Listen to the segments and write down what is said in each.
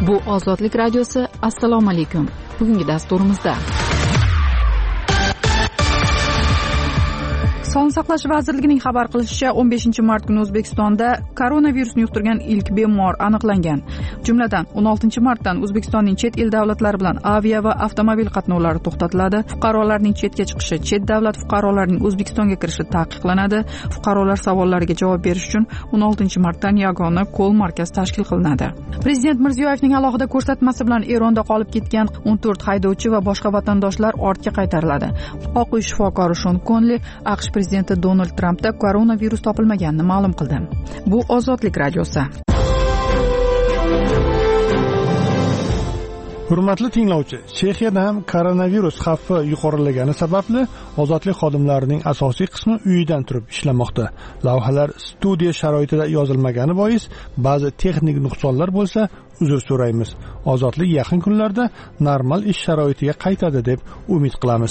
Bu Ozodlik radiosi. Assalomu alaykum. Bugungi dasturimizda Sog'liqni saqlash vazirligining xabar qilishicha, 15-mart kuni O'zbekistonda koronavirusni yuqtirgan ilk bemor aniqlangan. Jumladan 16-martdan O'zbekistonning chet el davlatlari bilan avia va avtomobil qatnovlari to'xtatiladi. Fuqarolarning chetga chiqishi, chet davlat fuqarolarining O'zbekistonga kirishi taqiqlanadi. Fuqarolar savollariga javob berish uchun 16-martdan yagona kol markaz tashkil qilinadi. Prezident Mirziyoyevning alohida ko'rsatmasi bilan Eronda qolib ketgan 14 haydovchi va boshqa vatandoshlar ortga qaytariladi. Oq uy shifokori Shon Konli AQSh prezidenti Donald Trampda koronavirus topilmaganini ma'lum qildi. Bu Ozodlik radiosi. Hurmatli tinglovchi, Chexiyada ham koronavirus xavfi yuqorilagani sababli ozodlik xodimlarining asosiy qismi uyidan turib ishlamoqda. Lavhalar studiya sharoitida yozilmagani bois ba'zi texnik nuqsonlar bo'lsa, uzr so'raymiz. Ozodlik yaqin kunlarda normal ish sharoitiga qaytadi deb umid qilamiz.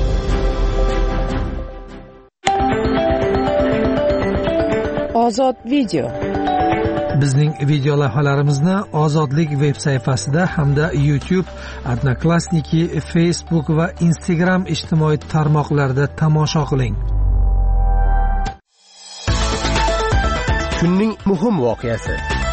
Ozod video. Bizning video lavhalarimizni Ozodlik veb sayfasida hamda YouTube, Odnoklassniki, Facebook va Instagram ijtimoiy tarmoqlarida tomosha qiling. Kunning muhim voqeasi.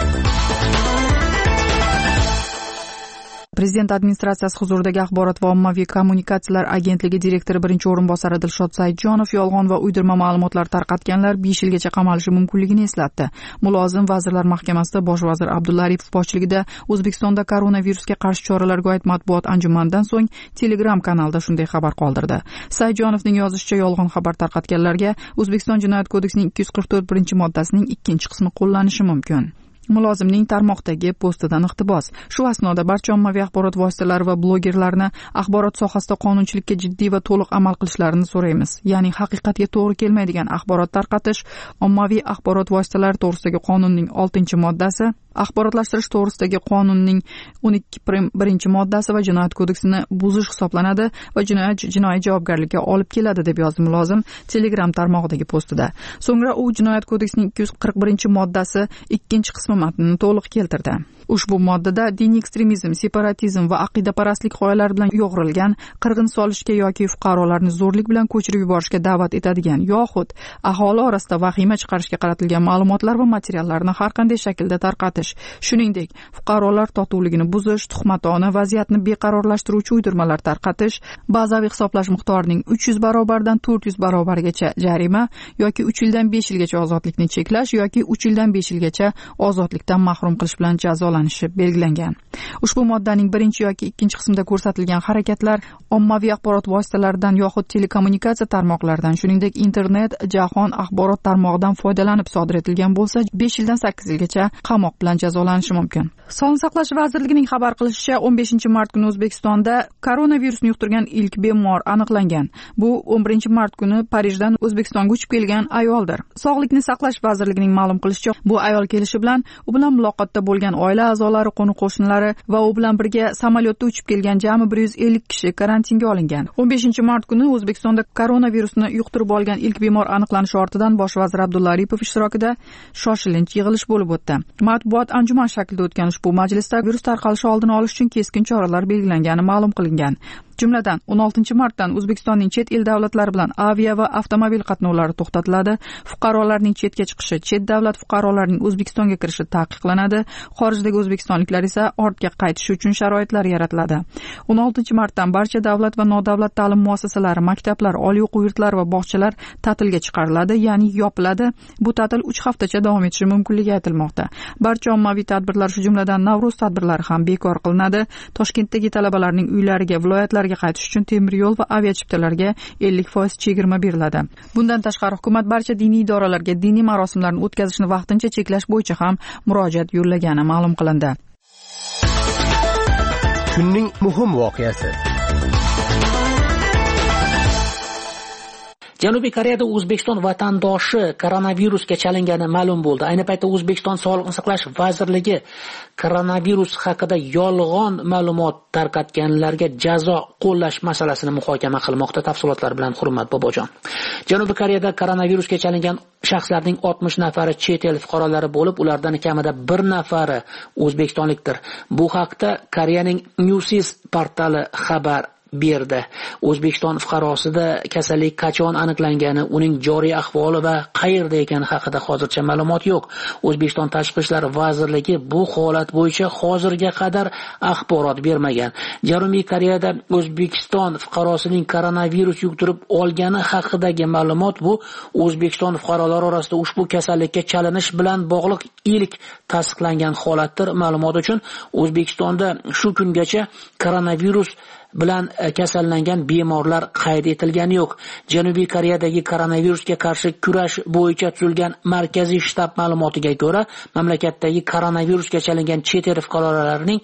Prezident administratsiyasi huzuridagi axborot va ommaviy kommunikatsiyalar agentligi direktori birinchi o'rinbosari Dilshod Saidjonov yolg'on va uydirma ma'lumotlar tarqatganlar 5 yilgacha qamalishi mumkinligini eslatdi. Mulozim Vazirlar Mahkamasida bosh vazir Abdulla Aripov boshchiligida O'zbekistonda koronavirusga qarshi choralarga oid matbuot anjumanidan so'ng Telegram kanalida shunday xabar qoldirdi. Saidjonovning yozishicha, yolg'on xabar tarqatganlarga O'zbekiston Jinoyat kodeksining 244-moddasining 2-qismi qo'llanishi mumkin. Mulozimning tarmoqdagi postidan iqtibos. Shu asnoda barcha ommaviy axborot vositalari va blogerlarni axborot sohasida qonunchilikka jiddiy va to'liq amal qilishlarini so'raymiz. Ya'ni haqiqatga to'g'ri kelmaydigan axborot tarqatish ommaviy axborot vositalari to'g'risidagi qonunning 6-moddasi, axborotlashtirish to'g'risidagi qonunning 12-moddasi va Jinoyat kodeksini buzish hisoblanadi va jinoiy javobgarlikka olib keladi deb yozdi mulozim Telegram tarmog'idagi postida. So'ngra u Jinoyat kodeksining 241-moddasi 2-qismi matnini to'liq keltirdi. Ushbu moddada diniy ekstremizm, separatizm va aqidaparastlik g'oyalari bilan yo'g'rilgan, qirg'in solishga yoki fuqarolarni zo'rlik bilan ko'chirib yuborishga da'vat etadigan yoxud aholi orasida vahima chiqarishga qaratilgan ma'lumotlar va materiallarni har qanday shaklda tarqatish, shuningdek, fuqarolar totuvligini buzish, tuhmatona vaziyatni beqarorlashtiruvchi uydirmalar tarqatish, bazaviy hisoblash miqdorining 300 barobardan 400 barobargacha jarima yoki 3 yildan 5 yilgacha ozodlikni cheklash yoki 3 yildan 5 yilgacha ozodlikdan mahrum qilish bilan jazolanishi belgilangan. Ushbu moddaning 1 yoki 2-qismida ko'rsatilgan harakatlar ommaviy axborot vositalaridan yoxud telekommunikatsiya tarmoqlaridan, shuningdek internet, jahon axborot tarmog'idan foydalanib sodir etilgan bo'lsa, 5 yildan 8 yilgacha qamoq bilan jazolanishi mumkin. Sog'liqni saqlash vazirligining xabar qilishicha, 15-mart kuni O'zbekistonda koronavirusni yuqtirgan ilk bemor aniqlangan. Bu 11-mart kuni Parijdan O'zbekistonga uchib kelgan ayoldir. Sog'liqni saqlash vazirligining ma'lum qilishicha, bu ayol kelishi bilan u bilan muloqotda bo'lgan oila a'zolari, qo'ni-qo'shnilari va u bilan birga samolyotda uchib kelgan jami 150 kishi karantinga olingan. 15-mart kuni O'zbekistonda koronavirusni yuqtirib olgan ilk bemor aniqlanishi ortidan bosh vazir Abdulla Aripov ishtirokida shoshilinch yig'ilish bo'lib o'tdi. Matbuot anjuman shaklida o'tgan ushbu majlisda virus tarqalishi oldini olish uchun keskin choralar belgilangani ma'lum qilingan. Jumladan 16-martdan O'zbekistonning chet el davlatlari bilan avia va avtomobil qatnovlari to'xtatiladi. Fuqarolarning chetga chiqishi, chet davlat fuqarolarining O'zbekistonga kirishi taqiqlanadi. Xorijdagi o'zbekistonliklar esa ortga qaytishi uchun sharoitlar yaratiladi. 16-martdan barcha davlat va nodavlat ta'lim muassasalari, maktablar, oliy o'quv yurtlari va bog'chalar ta'tilga chiqariladi, ya'ni yopiladi. Bu ta'til 3 haftacha davom etishi mumkinligi aytilmoqda. Barcha ommaviy tadbirlar, shu jumladan Navro'z tadbirlari ham bekor qilinadi. Toshkentdagi talabalarning uylariga, viloyatlarga qaytish uchun temir yo'l va aviachiptalarga 50% chegirma beriladi. Bundan tashqari hukumat barcha diniy idoralarga diniy marosimlarni o'tkazishni vaqtincha cheklash bo'yicha ham murojaat yo'llagani ma'lum qilindi. Kunning muhim voqeasi. Janubiy Koreyada O'zbekiston vatandoshi koronavirusga chalingani ma'lum bo'ldi. Ayni paytda O'zbekiston Sog'liqni saqlash vazirligi koronavirus haqida yolg'on ma'lumot tarqatganlarga jazo qo'llash masalasini muhokama qilmoqda. Tafsilotlar bilan Hurmat Bobojon. Janubiy Koreyada koronavirusga chalingan shaxslarning 60 nafari chet el fuqarolari bo'lib, ulardan kamida 1 nafari o'zbekistonlikdir. Bu haqda Koreyaning Newsis portali xabar berdi. O'zbekiston fuqarosida kasallik qachon aniqlangani, uning joriy ahvoli va qayerda ekani haqida hozircha ma'lumot yo'q. O'zbekiston Tashqi ishlar vazirligi bu holat bo'yicha hozirga qadar axborot bermagan. Janubiy Koreyada O'zbekiston fuqarosining koronavirus yuqtirib olgani haqidagi ma'lumot bu O'zbekiston fuqarolari orasida ushbu kasallikka chalinish bilan bog'liq ilk tasdiqlangan holatdir. Ma'lumot uchun O'zbekistonda shu kungacha koronavirus bilan kasallangan bemorlar qayd etilgani yo'q. Janubiy Koreyadagi koronavirusga qarshi kurash bo'yicha tuzilgan markaziy shtab ma'lumotiga ko'ra, mamlakatdagi koronavirusga chalingan chet el fuqarolarining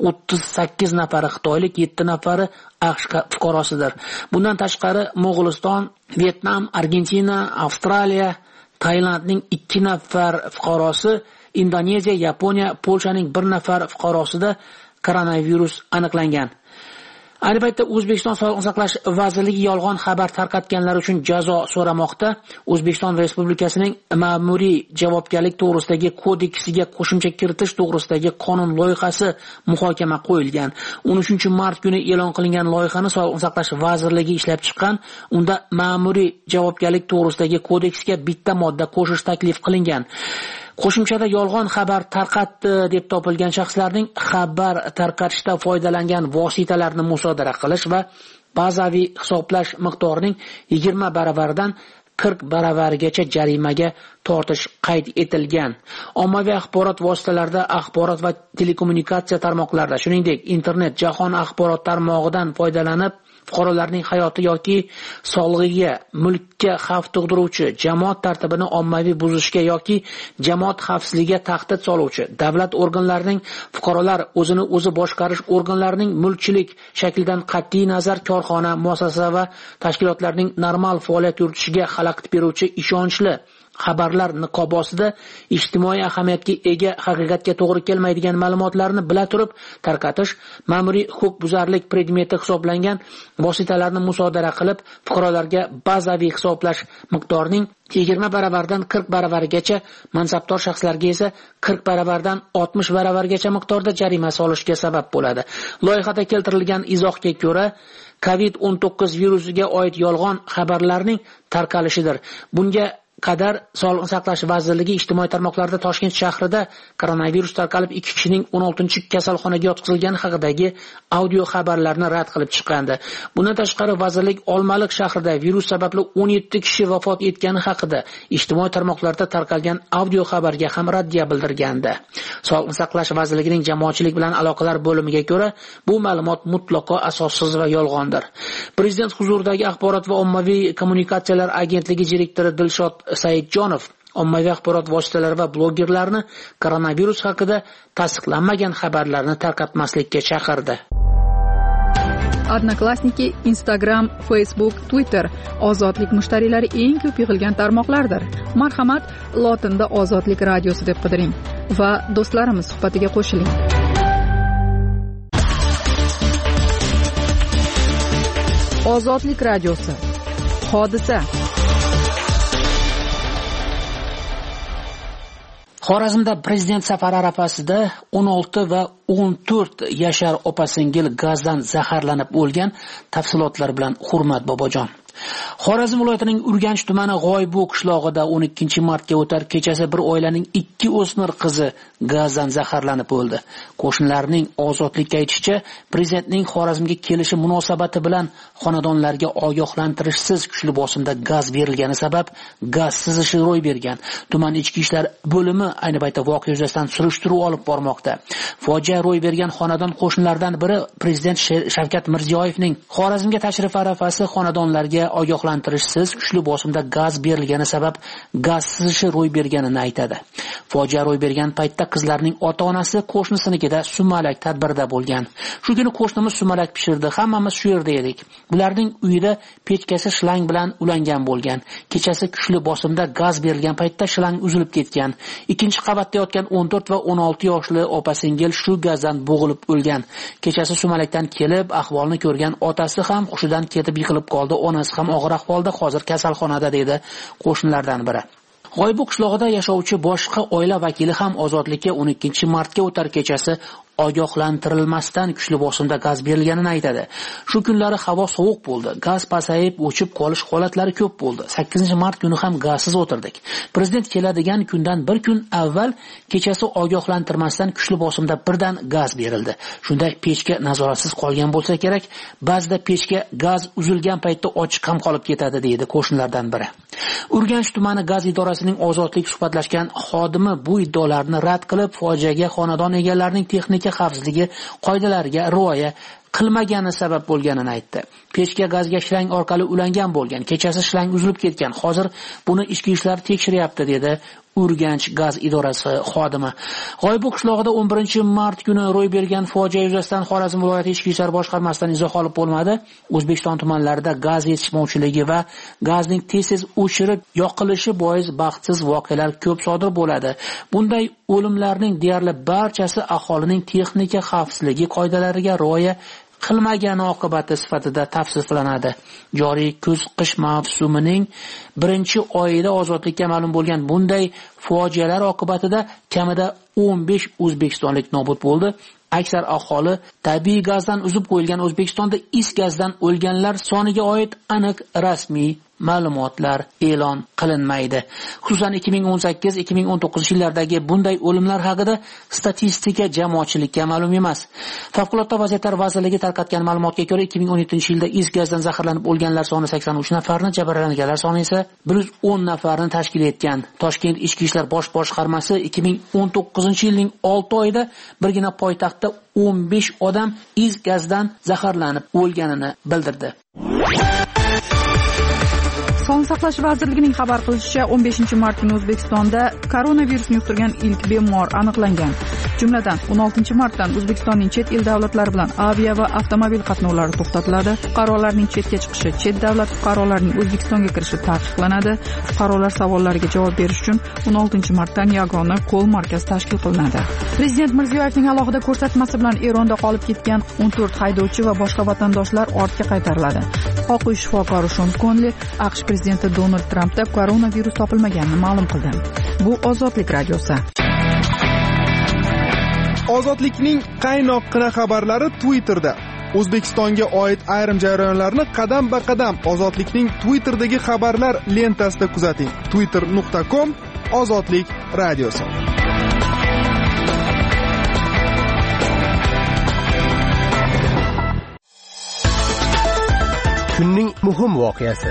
38 nafari xitoylik, 7 nafari AQSh fuqarosidir. Bundan tashqari Mo'g'uliston, Vyetnam, Argentina, Avstraliya, Tailandning 2 nafar fuqarosi, Indoneziya, Yaponiya, Polshaning 1 nafar fuqarosida koronavirus aniqlangan. Ayni paytda O'zbekiston Sog'liqni saqlash vazirligi yolg'on xabar tarqatganlar uchun jazo so'ramoqda. O'zbekiston Respublikasining ma'muriy javobgarlik to'g'risidagi kodeksiga qo'shimcha kiritish to'g'risidagi qonun loyihasi muhokama qo'yilgan. 13-mart kuni e'lon qilingan loyihani Sog'liqni saqlash vazirligi ishlab chiqqan. Unda ma'muriy javobgarlik to'g'risidagi kodeksga bitta modda qo'shish taklif qilingan. Qo'shimchada yolg'on xabar tarqatdi deb topilgan shaxslarning xabar tarqatishda foydalangan vositalarni musodara qilish va bazaviy hisoblash miqdorining 20 baravaridan 40 baravarigacha jarimaga tortish qayd etilgan. Ommaviy axborot vositalarida, axborot va telekommunikatsiya tarmoqlarida, shuningdek, internet, jahon axborot tarmog'idan foydalanib fuqarolarning hayoti yoki sog'lig'iga, mulkka xavf tug'diruvchi, jamoat tartibini ommaviy buzishga yoki jamoat xavfsizligiga tahdid soluvchi, davlat organlarining fuqarolar o'zini o'zi boshqarish organlarining mulkchilik shaklidan qat'iy nazar korxona, muassasa va tashkilotlarning normal faoliyat yuritishiga xalaqit beruvchi ishonchli xabarlar niqobosida ijtimoiy ahamiyatga ega, haqiqatga to'g'ri kelmaydigan ma'lumotlarni bila turib tarqatish, ma'muriy huquqbuzarlik predmeti hisoblangan vositalarni musodara qilib, fuqarolarga bazaviy hisoblash miqdorining 20 baravardan 40 baravarigacha, mansabdor shaxslarga esa 40 baravardan 60 baravargacha miqdorda jarima solishga sabab bo'ladi. Loyihada keltirilgan izohga ko'ra, COVID-19 virusiga oid yolg'on xabarlarning tarqalishidir. Bunga qadar Sog'liqni saqlash vazirligi ijtimoiy tarmoqlarda Toshkent shahrida koronavirus tarqalib 2 kishining 16-kasalxonaga yotqizilgani haqidagi audio xabarlarni rad qilib chiqqandi. Bundan tashqari vazirlik Olmaliq shahrida virus sababli 17 kishi vafot etgani haqida ijtimoiy tarmoqlarda tarqalgan audio xabarga ham raddiya bildirgandi. Sog'liqni saqlash vazirligining jamoatchilik bilan aloqalar bo'limiga ko'ra, bu ma'lumot mutlaqo asossiz va yolg'ondir. Prezident huzuridagi axborot va ommaviy kommunikatsiyalar agentligi direktori Dilshod Saidjonov ommaviy axborot vositalari va blogerlarni koronavirus haqida tasdiqlanmagan xabarlarni tarqatmaslikka chaqirdi. Odnoklassniki, Instagram, Facebook, Twitter ozodlik mushtariylari eng ko'p yig'ilgan tarmoqlardir. Marhamat, lotinda Ozodlik radiosi deb qidiring va do'stlarimiz suhbatiga qo'shiling. Ozodlik radiosi. Hodisa. Xorazmda prezident safari arafasida 16 va 14 yashar opa-singil gazdan zaharlanib o'lgan. Tafsilotlar bilan Hurmat Bobojon. Xorazm viloyatining Urganch tumani G'oybu qishlog'ida 12-martga o'tar kechasi bir oilaning 2 o'smir qizi gazdan zaharlanib o'ldi. Qo'shnilarning ozodlikka aytishicha, prezidentning Xorazmga kelishi munosabati bilan xonadonlarga ogohlantirishsiz kuchli bosimda gaz berilgani sabab gaz sizishi ro'y bergan. Tuman ichki ishlar bo'limi ayni paytda voqea yuzasidan surishtiruv olib bormoqda. Fojia ro'y bergan xonadon qo'shnilaridan biri prezident Shavkat Mirziyoyevning Xorazmga tashrifi arafasi xonadonlarga ogohlantirishsiz kuchli bosimda gaz berilgani sabab gaz sizishi ro'y berganini aytadi. Fojia ro'y bergan paytda qizlarning ota-onasi qo'shnisinikida sumalak tadbirda bo'lgan. Shu kuni qo'shnimiz sumalak pishirdi, hammamiz shu yerda edik. Ularning uyida pechkasi shlang bilan ulangan bo'lgan. Kechasi kuchli bosimda gaz berilgan paytda shlang uzilib ketgan. Ikkinchi qavatda yotgan 14 va 16 yoshli opa-singil shu gazdan bo'g'ilib o'lgan. Kechasi sumalakdan kelib ahvolni ko'rgan otasi ham hushidan ketib yiqilib qoldi, onasi ham og'ir ahvolda, hozir kasalxonada dedi qo'shnilardan biri. G'oybu qishlog'ida yashovchi boshqa oila vakili ham ozodlikka 12-martga o'tar kechasi ogohlantirilmasdan kuchli bosimda gaz berilganini aytadi. Shu kunlari havo sovuq bo'ldi. Gaz pasayib, o'chib qolish holatlari ko'p bo'ldi. 8-mart kuni ham gazsiz o'tirdik. Prezident keladigan kundan bir kun avval kechasi ogohlantirmasdan kuchli bosimda birdan gaz berildi. Shunda pechka nazoratsiz qolgan bo'lsa kerak, ba'zida pechka gaz uzilgan paytda ochiq ham qolib ketadi, deydi qo'shnilardan biri. Urganch tumani gaz idorasining ozodlik suhbatlashgan xodimi bu iddaolarni rad qilib, fojiaga xonadon egalarining texnik xavfsizligi qoidalariga rioya qilmagani sabab bo'lganini aytdi. Pechka gazga shlang orqali ulangan bo'lgan. Kechasi shlang uzilib ketgan. Hozir buni ichki ishlar tekshiryapti, dedi Urganch gaz idorasi xodimi. G'oybu qishlog'ida 11-mart kuni ro'y bergan fojia yuzasidan Xorazm viloyati ichki ishlar boshqarmasidan izoh olib bo'lmadi. O'zbekiston tumanlarida gaz yetishmovchiligi va gazning tez o'chirib yoqilishi bois baxtsiz voqealar ko'p sodir bo'ladi. Bunday o'limlarning deyarli barchasi aholining texnika xavfsizligi qoidalariga rioya qilmagani oqibati sifatida tavsiflanadi. Joriy kuz-qish mavsumining 1-oyida ozodlikka ma'lum bo'lgan bunday fojialar oqibatida kamida 15 o'zbekistonlik nobud bo'ldi. Aksar aholi tabiiy gazdan uzib qo'yilgan O'zbekistonda is gazdan o'lganlar soniga oid aniq rasmiy ma'lumotlar e'lon qilinmaydi. Xususan 2018-2019 yillardagi bunday o'limlar haqida statistika jamoatchilikka ma'lum emas. Favqulodda vaziyatlar vazirligi tarqatgan ma'lumotga ko'ra 2017-yilda is gazdan zaharlanib o'lganlar soni 83 nafarni, jabrlanganlar soni esa 110 nafarni tashkil etgan. Toshkent ichki ishlar bosh boshqarmasi 2019-yilning 6 oyida birgina poytaxtda 15 odam is gazdan zaharlanib o'lganini bildirdi. Sog'liqni saqlash vazirligining xabar qilishicha, 15-mart kuni O'zbekistonda koronavirusni yuqtirgan ilk bemor aniqlangan. Jumladan 16-martdan O'zbekistonning chet el davlatlari bilan avia va avtomobil qatnovlari to'xtatiladi. Fuqarolarning chetga chiqishi, chet davlat fuqarolarining O'zbekistonga kirishi taqiqlanadi. Fuqarolar savollariga javob berish uchun 16-martdan yagona qo'l markaz tashkil qilinadi. Prezident Mirziyoyevning alohida ko'rsatmasi bilan Eronda qolib ketgan 14 haydovchi va boshqa vatandoshlar ortga qaytariladi. Oq uy shifokori Shon Konli AQSh prezidenti Donald Trampda koronavirus topilmaganini ma'lum qildi. Bu Ozodlik radiosi. Ozodlikning qaynoqqina xabarlari Twitterda. O'zbekistonga oid ayrim jarayonlarni qadam-ba-qadam Ozodlikning Twitterdagi xabarlar lentasida kuzating. twitter.com/ozodlik radiosi. Kunning muhim voqeasi.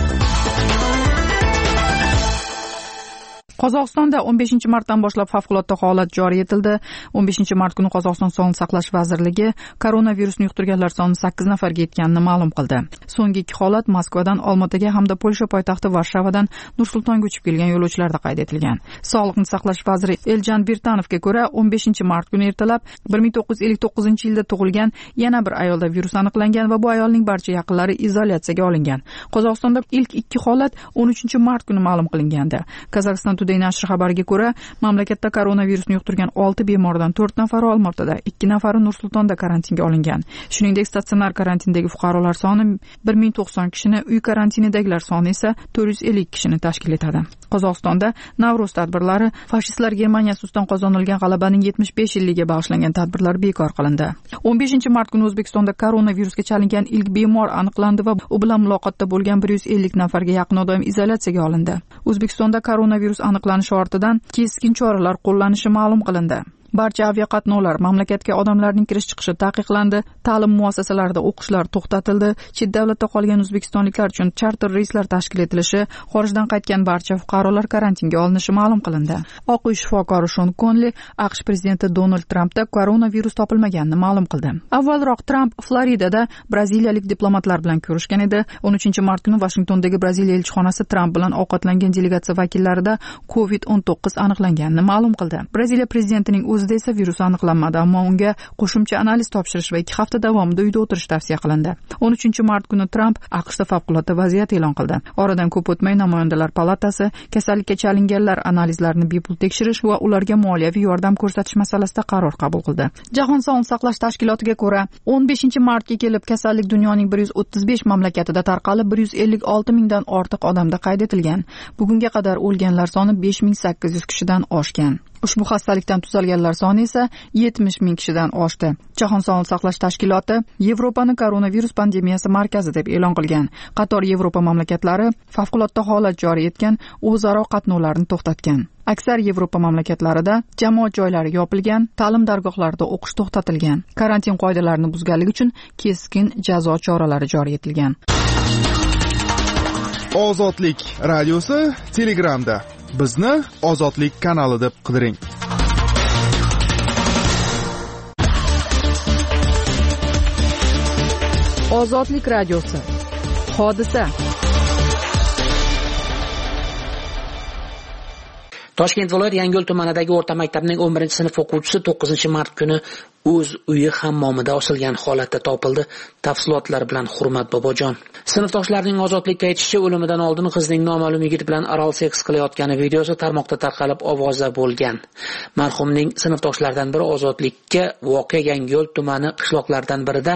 Qozog'istonda 15-martdan boshlab favqulodda holat joriy etildi. 15-mart kuni Qozog'iston Sog'liqni saqlash vazirligi koronavirusni yuqtirganlar soni 8 nafarga yetganini ma'lum qildi. So'nggi 2 holat Moskvadan Olmaotaga hamda Polsha poytaxti Varshavadan Nur-Sultonga uchib kelgan yo'lovchilarda qayd etilgan. Sog'liqni saqlash vaziri Eljan Birtanovga ko'ra, 15-mart kuni ertalab 1959-yilda tug'ilgan yana bir ayolda virus aniqlangan va bu ayolning barcha yaqinlari izolyatsiyaga olingan. Qozog'istonda ilk 2 holat 13-mart kuni ma'lum qilingandi. Qozog'iston nashri xabariga ko'ra, mamlakatda koronavirusni yuqtirgan 6 bemordan 4 nafari Olmaotada, 2 nafari Nur-Sultonda karantinga olingan. Shuningdek, statsionar karantindagi fuqarolar soni 1090 kishini, uy karantinidagilar soni esa 450 kishini tashkil etadi. Qozog'istonda Navro'z tadbirlari, fashistlar Germaniyasi ustidan qozonilgan g'alabaning 75 yilligiga bag'ishlangan tadbirlar bekor qilindi. 15-mart kuni O'zbekistonda koronavirusga chalingan ilk bemor aniqlandi va u bilan muloqotda bo'lgan 150 nafarga yaqin odam izolyatsiyaga olindi. O'zbekistonda koronavirus aniqlanishi ortidan keskin choralar qo'llanishi ma'lum qilindi. Barcha aviaqatnovlar, mamlakatga odamlarning kirish-chiqishi taqiqlandi, ta'lim muassasalarida o'qishlar to'xtatildi, chet davlatda qolgan o'zbekistonliklar uchun charter reyslar tashkil etilishi, xorijdan qaytgan barcha fuqarolar karantinga olinishi ma'lum qilindi. Oq uy shifokori Shon Konli AQSh prezidenti Donald Trampda koronavirus topilmaganini ma'lum qildi. Avvalroq Tramp Floridada braziliyalik diplomatlar bilan ko'rishgan edi. 13-mart kuni Vashingtondagi Braziliya elchixonasi Tramp bilan ovqatlangan delegatsiya vakillarida COVID-19 aniqlanganini ma'lum qildi. Braziliya prezidentining o'zi qizida esa virus aniqlanmadi, ammo unga qo'shimcha analiz topshirish va 2 hafta davomida uyda o'tirish tavsiya qilindi. 13-mart kuni Tramp AQShda favqulodda vaziyat e'lon qildi. Oradan ko'p o'tmay Namoyandalar palatasi kasallikka chalinganlar analizlarini bepul tekshirish va ularga moliyaviy yordam ko'rsatish masalasida qaror qabul qildi. Jahon sog'liqni saqlash tashkilotiga ko'ra, 15-martga kelib kasallik dunyoning 135 mamlakatida tarqalib, 156 mingdan ortiq odamda qayd etilgan. Bugunga qadar o'lganlar soni 5800 kishidan oshgan. Ushbu xastalikdan tuzalganlar soni esa 70 ming kishidan oshdi. Jahon sog'liqni saqlash tashkiloti Yevropani koronavirus pandemiyasi markazi deb e'lon qilgan. Qator Yevropa mamlakatlari favqulodda holat joriy etgan, o'zaro qatnovlarni to'xtatgan. Aksar Yevropa mamlakatlarida jamoat joylari yopilgan, ta'lim dargohlarida o'qish to'xtatilgan. Karantin qoidalarini buzganlik uchun keskin jazo choralari joriy etilgan. Ozodlik radiosi Telegramda. Bizni Ozodlik kanali deb qidiring. Ozodlik radiosi. Hodisa. Toshkent viloyati Yangiyo'l tumanidagi o'rta maktabning 11-sinf o'quvchisi 9-mart kuni o'z uyi hammomida osilgan holatda topildi. Tafsilotlar bilan Hurmat Bobojon. Sinfdoshlarining Ozodlikka aytishicha, o'limidan oldin qizning noma'lum yigit bilan oral seks qilayotgani videosi tarmoqda tarqalib ovoza bo'lgan. Marhumning sinfdoshlaridan biri Ozodlikka voqea Yangiyo'l tumani qishloqlaridan birida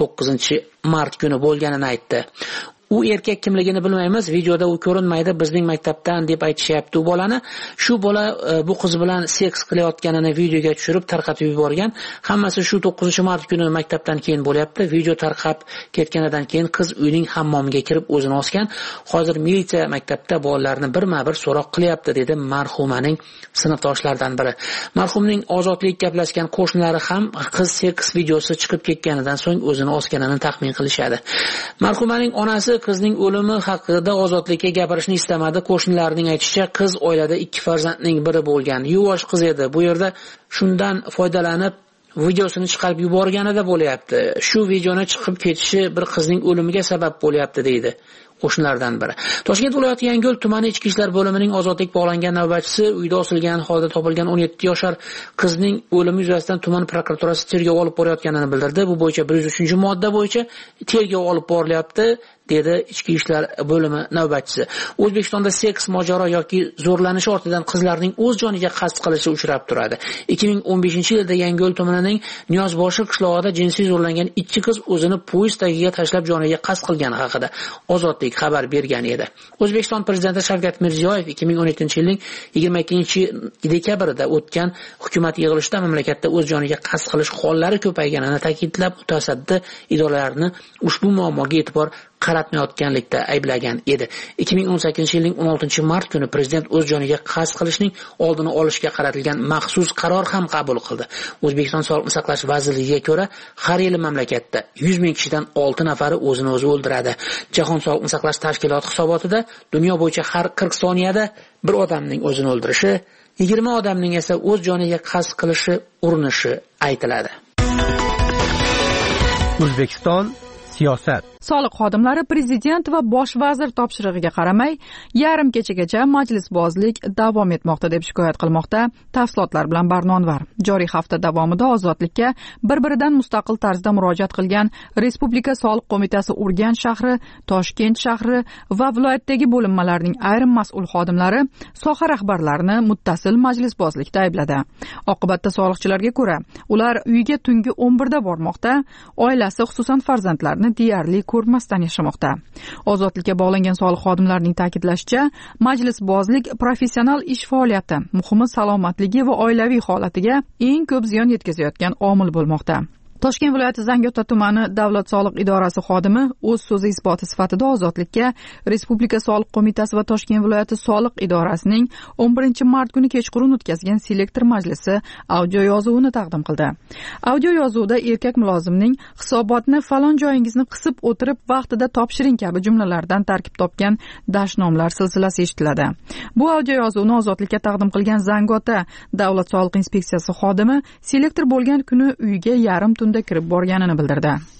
9-mart kuni bo'lganini aytdi. U erkak kimligini bilmaymiz, videoda u ko'rinmaydi, bizning maktabdan deb aytishyapti u bolani. Shu bola bu qiz bilan seks qilayotganini videoga tushirib tarqatib yuborgan. Hammasi shu 9-mart kuni maktabdan keyin bo'lyapti. Video tarqab ketganidan keyin qiz uyning hammomiga kirib o'zini osgan. Hozir militsiya maktabda bolalarni birma-bir so'roq qilyapti, dedi marhumaning sinfdoshlaridan biri. Marhumning Ozodlik gaplashgan qo'shnilari ham qiz seks videosi chiqib ketganidan so'ng o'zini osganini taxmin qilishadi. Marhumaning onasi qizning o'limi haqida Ozodlikka gapirishni istamadi. Qo'shnilarining aytishicha, qiz oilada 2 farzandning biri bo'lgan. Yuvosh qiz edi. Bu yerda shundan foydalanib videosini chiqarib yuborganida bo'lyapti. Shu videoni chiqib ketishi bir qizning o'limiga sabab bo'lyapti, deydi qo'shnilardan biri. Toshkent viloyati Yangiyo'l tumani ichki ishlar bo'limining Ozodlik bog'langan navbatchisi uyda osilgan holda topilgan 17 yoshar qizning o'limi yuzasidan tuman prokuraturasi tergov olib borayotganini bildirdi. Bu bo'yicha 103-modda bo'yicha tergov olib borilyapti, dedi ichki ishlar bo'limi navbatchisi. O'zbekistonda seks mojaro yoki zo'rlanish ortidan qizlarning o'z joniga qasd qilishi uchrab turadi. 2015-yilda Yangiyo'l tumanining Niyozboshi qishlog'ida jinsiy zo'rlangan 2 qiz o'zini poyezd tagiga tashlab joniga qasd qilgani haqida Ozodlik xabar bergan edi. O'zbekiston prezidenti Shavkat Mirziyoyev 2017-yilning 22-dekabrida o'tgan hukumat yig'ilishida mamlakatda o'z joniga qasd qilish hollari ko'payganini ta'kidlab, mutasaddi idoralarni ushbu muammoga e'tibor qaratmayotganlikda ayblagan edi. 2018-yilning 16-mart kuni prezident o'z joniga qasd qilishning oldini olishga qaratilgan maxsus qaror ham qabul qildi. O'zbekiston Sog'liqni saqlash vazirligiga ko'ra, har yili mamlakatda 100 ming kishidan 6 nafari o'zini o'zi o'ldiradi. Jahon Sog'liqni saqlash tashkiloti hisobotida dunyo bo'yicha har 40 soniyada bir odamning o'zini o'ldirishi, 20 odamning esa o'z joniga qasd qilishi urinishi aytiladi. O'zbekiston siyosat. Soliq xodimlari prezident va bosh vazir topshirig'iga qaramay, yarim kechagacha majlisbozlik davom etmoqda deb shikoyat qilmoqda. Tafsilotlar bilan Barnonvar. Joriy hafta davomida Ozodlikka bir-biridan mustaqil tarzda murojaat qilgan Respublika soliq qo'mitasi Urganch shahri, Toshkent shahri va viloyatdagi bo'linmalarning ayrim mas'ul xodimlari soha rahbarlarini muttasil majlisbozlikda aybladi. Oqibatda soliqchilarga ko'ra, ular uyiga tungi 11da bormoqda, oilasi, xususan farzandlarini deyarli ko'rmasdan yashamoqda. Ozodlikka bog'langan soliq xodimlarining ta'kidlashicha, majlisbozlik professional ish faoliyati, muhimi salomatligi va oilaviy holatiga eng ko'p ziyon yetkazayotgan omil bo'lmoqda. Toshkent viloyati Zangiota tumani davlat soliq idorasi xodimi o'z so'zi isboti sifatida Ozodlikka Respublika soliq qo'mitasi va Toshkent viloyati soliq idorasining 11-mart kuni kechqurun o'tkazgan selektor majlisi audio yozuvini taqdim qildi. Audio yozuvda erkak mulozimning hisobotni falon joyingizni qisib o'tirib vaqtida topshiring kabi jumlalardan tarkib topgan dashnomlar silsilasi eshitiladi. Bu audio yozuvni Ozodlikka taqdim qilgan Zangiota davlat soliq inspeksiyasi xodimi selektor bo'lgan kuni uyiga yarim tunda kirib borganini bildirdi.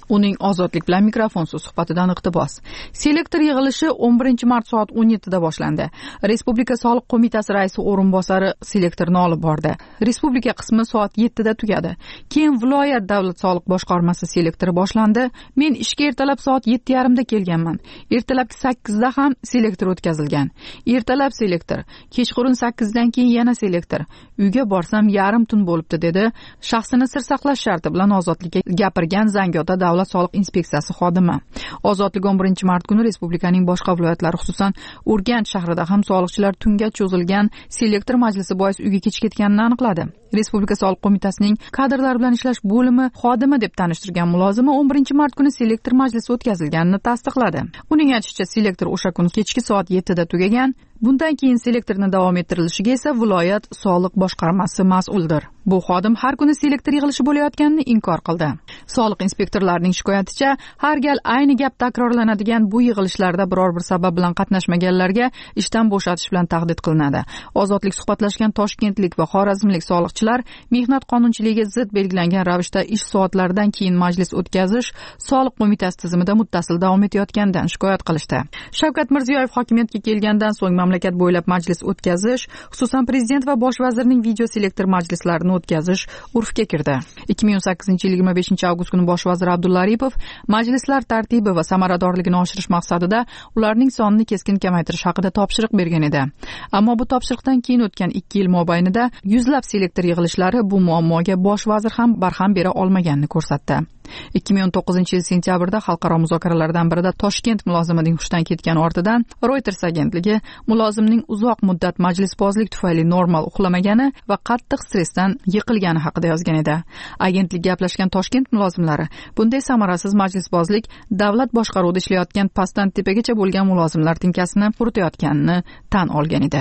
Uning Ozodlik bilan mikrofonsiz suhbatidan iqtibos. Selektor yig'ilishi 11-mart soat 17 da boshlandi. Respublika soliq qo'mitasi raisi o'rinbosari selektorni olib bordi. Respublika qismi soat 7 da tugadi. Keyin viloyat davlat soliq boshqarmasi selektori boshlandi. Men ishga ertalab soat 7:30 da kelganman. Ertalabki 8 da ham selektor o'tkazilgan. Ertalab selektor, kechqurun 8 dan keyin yana selektor. Uyga borsam yarim tun bo'libdi dedi. Shaxsini sir saqlash sharti bilan Ozodlikka gapirgan Zangiota davlat soliq inspeksiyasi xodimi. Ozodlik 11-mart kuni respublikaning boshqa viloyatlari, xususan Urganch shahrida ham soliqchilar tunga cho'zilgan selektor majlisi bois uyga kech ketganini aniqladi. Respublika soliq qo'mitasining kadrlar bilan ishlash bo'limi xodimi deb tanishtirgan mulozimi 11-mart kuni selektor majlisi o'tkazilganini tasdiqladi. Uning aytishicha, selektor o'sha kuni kechki soat 7 da tugagan. Bundan keyin selektorni davom ettirilishiga esa viloyat soliq boshqarmasi mas'uldir. Bu xodim har kuni selektor yig'ilishi bo'layotganini inkor qildi. Soliq inspektorlarining shikoyaticha, har gal ayni gap takrorlanadigan bu yig'ilishlarda biror bir sabab bilan qatnashmaganlarga ishdan bo'shatish bilan tahdid qilinadi. Ozodlik suhbatlashgan toshkentlik va xorazmlik soliqchilar mehnat qonunchiligiga zid belgilangan ravishda ish soatlaridan keyin majlis o'tkazish soliq qo'mitasi tizimida muttasil davom etayotganidan shikoyat qilishdi. Shavkat Mirziyoyev hokimiyatga kelgandan so'ng mamlakat bo'ylab majlis o'tkazish, xususan prezident va bosh vazirning video selektor majlislarini o'tkazish urfga kirdi. 2018-yil 25-avgust kuni bosh vazir Abdulla Aripov majlislar tartibi va samaradorligini oshirish maqsadida ularning sonini keskin kamaytirish haqida topshiriq bergan edi. Ammo bu topshiriqdan keyin o'tgan 2 yil mobaynida yuzlab selektor yig'ilishlari bu muammoga bosh vazir ham barham bera olmaganini ko'rsatdi. 2019-yil sentyabrda xalqaro muzokaralardan birida Toshkent mulozimining hushdan ketgani ortidan Reuters agentligi mulozimning uzoq muddat majlisbozlik tufayli normal uxlamagani va qattiq stressdan yiqilgani haqida yozgan edi. Agentlik gaplashgan Toshkent mulozimlari bunday samarasiz majlisbozlik davlat boshqaruvida ishlayotgan pastdan tepagacha bo'lgan mulozimlar tinkasini quritayotganini tan olgan edi.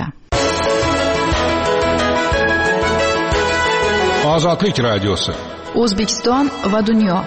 Ozodlik radiosi. O'zbekiston va dunyo.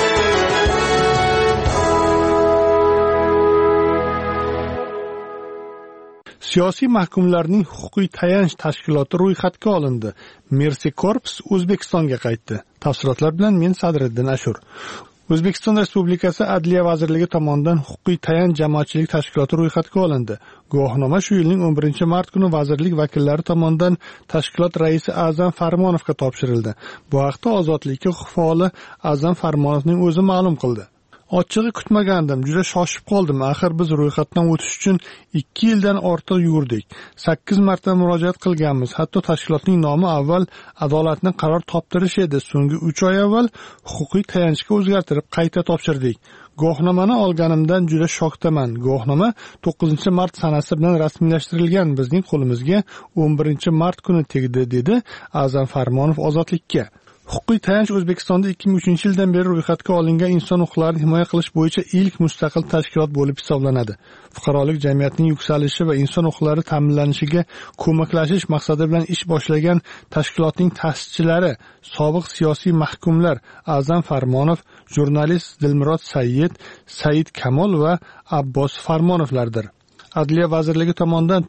Siyosiy mahkumlarning huquqiy tayanch tashkiloti ro'yxatga olindi. Mercy Corps O'zbekistonga qaytdi. Tafsilotlar bilan men Sadriddin Ashur. O'zbekiston Respublikasi Adliya vazirligi tomonidan huquqiy tayanch jamoatchilik tashkiloti ro'yxatga olindi. Guvohnoma shu yilning 11-mart kuni vazirlik vakillari tomonidan tashkilot raisi A'zam Farmonovga topshirildi. Bu haqda Ozodlikka huquq faoli A'zam Farmonovning o'zi ma'lum qildi. Ochig'i kutmagandim, juda shoshib qoldim. Axir biz ro'yxatdan o'tish uchun 2 yildan ortiq yurdik. 8 marta murojaat qilganmiz. Hatto tashkilotning nomi avval adolatni qaror toptirish edi. So'nggi 3 oy avval huquqiy tayanchga o'zgartirib qayta topshirdik. Guvohnomani olganimdan juda shokdaman. Guvohnoma 9-mart sanasi bilan rasmiylashtirilgan, bizning qo'limizga 11-mart kuni tegdi, dedi A'zam Farmonov Ozodlikka. Huquqiy tayanch O'zbekistonda 2003-yildan beri ro'yxatga olingan inson huquqlarini himoya qilish bo'yicha ilk mustaqil tashkilot bo'lib hisoblanadi. Fuqarolik jamiyatining yuksalishi va inson huquqlari ta'minlanishiga ko'maklashish maqsadi bilan ish boshlagan tashkilotning ta'sischilari sobiq siyosiy mahkumlar A'zam Farmonov, jurnalist Dilmurod Sayyid, Said Kamol va Abbos Farmonovlardir. Adliya vazirligi tomonidan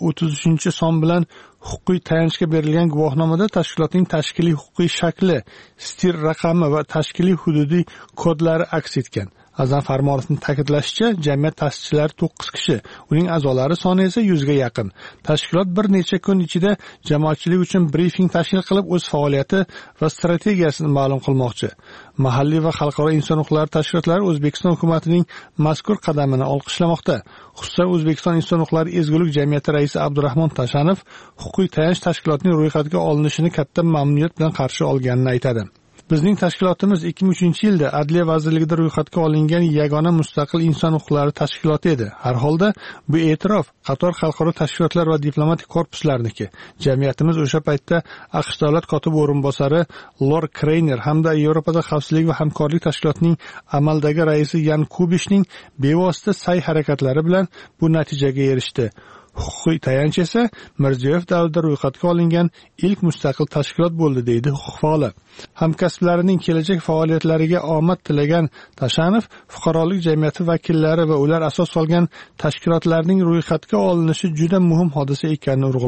933-son bilan huquqiy tayanchga berilgan guvohnomada tashkilotning tashkiliy huquqiy shakli, stir raqami va tashkiliy hududiy kodlari aks etgan. A'zam Farmonovning ta'kidlashicha, jamiyat ta'sischilari 9 kishi, uning a'zolari soni esa 100 ga yaqin. Tashkilot bir necha kun ichida jamoatchilik uchun brifing tashkil qilib, o'z faoliyati va strategiyasini ma'lum qilmoqchi. Mahalliy va xalqaro inson huquqlari tashkilotlari O'zbekiston hukumatining mazkur qadamini olqishlamoqda. Xususan, O'zbekiston inson huquqlari ezgulik jamiyati raisi Abdurahmon Tashanov huquqiy tayanch tashkilotining ro'yxatga olinishini katta mamnuniyat bilan qarshi olganini aytadi. Bizning tashkilotimiz 2003-yilda Adliya vazirligida ro'yxatga olingan yagona mustaqil inson huquqlari tashkiloti edi. Har holda bu e'tirof qator xalqaro tashkilotlar va diplomatik korpuslarniki. Jamiyatimiz o'sha paytda AQSh davlat kotibi o'rinbosari Lord Kreyner hamda Yevropada xavfsizlik va hamkorlik tashkilotining amaldagi raisi Yan Kubishning bevosita sa'y harakatlari bilan bu natijaga erishdi. Huquqiy tayanch esa Mirziyoyev davrida ro'yxatga olingan ilk mustaqil tashkilot bo'ldi, deydi huquq faoli. Hamkasblarining kelajak faoliyatlariga omad tilagan Tashanov fuqarolik jamiyati vakillari va ular asos solgan tashkilotlarning ro'yxatga olinishi juda muhim hodisa ekanini urg'ulaydi.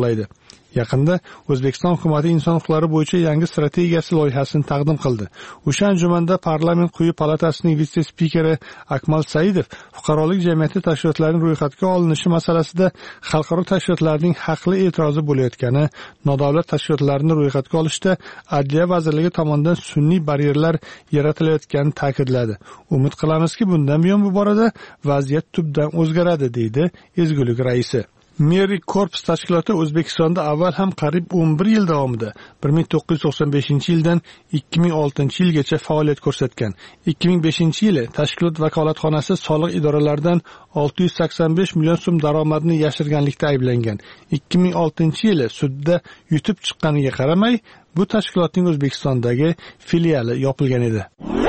Yaqinda O'zbekiston hukumati inson huquqlari bo'yicha yangi strategiyasi loyihasini taqdim qildi. O'sha anjumanda parlament quyi palatasining vitse-spikeri Akmal Saidov fuqarolik jamiyati tashkilotlarining ro'yxatga olinishi masalasida xalqaro tashkilotlarning haqli e'tirozi bo'layotgani, nodavlat tashkilotlarni ro'yxatga olishda Adliya vazirligi tomonidan sun'iy baryerlar yaratilayotganini ta'kidladi. Umid qilamizki, bundan buyon bu borada vaziyat tubdan o'zgaradi, deydi Ezgulik raisi. Meri Korpus tashkiloti O'zbekistonda avval ham qariyb 11 yil davomida 1995-yildan 2006-yilgacha faoliyat ko'rsatgan. 2005-yili tashkilot vakolatxonasi soliq idoralaridan 685 million so'm daromadni yashirganlikda ayblangan. 2006-yili sudda yutib chiqqaniga qaramay, bu tashkilotning O'zbekistondagi filiali yopilgan edi.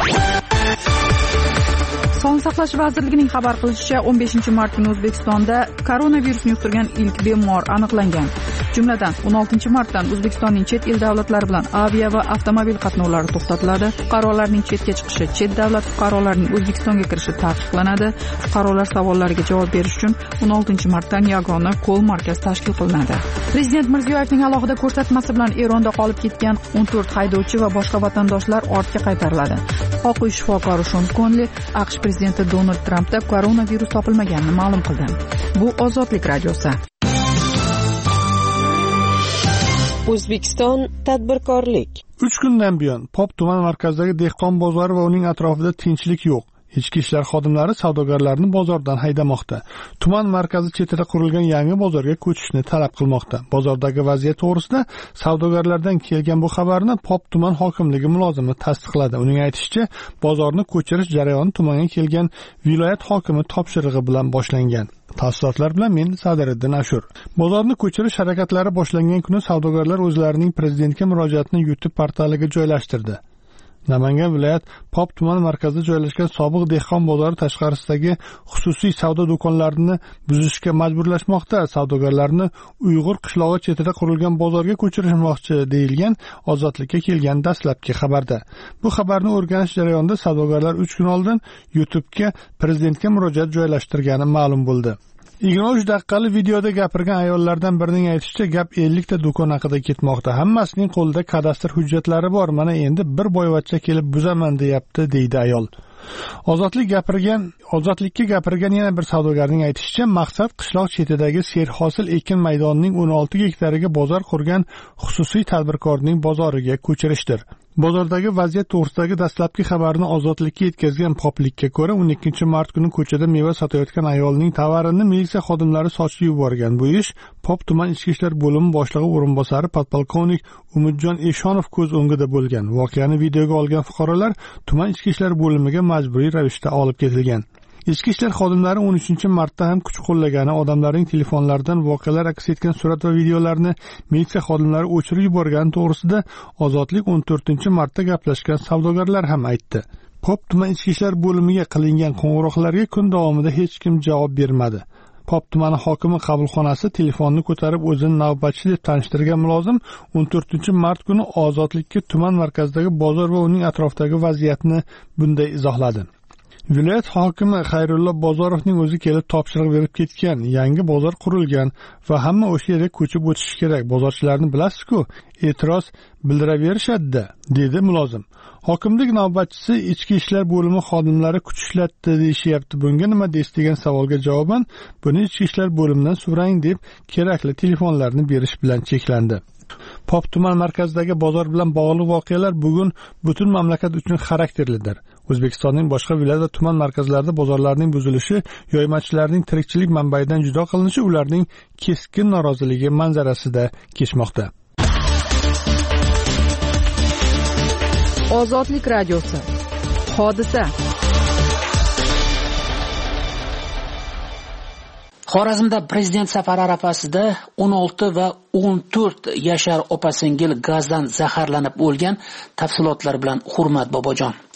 Sog'liqni saqlash vazirligining xabar qilishicha, 15 mart kuni O'zbekistonda koronavirusni yuqtirgan ilk bemor aniqlangan. Jumladan 16 martdan O'zbekistonning chet el davlatlari bilan avia va avtomobil qatnovlari to'xtatiladi. Fuqarolarning chetga chiqishi, chet davlat fuqarolarining O'zbekistonga kirishi taqiqlanadi. Fuqarolar savollariga javob berish uchun 16 martdan yagona kol markaz tashkil qilinadi. Prezident Mirziyoyevning alohida ko'rsatmasi bilan Eronda qolib ketgan 14 haydovchi va boshqa vatandoshlar ortga qaytariladi. Oq uy shifokori Shon Konli AQSh prezidenti Donald Trampda koronavirus topilmaganini ma'lum qildi. Bu Ozodlik radiosi. O'zbekiston tadbirkorlik. 3 kundan buyon Pop tuman markazidagi dehqon bozori va uning atrofida tinchlik yo'q. Ichki ishlar xodimlari savdogarlarni bozordan haydamoqda. Tuman markazi chetida qurilgan yangi bozorga ko'chishni talab qilmoqda. Bozordagi vaziyat to'g'risida savdogarlardan kelgan bu xabarni Pop tuman hokimligi mulozimi tasdiqladi. Uning aytishicha, bozorni ko'chirish jarayoni tumanga kelgan viloyat hokimi topshirig'i bilan boshlangan. Tafsilotlar bilan men Sadiriddin Ashur. Bozorni ko'chirish harakatlari boshlangan kuni savdogarlar o'zlarining prezidentga murojaatini YouTube portaliga joylashtirdi. Namangan viloyat Pop tuman markazida joylashgan sobiq dehqon bozori tashqarisidagi xususiy savdo do'konlarini buzishga majburlashmoqda. Savdogarlarni Uyg'ur qishlog'i chetida qurilgan bozorga ko'chirishmoqchi deyilgan Ozodlikka kelgan dastlabki xabarda. Bu xabarni o'rganish jarayonida savdogarlar 3 kun oldin YouTube'ga prezidentga murojaat joylashtirgani ma'lum bo'ldi. 23 daqiqali videoda gapirgan ayollardan birining aytishicha, gap 50 ta do'kon haqida ketmoqda. Hammasining qo'lida kadastr hujjatlari bor. Mana endi bir boyvachcha kelib buzaman deyapti, deydi ayol. Ozodlikka gapirgan yana bir savdogarning aytishicha, maqsad qishloq chetidagi serhosil ekin maydonining 16 gektariga bozor qurgan xususiy tadbirkorning bozoriga ko'chirishdir. Bozordagi vaziyat to'g'risidagi dastlabki xabarni Ozodlikka yetkazgan Poplikka ko'ra, 12 mart kuni ko'chada meva sotayotgan ayolning tovarini militsiya xodimlari sochib yuborgan. Bu ish Pop tuman ichki ishlar bo'limi boshlig'i o'rinbosari podpolkovnik Umidjon Eshonov ko'z o'ngida bo'lgan. Voqeani videoga olgan fuqarolar tuman ichki ishlar bo'limiga majburiy ravishda olib ketilgan. Ichki ishlar xodimlari 13 martda ham kuch qo'llagani, odamlarning telefonlaridan voqealar aks etgan surat va videolarni militsiya xodimlari o'chirib yuborgani to'g'risida Ozodlik 14 martda gaplashgan savdogarlar ham aytdi. Pop tuman ichki ishlar bo'limiga qilingan qo'ng'iroqlarga kun davomida hech kim javob bermadi. Pop tumani hokimi qabulxonasi telefonni ko'tarib o'zini navbatchi deb tanishtirgan mulozim 14 mart kuni Ozodlikka tuman markazidagi bozor va uning atrofidagi vaziyatni bunday izohladi. Viloyat hokimi Xayrullo Bozorovning o'zi kelib topshiriq berib ketgan. Yangi bozor qurilgan va hamma o'sha yerga ko'chib o'tishi kerak. Bozorchilarni bilasiz-ku, e'tiroz bildiraverishadi, dedi mulozim. Hokimlik navbatchisi ichki ishlar bo'limi xodimlari kuch ishlatdi deyishyapti. Bunga nima deysiz degan savolga javoban, buni ichki ishlar bo'limidan so'rang deb kerakli telefonlarni berish bilan cheklandi. Pop tuman markazidagi bozor bilan bog'liq voqealar bugun butun mamlakat uchun xarakterlidir. O'zbekistonning boshqa viloyat va tuman markazlarida bozorlarning buzilishi, yoymachilarning tirikchilik manbaidan judo qilinishi ularning keskin noroziligi manzarasida kechmoqda. Ozodlik radiosi. Hodisa. Xorazmda prezident safari arafasida 16 va 14 yashar opa-singil gazdan zaharlanib o'lgan. Tafsilotlar bilan Hurmat Bobojon.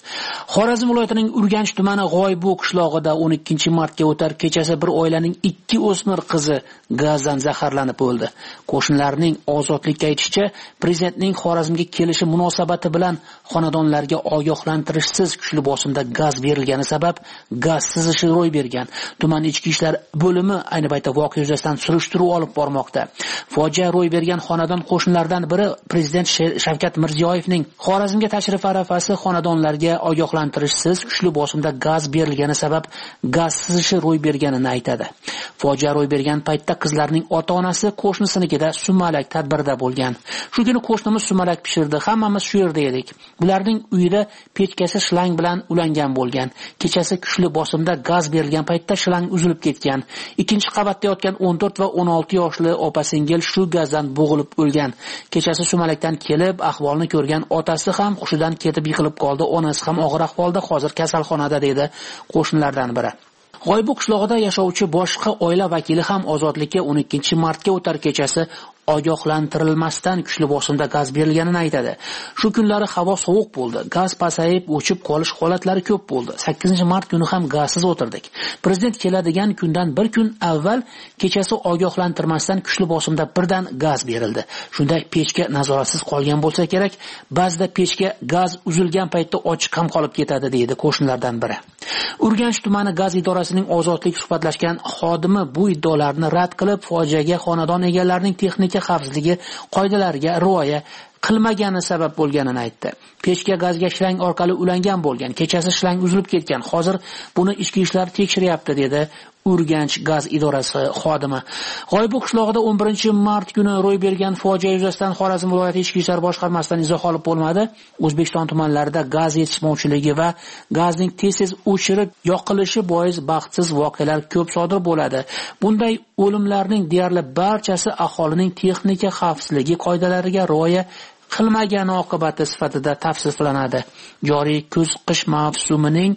Xorazm viloyatining Urganch tumani G'oybu qishlog'ida 12-martga o'tar kechasi bir oilaning 2 o'smir qizi gazdan zaharlanib o'ldi. Qo'shnilarning ozodlikka aytishicha, prezidentning Xorazmga kelishi munosabati bilan xonadonlarga ogohlantirishsiz kuchli bosimda gaz berilgani sabab gaz sizishi ro'y bergan. Tuman ichki ishlar bo'limi ayni paytda voqea yuzasidan surishtiruv olib bormoqda. Fojia ro'y bergan xonadon qo'shnilaridan biri prezident Shavkat Mirziyoyevning Xorazmga tashrif arafasi xonadonlarga ogohlantirishsiz kuchli bosimda gaz berilgani sabab gaz sizishi ro'y berganini aytadi. Fojia ro'y bergan paytda qizlarning ota-onasi qo'shnisinikida sumalak tadbirida bo'lgan. Shu kuni qo'shnimiz sumalak pishirdi, hammamiz shu yerda edik. Bularning uyida pechkasi shlang bilan ulangan bo'lgan. Kechasi kuchli bosimda gaz berilgan paytda shlang uzilib ketgan. Ikkinchi qavatda yotgan 14 va 16 yoshli opa-singil shu gazdan bo'g'ilib o'lgan. Kechasi sumalakdan kelib ahvolni ko'rgan otasi ham hushidan ketib yiqilib qoldi, onasi ham og'ir ahvolda, hozir kasalxonada dedi qo'shnilardan biri. G'oybu qishlog'ida yashovchi boshqa oila vakili ham ozodlikka 12-martga o'tar kechasi ogohlantirilmasdan kuchli bosimda gaz berilganini aytadi. Shu kunlari havo sovuq bo'ldi. Gaz pasayib, o'chib qolish holatlari ko'p bo'ldi. 8-mart kuni ham gazsiz o'tirdik. Prezident keladigan kundan bir kun avval kechasi ogohlantirmasdan kuchli bosimda birdan gaz berildi. Shunda pechka nazoratsiz qolgan bo'lsa kerak, ba'zida pechka gaz uzilgan paytda ochiq ham qolib ketadi, deydi qo'shnilardan biri. Urganch tumani gaz idorasining ozodlik suhbatlashgan xodimi bu iddaolarni rad qilib, fojiaga xonadon egalarining texnik xavfsizligi qoidalariga rioya qilmagani sabab bo'lganini aytdi. Pechka gazga shlang orqali ulangan bo'lgan. Kechasi shlang uzilib ketgan. Hozir buni ichki ishlar tekshiryapti, dedi Urganch gaz idorasi xodimi. G'oybu qishlog'ida 11-mart kuni ro'y bergan fojia yuzasidan Xorazm viloyati ichki ishlar boshqarmasidan izoh olib bo'lmadi. O'zbekiston tumanlarida gaz yetishmovchiligi va gazning tez-tez o'chirib yoqilishi bois baxtsiz voqealar ko'p sodir bo'ladi. Bunday o'limlarning deyarli barchasi aholining texnika xavfsizligi qoidalariga rioya qilmagani oqibati sifatida tavsiflanadi. Joriy kuz-qish mavsumining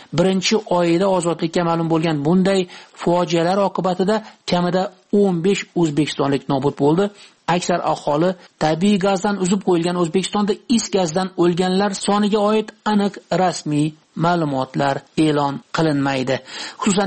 1-oyida ozodlikka ma'lum bo'lgan bunday fojialar oqibatida kamida 15 o'zbekistonlik nobud bo'ldi. Aksar aholi tabiiy gazdan uzib qo'yilgan O'zbekistonda is gazdan o'lganlar soniga oid aniq rasmiy ma'lumotlar e'lon qilinmaydi. Xususan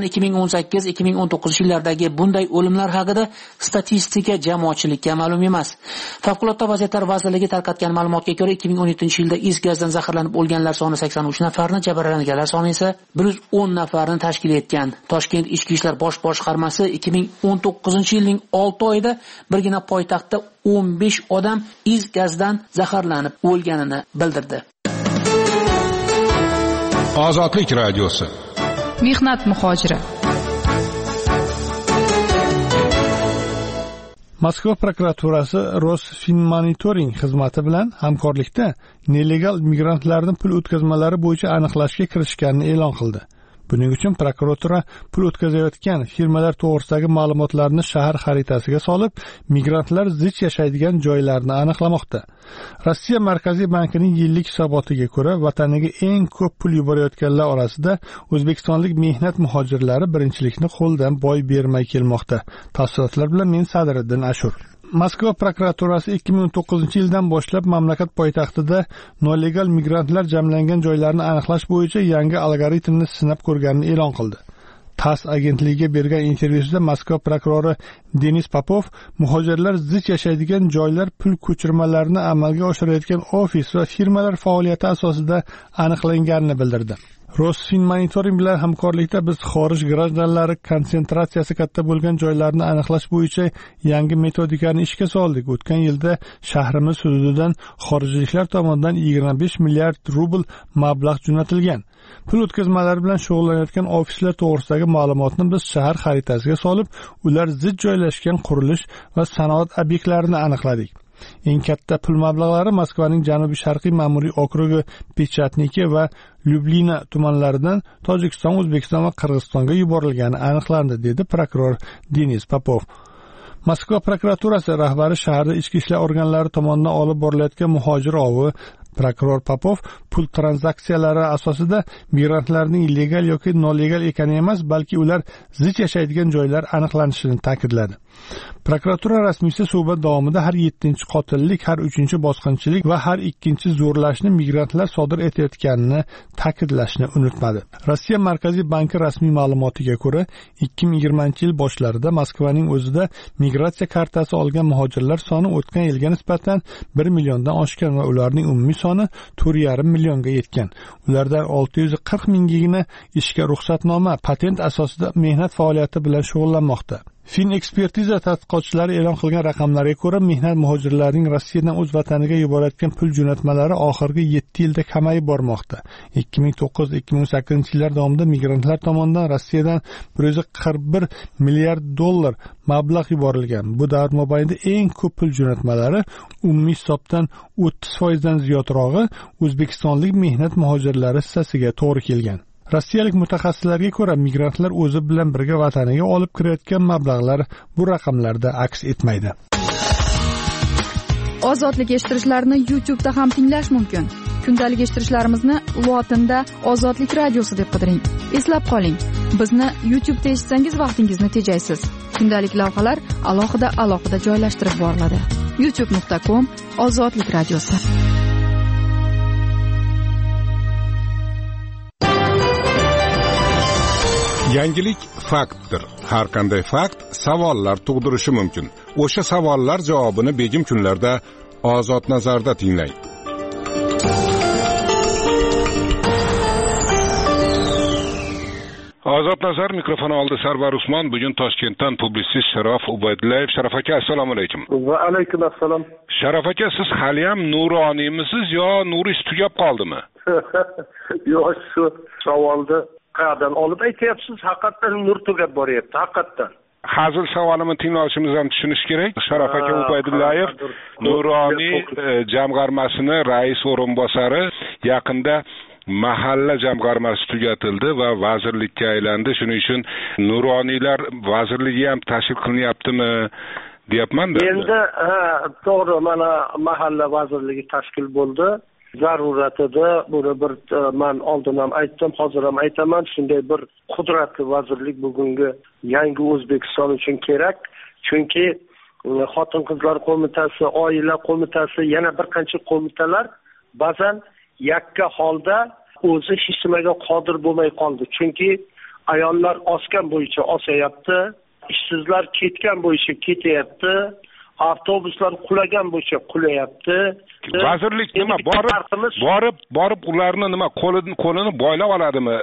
2018-2019 yillardagi bunday o'limlar haqida statistika jamoatchilikka ma'lum emas. Favqulodda vaziyatlar vazirligi tarqatgan ma'lumotga ko'ra 2017-yilda is gazdan zaharlanib o'lganlar soni 83 nafarni, jabrlanganlar soni esa 110 nafarni tashkil etgan. Toshkent ichki ishlar bosh boshqarmasi 2019-yilning 6 oyida birgina poytaxtda 15 odam is gazdan zaharlanib o'lganini bildirdi. Ozodlik radiosi. Mehnat muhojiri. Moskva prokuraturasi Rosfinmonitoring xizmati bilan hamkorlikda nelegal migrantlarni pul o'tkazmalari bo'yicha aniqlashga kirishganini e'lon qildi. Buning uchun prokuratura pul o'tkazayotgan firmalar to'g'risidagi ma'lumotlarni shahar xaritasiga solib, migrantlar zich yashaydigan joylarni aniqlamoqda. Rossiya Markaziy bankining yillik hisobotiga ko'ra, vataniga eng ko'p pul yuborayotganlar orasida o'zbekistonlik mehnat muhojirlari birinchilikni qo'ldan boy bermay kelmoqda. Tafsilotlar bilan men Sadriddin Ashur. Moskva prokuraturasi 2019-yildan boshlab mamlakat poytaxtida nolegal migrantlar jamlangan joylarni aniqlash bo'yicha yangi algoritmni sinab ko'rganini e'lon qildi. TASS agentligiga bergan intervyusida Moskva prokurori Denis Popov muhojirlar zich yashaydigan joylar pul ko'chirmalarini amalga oshirayotgan ofis va firmalar faoliyati asosida aniqlanganini bildirdi. Rosfinmonitoring bilan hamkorlikda biz xorij grajdanlari konsentratsiyasi katta bo'lgan joylarni aniqlash bo'yicha yangi metodikani ishga soldik. O'tgan yilda shahrimiz hududidan xorijliklar tomonidan 25 milliard rubl mablag' jo'natilgan. Pul o'tkazmalari bilan shug'ullanayotgan ofislar to'g'risidagi ma'lumotni biz shahar xaritasiga solib, ular zich joylashgan qurilish va sanoat obyektlarini aniqladik. Eng katta pul mablag'lari Moskvaning janubi-sharqiy ma'muriy okrugi Pechatniki va Lyublina tumanlaridan Tojikiston, O'zbekiston va Qirg'izistonga yuborilgani aniqlandi, dedi prokuror Denis Popov. Moskva prokuraturasi rahbari shaharda ichki ishlar organlari tomonidan olib borilayotgan muhojir ovi, Prokuror Popov pul tranzaksiyalari asosida migrantlarning legal yoki nolegal ekani emas, balki ular zich yashaydigan joylar aniqlanishini ta'kidladi. Prokuratura rasmiysi suhbat davomida har 7-chi qotillik, har 3-chi bosqinchilik va har 2-chi zo'rlashni migrantlar sodir etayotganini ta'kidlashni unutmadi. Rossiya Markaziy banki rasmiy ma'lumotiga ko'ra, 2020-yil boshlarida Moskvaning o'zida migratsiya kartasi olgan muhojirlar soni o'tgan yilga nisbatan 1 milliondan oshgan va ularning umumiy soni 4,5 millionga yetgan. Ulardan 640 mingigina ishga ruxsatnoma, patent asosida mehnat faoliyati bilan shug'ullanmoqda. Fin ekspertiza tadqiqotchilari e'lon qilgan raqamlarga ko'ra, mehnat muhojirlarining Rossiyadan o'z vataniga yuborayotgan pul jo'natmalari oxirgi 7 yilda kamayib bormoqda. 2009-2018 yillar davomida migrantlar tomonidan Rossiyadan 141 milliard dollar mablag' yuborilgan. Bu davr mobaynida eng ko'p pul jo'natmalari, umumiy hisobdan 30% dan ziyodrog'i o'zbekistonlik mehnat muhojirlari hissasiga to'g'ri kelgan. Rossiyalik mutaxassislarga ko'ra, migrantlar o'zi bilan birga vataniga olib kirayotgan mablag'lar bu raqamlarda aks etmaydi. Ozodlik eshittirishlarni YouTube'da ham tinglash mumkin. Kundalik eshittirishlarimizni lotinda Ozodlik radiosi deb qidiring. Eslab qoling, bizni YouTube'da eshitsangiz vaqtingizni tejaysiz. Kundalik lavhalar alohida joylashtirib boriladi. youtube.com/Ozodlik radiosi. Yangilik faktdir. Har qanday fakt savollar tug'dirishi mumkin. O'sha savollar javobini begim kunlarda Ozod nazarda tinglang. Ozod nazar mikrofoni oldi Sarvar Usmon. Bugun Toshkentdan publitsist Sharof Ubaydullayev. Sharof aka, assalomu alaykum. Va alaykum assalom. Sharof aka, siz hali ham nuroniyimisiz yo nuringiz tugab qoldimi? Yo'q, shu savolni qayerdan olib aytyapsiz? Haqiqatan nur tugab boryapti, haqiqatan. Hazil savolimni tinglashimiz ham tushunish kerak. Sharof aka Ubaydullayev Nuroniy jamg'armasining rais o'rinbosari, yaqinda mahalla jamg'armasi tugatildi va vazirlikka aylandi. Shuning uchun nuroniylar vazirligi ham tashkil qilinyaptimi deyapman-da. Endi to'g'ri, mana mahalla vazirligi tashkil bo'ldi. Zaruratida buni bir men oldin ham aytdim, hozir ham aytaman, shunday bir qudratli vazirlik bugungi yangi O'zbekiston uchun kerak. Chunki xotin-qizlar qo'mitasi, oila qo'mitasi, yana bir qancha qo'mitalar ba'zan yakka holda o'zi hech nimaga qodir bo'lmay qoldi. Chunki ayollar osgan bo'yicha osayapti, ishsizlar ketgan bo'yicha ketyapti, avtobuslar qulagan bo'yicha qulayapti. Vazirlik nima borib ularni nima qo'lini boylab oladimi?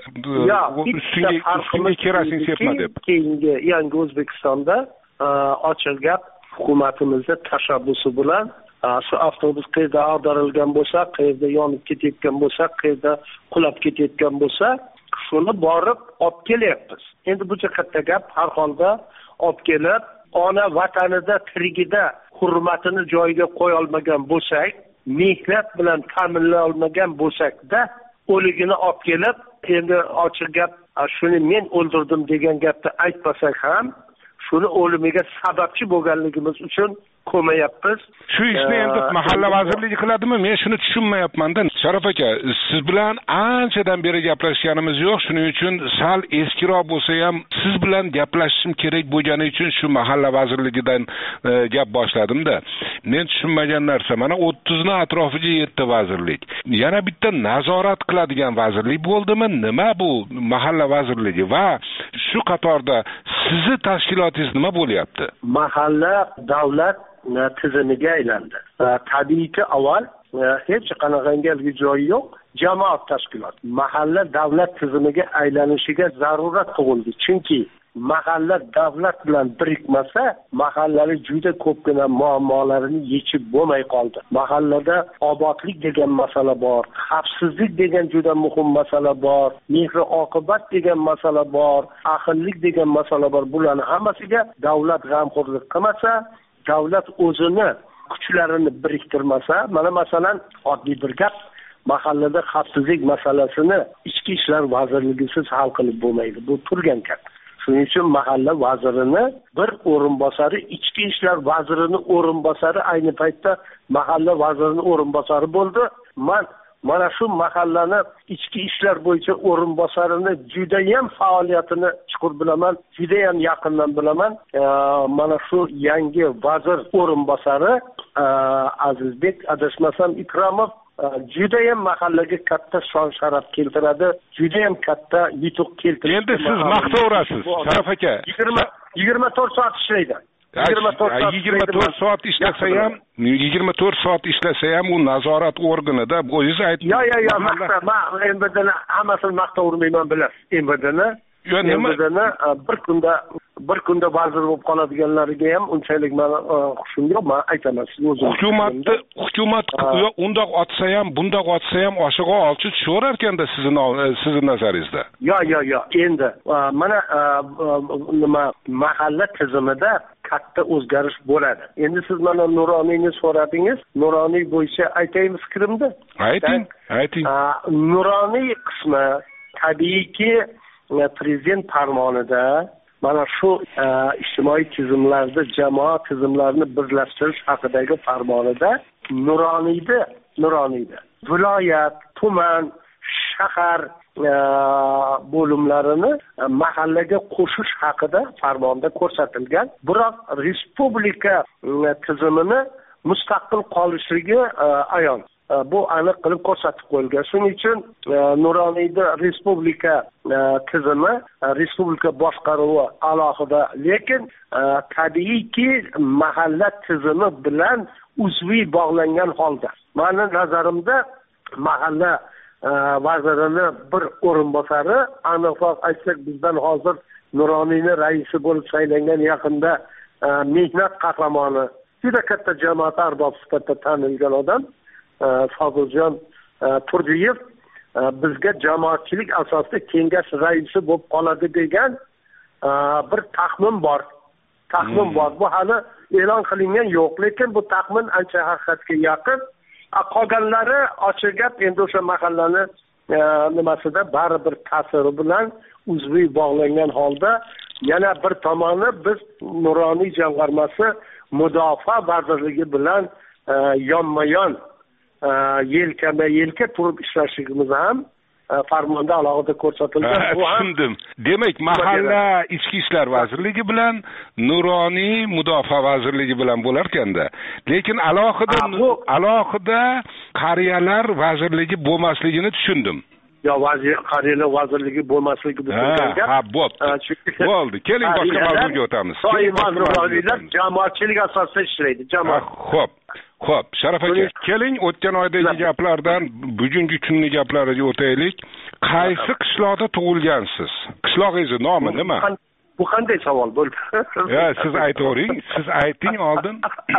Ustiga kerosin sepma deb. Keyingi yangi O'zbekistonda ochiq gap hukumatimizning tashabbusi bilan shu avtobus qayerda ag'darilgan bo'lsa, qayerda yonib ketayotgan bo'lsa, qayerda qulab ketayotgan bo'lsa, shuni borib olib kelyapmiz. Endi bu katta gap, har holda olib kelib, ona vatanida tirigida hurmatini joyiga qo'ya olmagan bo'lsak, mehnat bilan ta'minlay olmagan bo'lsak-da, o'ligini olib kelib, endi ochiq gap, shuni men o'ldirdim degan gapni aytmasak ham, shuni o'limiga sababchi bo'lganligimiz uchun ko'mayapmiz. Shu ishni endi mahalla vazirligi qiladimi? Men shuni tushunmayapman-da. Sharof aka, siz bilan anchadan beri gaplashganimiz yo'q. Shuning uchun sal eskiroq bo'lsa ham siz bilan gaplashishim kerak bo'lgani uchun shu mahalla vazirligidan gap boshladim-da. Men tushunmagan narsa, mana 30 ni atrofiga yetdi vazirlik. Yana bitta nazorat qiladigan vazirlik bo'ldimi? Nima bu mahalla vazirligi va shu qatorda sizni tashkilotingiz nima bo'lyapti? Mahalla davlat tizimiga aylandi. Tabiiyki avval hech qanaqangi joyi yo'q, jamoat tashkiloti. Mahalla davlat tizimiga aylanishiga zarurat tug'ildi. Chunki mahalla davlat bilan birikmasa, mahallali juda ko'pgina muammolarini yechib bo'lmay qoldi. Mahallada obodlik degan masala bor, xavfsizlik degan juda muhim masala bor, mehr-oqibat degan masala bor, ahillik degan masala bor. Bularning hammasiga davlat g'amxo'rlik qilmasa, davlat o'zini kuchlarini biriktirmasa, mana masalan oddiy bir gap, mahallada xavfsizlik masalasini ichki ishlar vazirligisiz hal qilib bo'lmaydi. Bu turgan gap. Shuning uchun mahalla vazirini bir o'rinbosari, ichki ishlar vazirining o'rinbosari ayni paytda mahalla vazirining o'rinbosari bo'ldi. mana shu mahallani ichki ishlar bo'yicha o'rinbosarini judayam faoliyatini chuqur bilaman, judayam yaqindan bilaman. Mana shu yangi vazir o'rinbosari Azizbek adashmasam Ikromov judayam mahallaga katta shon sharaf keltiradi, judayam katta yutuq keltiradi. Endi siz maqtaverasiz, Sharaf aka. 24 soat ishlaydi. 24 soat ishlasa ham, 24 soat ishlasa ham u nazorat organida o'zingiz aytdingiz. Yo, men MVDni hammasini maqtavermayman bilasiz. MVDni bir kunda vazir bo'lib qoladiganlariga ham unchalik meni xushim yo'q, men aytaman siz o'zingiz. Hukumat undoq otsa ham, bundoq otsa ham oshig'i olchi tushaverar ekanda sizning nazaringizda. Yo. Endi mana nima mahalla tizimida katta o'zgarish bo'ladi. Endi siz mana Nuroniyni so'radingiz. Nuroniy bo'yicha aytaymi fikrimni? Ayting. Nuroniy qismi tabiiyki prezident farmonida mana shu ijtimoiy tizimlarda jamoat tizimlarini birlashtirish haqidagi farmonida Nuroniyda viloyat, tuman, shahar bo'limlarini mahallaga qo'shish haqida farmonda ko'rsatilgan. Biroq respublika tizimini mustaqil qolishligi ayon. Bu aniq qilib ko'rsatib qo'yilgan. Shuning uchun Nuroniyda respublika tizimi, respublika boshqaruvi alohida, lekin tabiiyki mahalla tizimi bilan uzviy bog'langan holda. Meni nazarimda mahalla vazirini bir o'rinbosari, aniqroq aytsak bizdan hozir Nuroniyni raisi bo'lib saylangan yaqinda mehnat qahramoni, juda katta jamoat arbobi sifatida tanilgan odam Foziljon Turdiyev bizga jamoatchilik asosida kengash raisi bo'lib qoladi degan bir taxmin bor. Bu hali e'lon qilingan yo'q, lekin bu taxmin ancha haqiqatga yaqin. Qolganlari ochiq gap, endi o'sha mahallani nimasida baribir ta'siri bilan uzviy bog'langan holda. Yana bir tomoni biz Nuroniy jamg'armasi mudofaa vazirligi bilan yonma-yon yelkama-yelka turib ishlashimiz ham farmonda alohida ko'rsatilgan. Tushundim. Demak, mahalla ichki ishlar vazirligi bilan Nuroniy mudofaa vazirligi bilan bo'lar ekanda. Lekin alohida qariyalar vazirligi bo'lmasligini tushundim. Yo, qariyalar vazirligi bo'lmasligi bo'lgan gap. Bo'ldi. Keling boshqa mavzuga o'tamiz. Nuroniylar jamoatchilik asosida ishlaydi. Xo'p, Sharaf aka, keling o'tgan oydagi gaplardan bugungi kunning gaplariga o'taylik. Qaysi qishloqda tug'ilgansiz? Qishlog'ingiz nomi nima? Bu qanday savol bo'ldi? Siz aytavering, siz ayting oldin.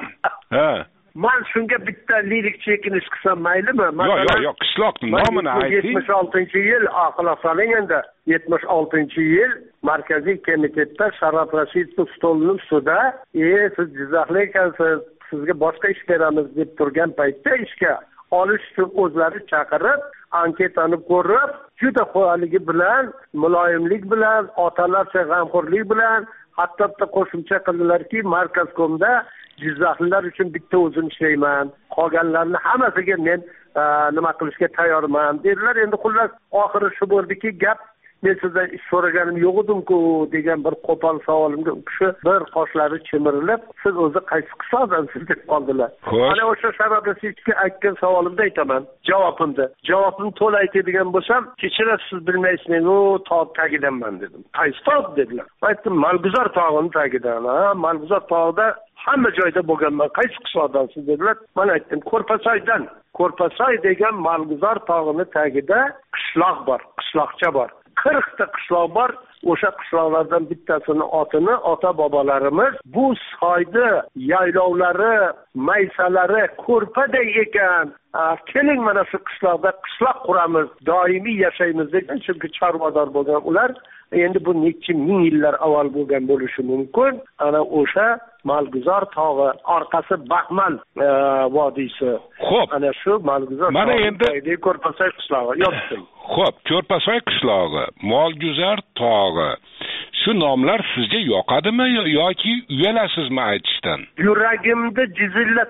Men shunga bitta lirik chekinish qilsam maylimi? Yo'q, qishloqning nomini ayting. 76-yil oqila soling endi. 76-yil Markaziy komitetda Sharof Rashidov stolning ustida, siz Jizzaxlik ekansiz, sizga boshqa ish beramiz deb turgan paytda ishga olish uchun o'zlari chaqirib, anketani ko'rib, juda qo'yaligi bilan, muloyimlik bilan, otalarcha g'amxo'rlik bilan, hatto qo'shimcha qildilarki, Markazkomda Jizzaxlilar uchun bitta o'zim ishlayman, qolganlarni hammasiga men nima qilishga tayyorman dedilar. Endi xullas oxiri shu bo'ldiki, gap men sizdan ish so'raganim yo'q edim-ku degan bir qo'pol savolimga u kishi bir qoshlari chimirilib, siz o'zi qaysi qishloqdansiz deb qoldilar. Ana o'sha Sharof aytgan savolimda aytaman javobimni to'la aytadigan bo'lsam, kechirasiz, siz bilmaysiz, men tog' tagidanman dedim. Qaysi tog' dedilar. Aytdim, Malguzor tog'ining tagidan. Malguzor tog'ida hamma joyda bo'lganman. Qaysi qishloqdansiz dedilar. Men aytdim, Ko'rpasoydan. Ko'rpasoy degan Malguzor tog'ining tagida qishloq bor, qishloqcha bor. 40 ta qishloq bor. O'sha qishloqlardan bittasini otini ota-bobolarimiz bu soyda yaylovlari, maysalari ko'rpaday ekan. Keling mana shu qishloqda qishloq quramiz, doimiy yashaymiz degan, chunki chorvador bo'lgan ular. Endi bu necha ming yillar avval bo'lgan bo'lishi mumkin. Ana o'sha Malguzor tog'i, orqasi Baxmal vodiysi. Xo'p. Ana shu Malguzor mana endi Ko'rpasoy qishlog'i yozdim. Xo'p, Ko'rpasoy qishlog'i, Malguzor tog'i. Shu nomlar sizga yoqadimi yoki uyalasizmi aytishdan? Yuragimni jizillatadi.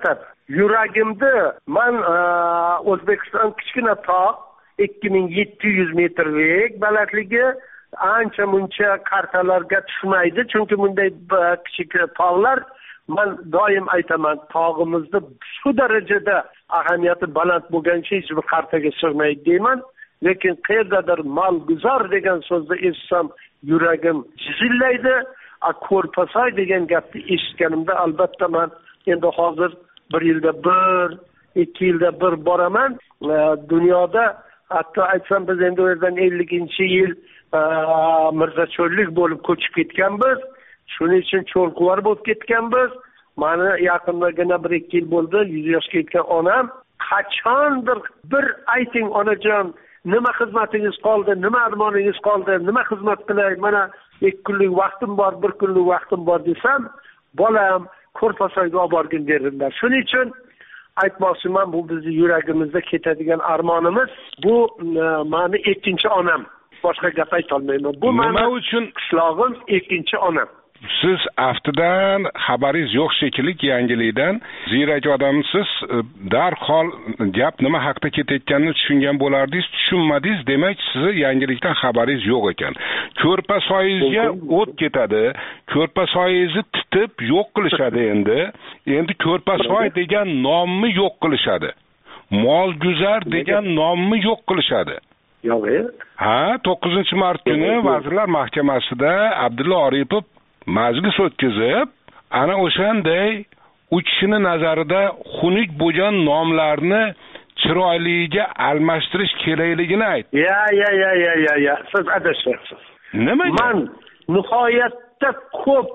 yuragimda man O'zbekiston kichkina tog' 2700 metrlik balandligi ancha muncha kartalarga tushmaydi, chunki bunday kichik tog'lar, man doim aytaman, tog'imizda shu darajada ahamiyati baland bo'lgancha hech bir kartaga sig'maydi deyman. Lekin qayerdadir malguzor degan so'zni eshitsam yuragim jizillaydi. Ko'rpasoy degan gapni eshitganimda albatta man endi hozir 1 yilda 1, 2 yilda 1 boraman. Dunyoda hatto aytsam biz endi u yerdan 50-yil mirzacho'llik bo'lib ko'chib ketganmiz. Shuning uchun cho'lquvar bo'lib ketganmiz. Mani yaqindagina 1-2 yil bo'ldi 100 yoshga yetgan onam qachondir bir ayting onajon, nima xizmatingiz qoldi, nima armoningiz qoldi, nima xizmat qilay, mana 2 kunlik vaqtim bor, 1 kunlik vaqtim bor desam, bolam Ko'rpasoyga olib borgin derdilar. Shuning uchun aytmoqchiman, bu bizning yuragimizda ketadigan armonimiz. Bu meni ikkinchi onam. Boshqa gap ayta olmayman. Bu nima uchun qishlog'im ikkinchi onam. Siz aftidan xabaringiz yo'q shekilli yangilikdan, ziyrak odamsiz, darhol gap nima haqida ketayotganini tushungan bo'lardingiz, tushunmadingiz, demak sizni yangilikdan xabaringiz yo'q ekan. Ko'rpasoyingizga o't ketadi, Ko'rpasoyingizni titib yo'q qilishadi endi. Endi Ko'rpasoy degan nomni yo'q qilishadi. Molguzar degan nomni yo'q qilishadi. Yo'q. Ha, 9-mart kuni Vazirlar Mahkamasida Abdulla Oripov majlis o'tkazib, ana o'shanday u kishini nazarida xunuk bo'lgan nomlarni chiroyliga almashtirish kerakligini aytdi. Ya. Siz adashyapsiz. Nimaga? Men nihoyatda ko'p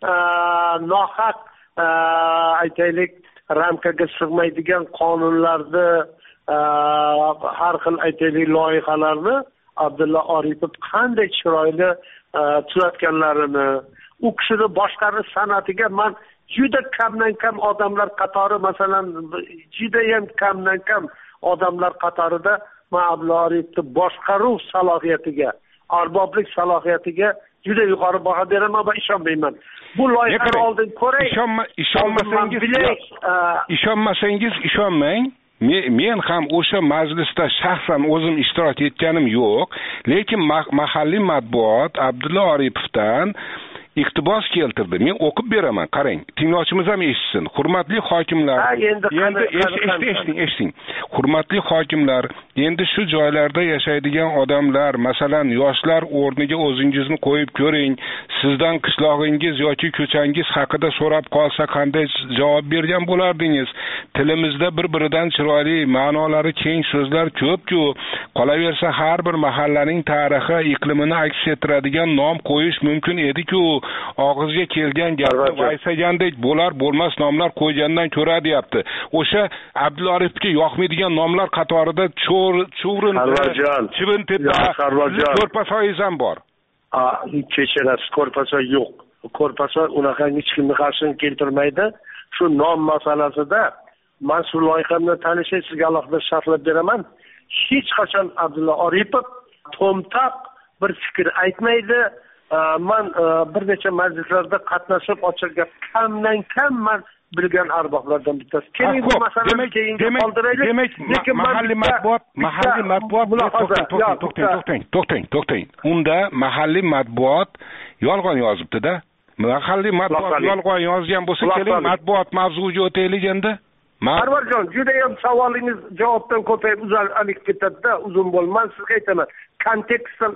nohaq aytaylik ramkaga sig'maydigan qonunlarni, har xil aytaylik loyihalarni Abdulla Oripov qanday chiroyli tugatganlarini, u kishini boshqarish san'atiga men juda kamdan kam odamlar qatori, masalan, juda ham kamdan kam odamlar qatorida men Abdulla Oripovni boshqaruv salohiyatiga, arboblik salohiyatiga juda yuqori baho beraman va ishonmayman. Bu loyihani oldin ko'ray. Ishonmasangiz ishonmang. Men ham o'sha majlisda shaxsan o'zim ishtirok etganim yo'q, lekin mahalliy matbuot Abdulla Oripovdan iqtibos keltirdi. Men o'qib beraman, qarang. Tinglovchimiz ham eshitsin. Hurmatli hokimlar, endi eshiting. Hurmatli hokimlar, endi shu joylarda yashaydigan odamlar, masalan, yoshlar o'rniga o'zingizni qo'yib ko'ring. Sizdan qishlog'ingiz yoki ko'changiz haqida so'rab qolsa qanday javob bergan bo'lardingiz? Tilimizda bir-biridan chiroyli, ma'nolari keng so'zlar ko'p-ku. Qolaversa har bir mahallaning tarixi, iqlimini aks ettiradigan nom qo'yish mumkin edi-ku. Og'izga kelgan gapni vaysagandek bo'lar-bo'lmas nomlar qo'ygandan ko'ra deyapti. O'sha Abdulla Oripovga yoqmaydigan nomlar qatorida Chuvrin, Chivintepa, Ko'rpasoyingiz ham bor. Kechirasiz, Ko'rpasoy yo'q. Ko'rpasoy unaqa hech kimni qarshilik keltirmaydi. Shu nom masalasida men shu loyihamni tanishib sizga alohida sharhlab beraman. Hech qachon Abdulla Oripov to'mtaq bir fikr aytmaydi. Men bir necha majlislarda qatnashib ochiq gap kamdan kam men bilgan arboblardan bittasi. Keling bu masalani keyinga qoldiraylik. Lekin mahalliy matbuot to'xtang. Unda mahalliy matbuot yolg'on yozibdi-da. Mahalliy matbuot yolg'on yozgan bo'lsa, keling matbuot mavzuga o'taylik endi. Parvarjon, juda ham savolingiz javobdan ko'payib uzilib ketadi-da, uzun bo'lmas. Sizga aytaman, kontekstdan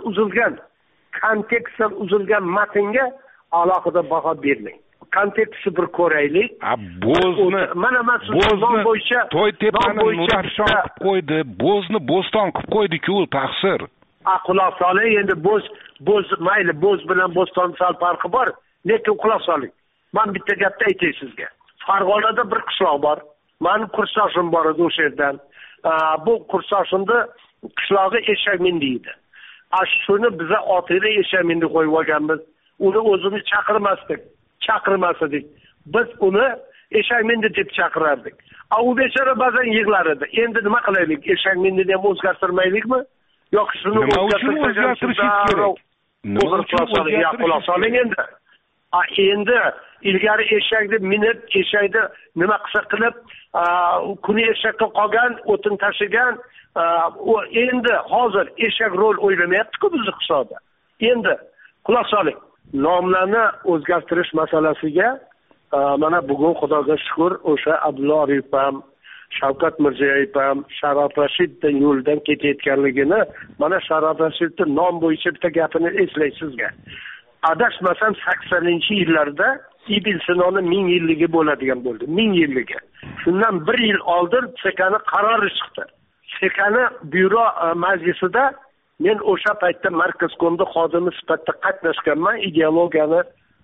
matnga alohida baho bermang. Kontekstni bir ko'raylik. Mana bo'yicha to'y tepani Nurafshon qilib qo'ydi, bo'zni bo'ston qilib qo'ydi-ku, taqsir. Quloq soling, endi bo'z mayli, bo'z bilan bo'ston sal farqi bor, lekin quloq soling. Men bitta gapni aytay sizga. Farg'onada bir qishloq bor. Men kursoshim bor edi o'sha yerdan. Bu kursoshimda qishlog'i Eshakmindi edi. Shuni biza otini Eshakmindi qo'yib olganmiz. Uni o'zini chaqirmas edik. Biz uni Eshakmindi deb chaqirardik. U bechora ba'zan yig'lar edi. Endi nima qilaylik? Eshakmindini ham o'zgartirmaylikmi? Yo'q, shuni o'zgartirish kerak. Quloq soling endi. Endi ilgari eshakni minib, eshakni nima qilsa qilib, kuni eshakka qolgan, o'tin tashigan, endi hozir eshak rol o'ynamayapti-ku bizning hisobda. Endi quloq soling. Nomlarni o'zgartirish masalasiga mana bugun Xudoga shukr, o'sha Abdulla Aripov ham, Shavkat Mirziyoyev ham Sharof Rashidning yo'lidan ketayotganligini, mana Sharof Rashidning nom bo'yicha bitta gapini eslaysizga. Adashmasam 80-yillarda Ibn Sinoning 1000 yilligi bo'ladigan bo'ldi. 1000 yilligi. Shundan 1 yil oldin SEKAning qarori chiqdi. SEKAning byuro majlisida men o'sha paytda Markazkomda xodimi sifatida qatnashganman, ideologiyani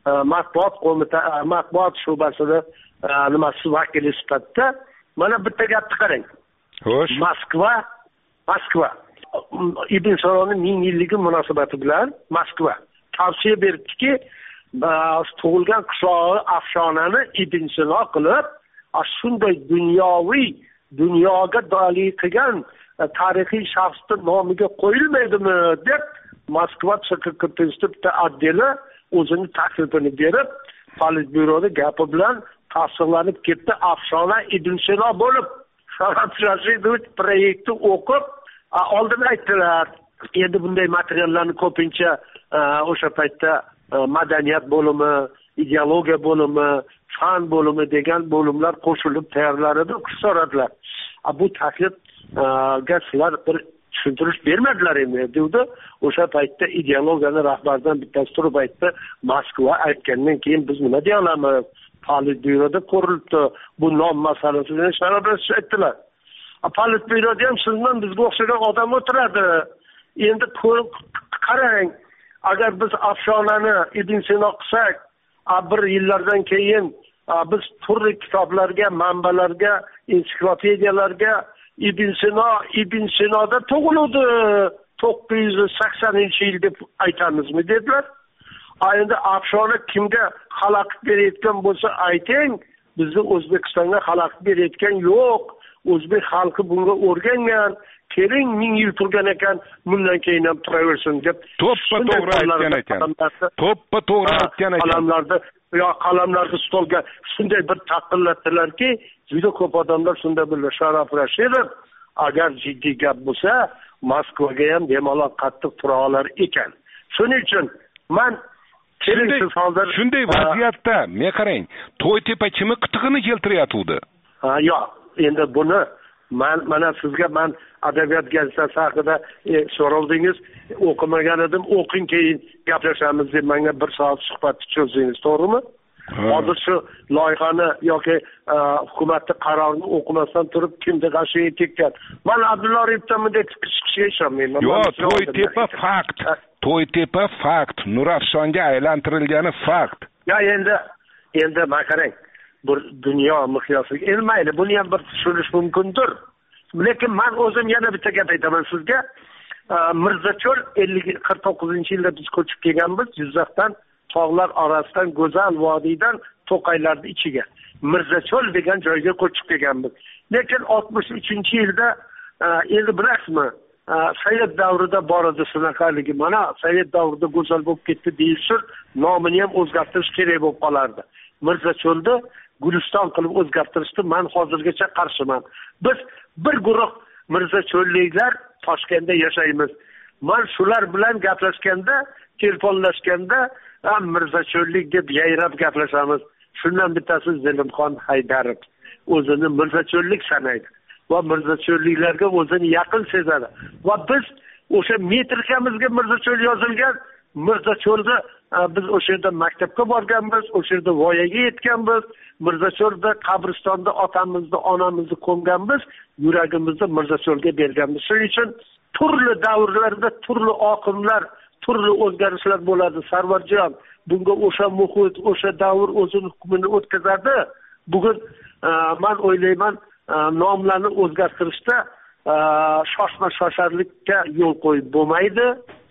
matbuot shubasida nimasi vakili sifatida. Mana bitta gapni qarang. Xo'sh. Moskva Ibn Sinoning 1000 yilligi munosabati bilan Moskva tavsiya berdiki, tug'ilgan qishlog'i Afshonani Ibn Sino qilib, shunday dunyoga dalil qilgan tarixiy shaxsning nomiga qo'yilmaydimi deb Moskva bitta addeli o'zini taklifini berib, Politbyuroda gapi bilan tasdiqlanib ketdi. Afshona Ibn Sino bo'lib, Sharof Rashidovich proyektni o'qib, oldin aytdilar, endi bunday materiallarni ko'pincha o'sha paytda madaniyat bo'limi, ideologiya bo'limi, fan bo'limi degan bo'limlar qo'shilib tayyorlar edi, so'radilar. Bu taklifga sizlar bir tushuntirish bermadilar endi dedi. O'sha paytda ideologiyani rahbaridan bittasi turib aytdi, Moskva aytgandan keyin biz nima deya olamiz? Politbyuroda ko'rilibdi. Bu nom masalasini Sharof aytdilar. Politbyuroda ham sizdan bizga o'xshagan odam o'tiradi. Endi qarang, agar biz Afshonani Ibn Sino qilsak, bir yillardan keyin biz turli kitoblarga, manbalarga, ensiklopediyalarga Ibn Sinoda tug'ildi 980-yil deb aytamizmi dedilar. Endi Afshona kimga xalaqit berayotgan bo'lsa ayting, bizni O'zbekistonga xalaqit berayotgan yo'q. O'zbek xalqi bunga o'rgangan, keling 1000 yil turgan ekan, bundan keyin ham turaversin deb to'g'ri aytgan ekan. To'g'ri aytgan ekan. Qalamlarni stolga shunday bir taqillatdilarki, juda ko'p odamlar shunday bildi. Sharof Rashidov agar jiddiy gap bo'lsa, Moskvaga ham bemalol qattiq tura olar ekan. Shuning uchun men shunday vaziyatda, men qarang, To'ytepa kimi qitig'ini keltiryapti. Yo'q, endi buni mana sizga men adabiyot gazetasi haqida so'rovdingiz, o'qimagan edim, o'qing keyin gaplashamiz deb menga 1 soat suhbat cho'zdingiz, to'g'rimi? Hozir shu loyihani yoki hukumatning qarorini o'qimasdan turib kimdir g'ashiga tekkan. Men Abdulla Aripovdan bunday chiqishga ishonmayman. Yo'q, To'ytepa fakt. Nurafshonga aylantirilgani fakt. Ya endi men qarang, bir dunyo miqyosiga endi mayli, buni ham bir tushunish mumkindir. Lekin men o'zim yana bitta gap aytaman sizga. Mirzacho'l 49-yilda biz ko'chib kelganmiz Jizzaxdan, tog'lar orasidan, go'zal vodiydan To'qaylarning ichiga. Mirzacho'l degan joyga ko'chib kelganmiz. Lekin 63-yilda endi bilasizmi, Sovet davrida bor edi shunaqaligi. Mana Sovet davrida go'zal bo'lib ketdi deyilsa, nomini ham o'zgartirish kerak bo'lib qolardi. Mirzacho'lda Guliston qilib o'zgartirishni men hozirgacha qarshiman. Biz bir guruh Mirzacho'lliklar Toshkentda yashaymiz. Men shular bilan gaplashganda, telefonlashganda Mirzacho'llik deb yayrab gaplashamiz. Shundan bittasi Zilimxon Haydarov. O'zini Mirzacho'llik sanaydi. Va Mirzacho'lliklarga o'zini yaqin sezadi. Va biz o'sha metrikamizga Mirzacho'l yozilgan, Mirzacho'lda biz o'sha yerda maktabga borganmiz, o'sha yerda voyaga yetganmiz, Mirzacho'lda qabristonda otamizni, onamizni ko'mganmiz, yuragimizni Mirzacho'lga berganmiz. Shuning uchun turli davrlarda turli oqimlar, turli o'zgarishlar bo'ladi. Sarvarjon bunga o'sha muhit, o'sha davr o'zining hukmini o'tkazadi. Bugun men o'ylayman, nomlarni o'zgartirishda shoshma-shosharlikka yo'l qo'yib bo'lmaydi.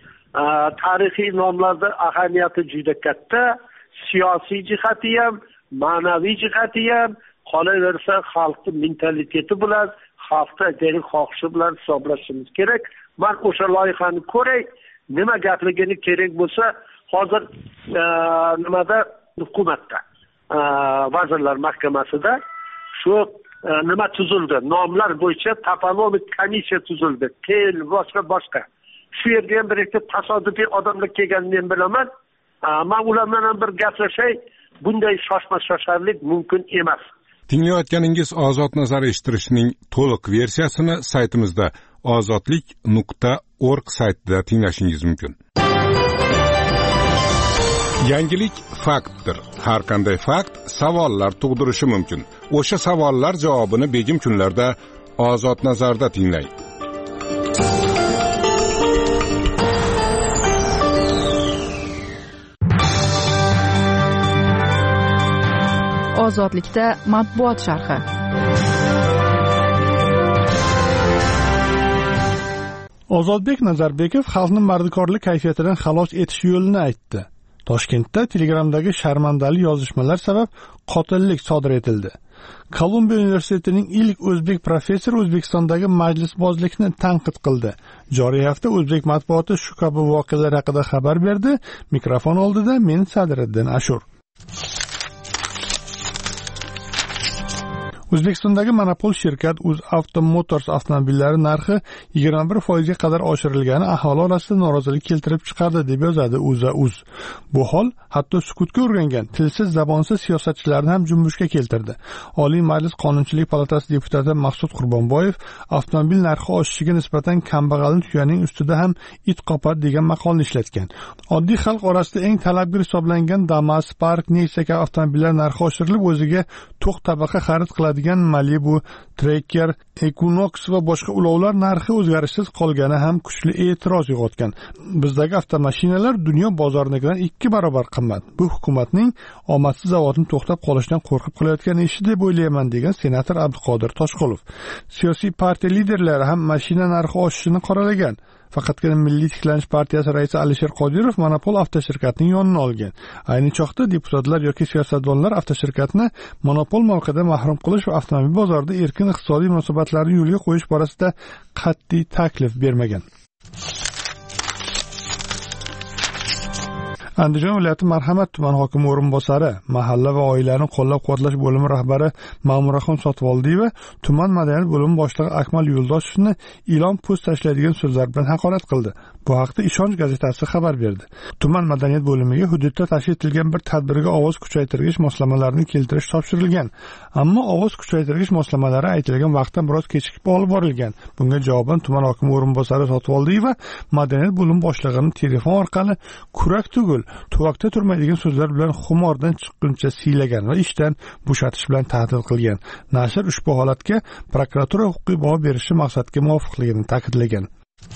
Tarixiy nomlarda ahamiyati juda katta, siyosiy jihati ham, ma'naviy jihati ham, qolaversa xalqning mentaliteti bilan, xalqning xohishi bilan hisoblashimiz kerak. Men o'sha loyihani ko'ray, nima gapligini kerak bo'lsa, hozir nimada hukumatda vazirlar mahkamasida shu nima tuzildi, nomlar bo'yicha toponomik komissiya tuzildi, til boshqa shu yerga ham bir ikkita tasodifiy odamlar kelganini men bilaman. Men ular bilan bir gaplashay, bunday shoshma-shosharlik mumkin emas. Tinglayotganingiz Ozod nazar eshittirishning to'liq versiyasini saytimizda ozodlik.org saytida tinglashingiz mumkin. Yangilik faktdir. Har qanday fakt savollar tug'dirishi mumkin. O'sha savollar javobini begim kunlarda Ozod nazarda tinglang. Ozodlikda matbuot sharhi. Ozodbek Nazarbekov xalqni mardikorlik kayfiyatidan xalos etish yo'lini aytdi. Toshkentda Telegramdagi sharmandali yozishmalar sabab qotillik sodir etildi. Kolumbiya universitetining ilk o'zbek professori O'zbekistondagi majlisbozlikni tanqid qildi. Joriy hafta o'zbek matbuoti shu kabi voqealar haqida xabar berdi. Mikrofon oldida men Sadriddin Ashur. O'zbekistondagi monopol shirkat UzAuto Motors avtomobillari narxi 21% ga qadar oshirilgani aholi orasida norozilik keltirib chiqardi deb yozadi UzAuz. Bu hol hatto sukutga o'rgangan tilsiz zabonsiz siyosatchilarni ham junbushga keltirdi. Oliy Majlis Qonunchilik palatasi deputati Maqsud Qurbonboyev avtomobil narxi oshishiga nisbatan kambag'alni tuyaning ustida ham it qopar degan maqolni ishlatgan. Oddiy xalq orasida eng talabgir hisoblangan Damas, Spark, Nexia avtomobillar narxi oshirilib o'ziga to'q tabaqa xarid qiladi Malibu, Tracker, Equinox va boshqa ulovlar narxi o'zgarishsiz qolgani ham kuchli e'tiroz uyg'otgan. Bizdagi avtomashinalar dunyo bozoridagidan 2 barobar qimmat. Bu hukumatning omadsiz zavodni to'xtab qolishidan qo'rqib qilayotgan ishi deb o'ylayman degan senator Abduqodir Toshqulov. Siyosiy partiya liderlari ham mashina narxi oshishini qoralagan. Faqatgina Milliy tiklanish partiyasi raisi Alisher Qodirov monopol avtoshirkatning yonini olgan. Ayni chog'da deputatlar yoki siyosatdonlar avtoshirkatni monopol mavqedan mahrum qilish va avtomobil bozorida erkin iqtisodiy munosabatlarni yo'lga qo'yish borasida qat'iy taklif bermagan. Andijon viloyati Marhamat tuman hokimi o'rinbosari, mahalla va oilani qo'llab-quvvatlash bo'limi rahbari Ma'muraxon Sotvoldiyeva tuman madaniyat bo'limi boshlig'i Akmal Yo'ldoshevni ilon post tashlaydigan so'zlar bilan haqorat qildi. Bu haqda Ishonch gazetasi xabar berdi. Tuman madaniyat bo'limiga hududda tashkil etilgan bir tadbirga ovoz kuchaytirgich moslamalarini keltirish topshirilgan. Ammo ovoz kuchaytirgich moslamalari aytilgan vaqtdan biroz kechikib olib borilgan. Bunga javoban tuman hokimi o'rinbosari Sotvoldiyeva madaniyat bo'limi boshlig'ini telefon orqali kurak tugul tuvakda turmaydigan so'zlar bilan xumordan chiqquncha siylagan va ishdan bo'shatish bilan tahdid qilgan. Nashr ushbu holatga prokuratura huquqiy baho berishi maqsadga muvofiqligini ta'kidlagan.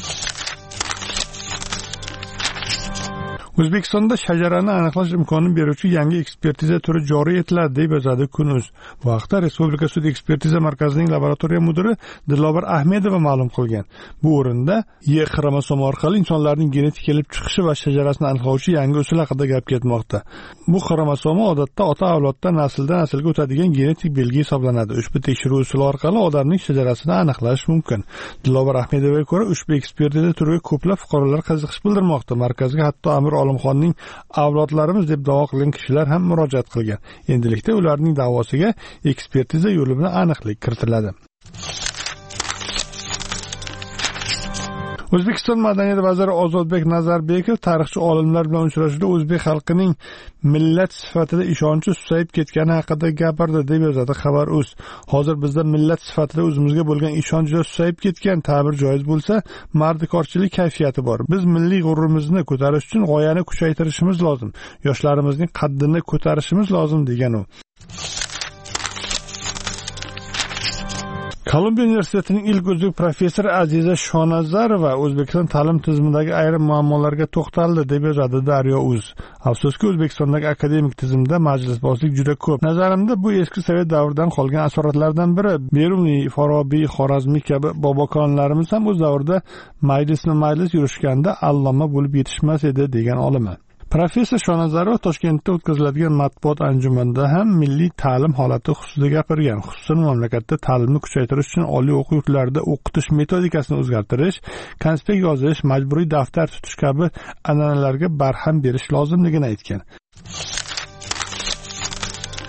O'zbekistonda shajarani aniqlash imkonini beruvchi yangi ekspertiza turi joriy etiladi deb yozadi Kun.uz. Bu haqda Respublika sud ekspertiza markazining laboratoriya mudiri Dilobar Ahmedova ma'lum qilgan. Bu o'rinda Y xromosomi orqali insonlarning genetik kelib chiqishi va shajarasini aniqlovchi yangi usul haqida gap ketmoqda. Bu xromosoma odatda ota avloddan nasldan naslga o'tadigan genetik belgi hisoblanadi. Ushbu tekshiruv usuli orqali odamning shajarasini aniqlash mumkin. Dilobar Ahmedovaga ko'ra, ushbu ekspertiza turiga ko'plab fuqarolar qiziqish bildirmoqda. Markazga hatto Amir Olimxonning avlodlarimiz deb da'vo qilgan kishilar ham murojaat qilgan. Endilikda ularning da'vosiga ekspertiza yo'li bilan aniqlik kiritiladi. O'zbekiston madaniyat vaziri Ozodbek Nazarbekov tarixchi olimlar bilan uchrashuvda o'zbek xalqining millat sifatida ishonchi susayib ketgani haqida gapirdi deb yozadi Xabar.uz. Hozir bizda millat sifatida o'zimizga bo'lgan ishonch juda susayib ketgan, ta'bir joiz bo'lsa, mardikorchilik kayfiyati bor. Biz milliy g'ururimizni ko'tarish uchun g'oyani kuchaytirishimiz lozim. Yoshlarimizning qaddini ko'tarishimiz lozim degan u. Kolumbiya universitetining ilk o'zbek professori Aziza Shonazarova O'zbekiston ta'lim tizimidagi ayrim muammolarga to'xtaldi deb yozadi Daryo.uz. Afsuski, O'zbekistondagi akademik tizimda majlisbozlik juda ko'p. Nazarimda bu eski sovet davridan qolgan asoratlardan biri. Beruniy, Forobiy, Xorazmiy kabi bobokonlarimiz ham o'z davrida majlis yurishganda alloma bo'lib yetishmas edi degan olima. Professor Shonazarova Toshkentda o'tkaziladigan matbuot anjumanida ham milliy ta'lim holati xususida gapirgan. Xususan, mamlakatda ta'limni kuchaytirish uchun oliy o'quv yurtlarida o'qitish metodikasini o'zgartirish, konspekt yozish, majburiy daftar tutish kabi an'analarga barham berish lozimligini aytgan.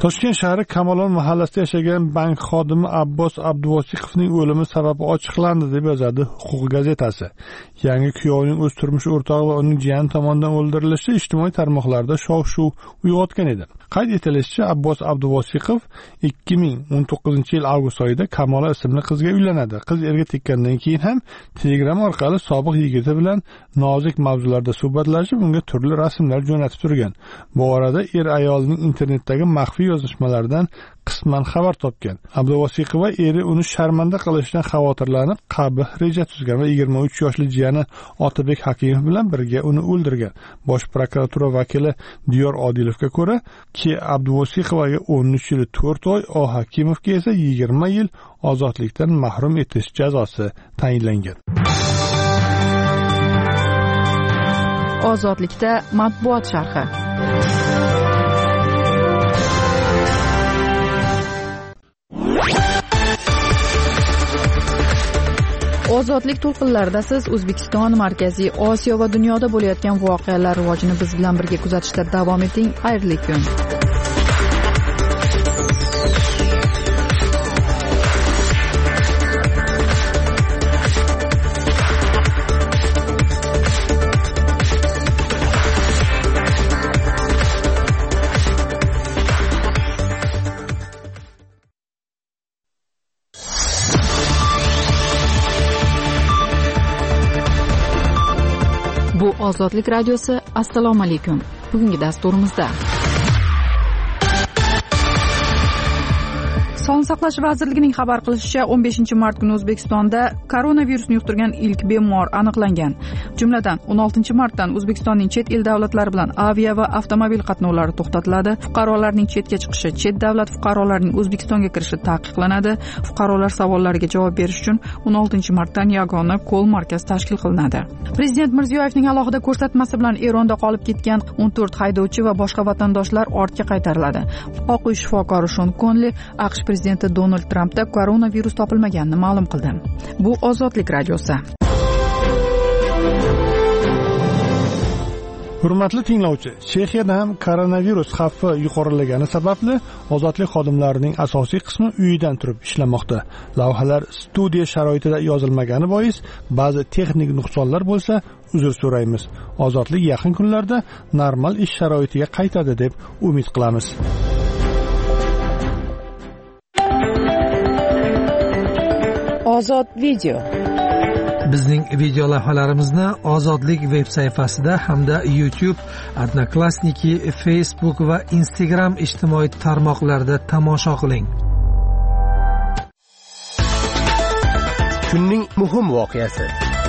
Toshkent shahri Kamolon mahallasida yashagan bank xodimi Abbos Abduvosiqovning o'limi sababi ochiqlandi deb yozadi Huquq gazetasi. Yangi kuyovning o'z turmush o'rtog'i va uning jiyani tomonidan o'ldirilishi ijtimoiy tarmoqlarda shov-shuv uyg'otgan edi. Qayd etilishicha, Abbos Abduvosiqov 2019-yil avgust oyida Kamola ismli qizga uylanadi. Qiz erga tekkandan keyin ham Telegram orqali sobiq yigiti bilan nozik mavzularda suhbatlashib, unga turli rasmlar jo'natib turgan. Bu orada ayolning internetdagi maxfiy yozishmalaridan qisman xabar topgan. Abduvosiqova eri uni sharmanda qilishdan xavotirlanib, qabih reja tuzgan va 23 yoshli jiyani Otabek Hakimov bilan birga uni o'ldirgan. Bosh prokuratura vakili Diyor Odilovga ko'ra, ki Abduvosiqovaga 13 yil 4 oy, O Hakimovga esa 20 yil ozodlikdan mahrum etish jazosi tayinlangan. Ozodlikda matbuot sharhi. Ozodlik to'lqinlarida siz O'zbekiston, Markaziy Osiyo va dunyoda bo'layotgan voqealar rivojini biz bilan birga kuzatishda davom eting. Xayrli kun. Bu Ozodlik radiosi. Assalomu alaykum. Bugungi dasturimizda Sog'liqni saqlash vazirligining xabar qilishicha, 15-mart kuni O'zbekistonda koronavirusni yuqtirgan ilk bemor aniqlangan. Jumladan, 16-martdan O'zbekistonning chet el davlatlari bilan avia va avtomobil qatnovlari to'xtatiladi. Fuqarolarning chetga chiqishi, chet davlat fuqarolarining O'zbekistonga kirishi taqiqlanadi. Fuqarolar savollariga javob berish uchun 16-martdan yagona kol markaz tashkil qilinadi. Prezident Mirziyoyevning alohida ko'rsatmasi bilan Eronda qolib ketgan 14 haydovchi va boshqa vatandoshlar ortga qaytariladi. Oq uy shifokori Shon Konli AQSh prezidenti Donald Trampda koronavirus topilmaganini ma'lum qildi. Bu Ozodlik radiosi. Hurmatli tinglovchi, Chexiyada ham koronavirus xavfi yuqorilagani sababli ozodlik xodimlarining asosiy qismi uyidan turib ishlamoqda. Lavhalar studiya sharoitida yozilmagani bois ba'zi texnik nuqsonlar bo'lsa, uzr so'raymiz. Ozodlik yaqin kunlarda normal ish sharoitiga qaytadi deb umid qilamiz. Ozod video. Bizning video lavhalarimizni Ozodlik veb sayfasida hamda YouTube, Odnoklassniki, Facebook va Instagram ijtimoiy tarmoqlarida tomosha qiling. Kunning muhim voqeasi.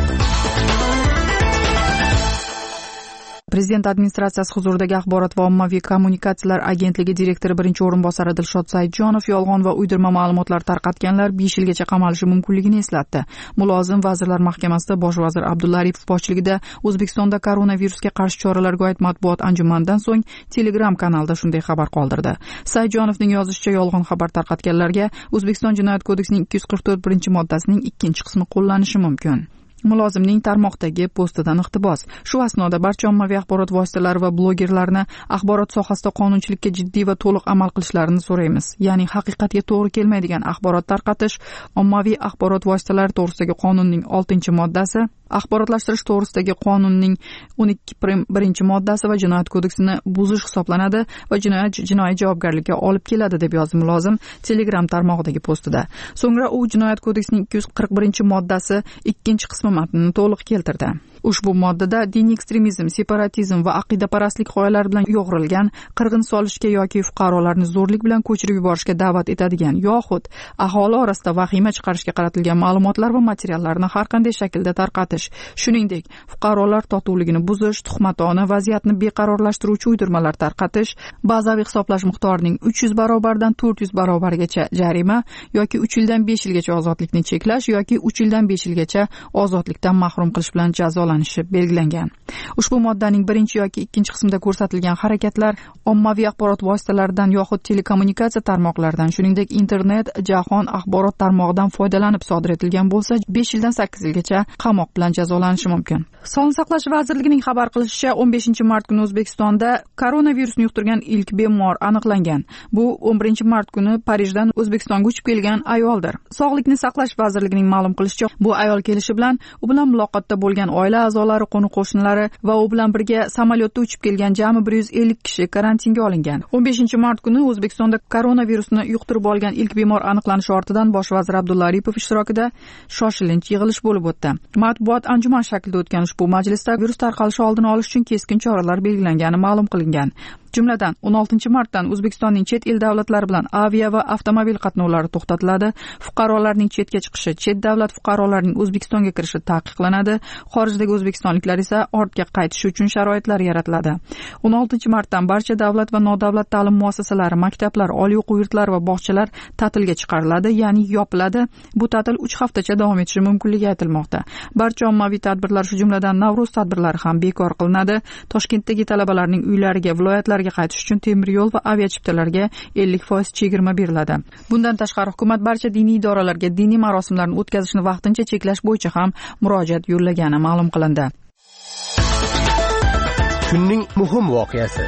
Prezident administratsiyasi huzuridagi Axborot va ommaviy kommunikatsiyalar agentligi direktori birinchi o'rinbosari Dilshod Saidjonov yolg'on va uydirma ma'lumotlar tarqatganlar 5 yilgacha qamalishi mumkinligini eslatdi. Mulozim Vazirlar Mahkamasida bosh vazir Abdulla Aripov boshchiligida O'zbekistonda koronavirusga qarshi choralarga oid matbuot anjumandan so'ng Telegram kanalida shunday xabar qoldirdi. Saidjonovning yozishicha, yolg'on xabar tarqatganlarga O'zbekiston Jinoyat kodeksining 244-moddasining 2-qismi qo'llanishi mumkin. Mulozimning tarmoqdagi postidan iqtibos. Shu asnoda barcha ommaviy axborot vositalari va blogerlarni axborot sohasida qonunchilikka jiddiy va to'liq amal qilishlarini so'raymiz. Ya'ni haqiqatga to'g'ri kelmaydigan axborot tarqatish ommaviy axborot vositalari to'g'risidagi qonunning 6-moddasi, axborotlashtirish to'g'risidagi qonunning 12-moddasi va Jinoyat kodeksini buzish hisoblanadi va jinoiy javobgarlikka olib keladi deb yozdi mulozim Telegram tarmog'idagi postida. So'ngra u Jinoyat kodeksining 241-moddasi 2-qismi matnini to'liq keltirdi. Ushbu moddada diniy ekstremizm, separatizm va aqidaparastlik g'oyalari bilan yo'g'rilgan, qirg'in solishga yoki fuqarolarni zo'rlik bilan ko'chirib yuborishga da'vat etadigan yoxud aholi orasida vahima chiqarishga qaratilgan ma'lumotlar va materiallarni har qanday shaklda tarqatish, shuningdek, fuqarolar totuvligini buzish, tuhmatona vaziyatni beqarorlashtiruvchi uydirmalar tarqatish, bazaviy hisoblash miqdorining 300 barobardan 400 barobargacha jarima yoki 3 yildan 5 yilgacha ozodlikni cheklash yoki 3 yildan 5 yilgacha ozodlikdan mahrum qilish bilan jazolanadi. jazolanishi belgilangan. Ushbu moddaning 1 yoki 2 qismida ko'rsatilgan harakatlar ommaviy axborot vositalaridan yoxud telekommunikatsiya tarmoqlaridan, shuningdek internet, jahon axborot tarmog'idan foydalanib sodir etilgan bo'lsa, 5 yildan 8 yilgacha qamoq bilan jazolanishi mumkin. Sog'liqni saqlash vazirligining xabar qilishicha, 15-mart kuni O'zbekistonda koronavirusni yuqtirgan ilk bemor aniqlangan. Bu 11-mart kuni Parijdan O'zbekistonga uchib kelgan ayoldir. Sog'liqni saqlash vazirligining ma'lum qilishicha, bu ayol kelishi bilan u bilan muloqotda bo'lgan oila a'zolari, qo'ni-qo'shnilari va u bilan birga samolyotda uchib kelgan jami 150 kishi karantinga olingan. 15-mart kuni O'zbekistonda koronavirusni yuqtirib olgan ilk bemor aniqlanishi ortidan bosh vazir Abdulla Aripov ishtirokida shoshilinch yig'ilish bo'lib o'tdi. Matbuot anjuman shaklida o'tgan ushbu majlisda virus tarqalishi oldini olish uchun keskin choralar belgilangani ma'lum qilingan. Jumladan 16-martdan O'zbekistonning chet el davlatlari bilan avia va avtomobil qatnovlari to'xtatiladi. Fuqarolarning chetga chiqishi, chet davlat fuqarolarining O'zbekistonga kirishi taqiqlanadi. Xorijdagi o'zbekistonliklar esa ortga qaytishi uchun sharoitlar yaratiladi. 16-martdan barcha davlat va nodavlat ta'lim muassasalari, maktablar, oliy o'quv yurtlari va bog'chalar ta'tilga chiqariladi, ya'ni yopiladi. Bu ta'til 3 haftacha davom etishi mumkinligi aytilmoqda. Barcha ommaviy tadbirlar, shu jumladan Navro'z tadbirlari ham bekor qilinadi. Toshkentdagi talabalarning uylariga, viloyatlarga qaytish uchun temir yo'l va aviachiptalarga 50% chegirma beriladi. Bundan tashqari hukumat barcha diniy idoralarga diniy marosimlarni o'tkazishni vaqtincha cheklash bo'yicha ham murojaat yo'llagani ma'lum qilindi. Kunning muhim voqeasi.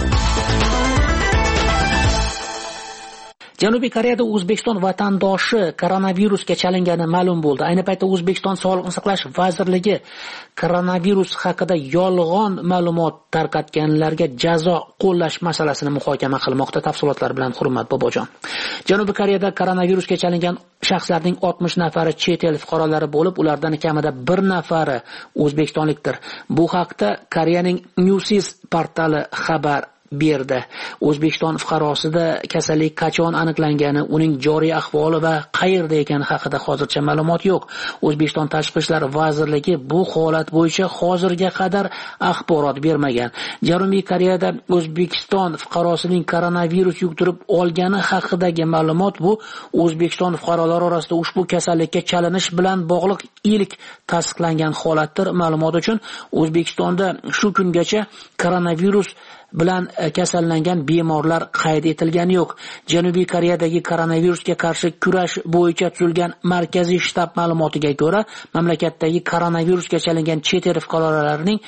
Janubiy Koreyada O'zbekiston vatandoshi koronavirusga chalingani ma'lum bo'ldi. Ayni paytda O'zbekiston Sog'liqni saqlash vazirligi koronavirus haqida yolg'on ma'lumot tarqatganlarga jazo qo'llash masalasini muhokama qilmoqda. Tafsilotlar bilan Hurmat Bobojon. Janubiy Koreyada koronavirusga chalingan shaxslarning 60 nafari chet el fuqarolari bo'lib, ulardan kamida 1 nafari o'zbekistonlikdir. Bu haqda Koreyaning Newsis portali xabar berdi. O'zbekiston fuqarosida kasallik qachon aniqlangani, uning joriy ahvoli va qayerda ekani haqida hozircha ma'lumot yo'q. O'zbekiston Tashqi ishlar vazirligi bu holat bo'yicha hozirga qadar axborot bermagan. Janubiy Koreyada O'zbekiston fuqarosining koronavirus yuqtirib olgani haqidagi ma'lumot bu O'zbekiston fuqarolari orasida ushbu kasallikka chalinish bilan bog'liq ilk tasdiqlangan holatdir. Ma'lumot uchun O'zbekistonda shu kungacha koronavirus bilan kasallangan bemorlar qayd etilgani yo'q. Janubiy Koreyadagi koronavirusga qarshi kurash bo'yicha tuzilgan markaziy shtab ma'lumotiga ko'ra, mamlakatdagi koronavirusga chalingan chet el fuqarolarining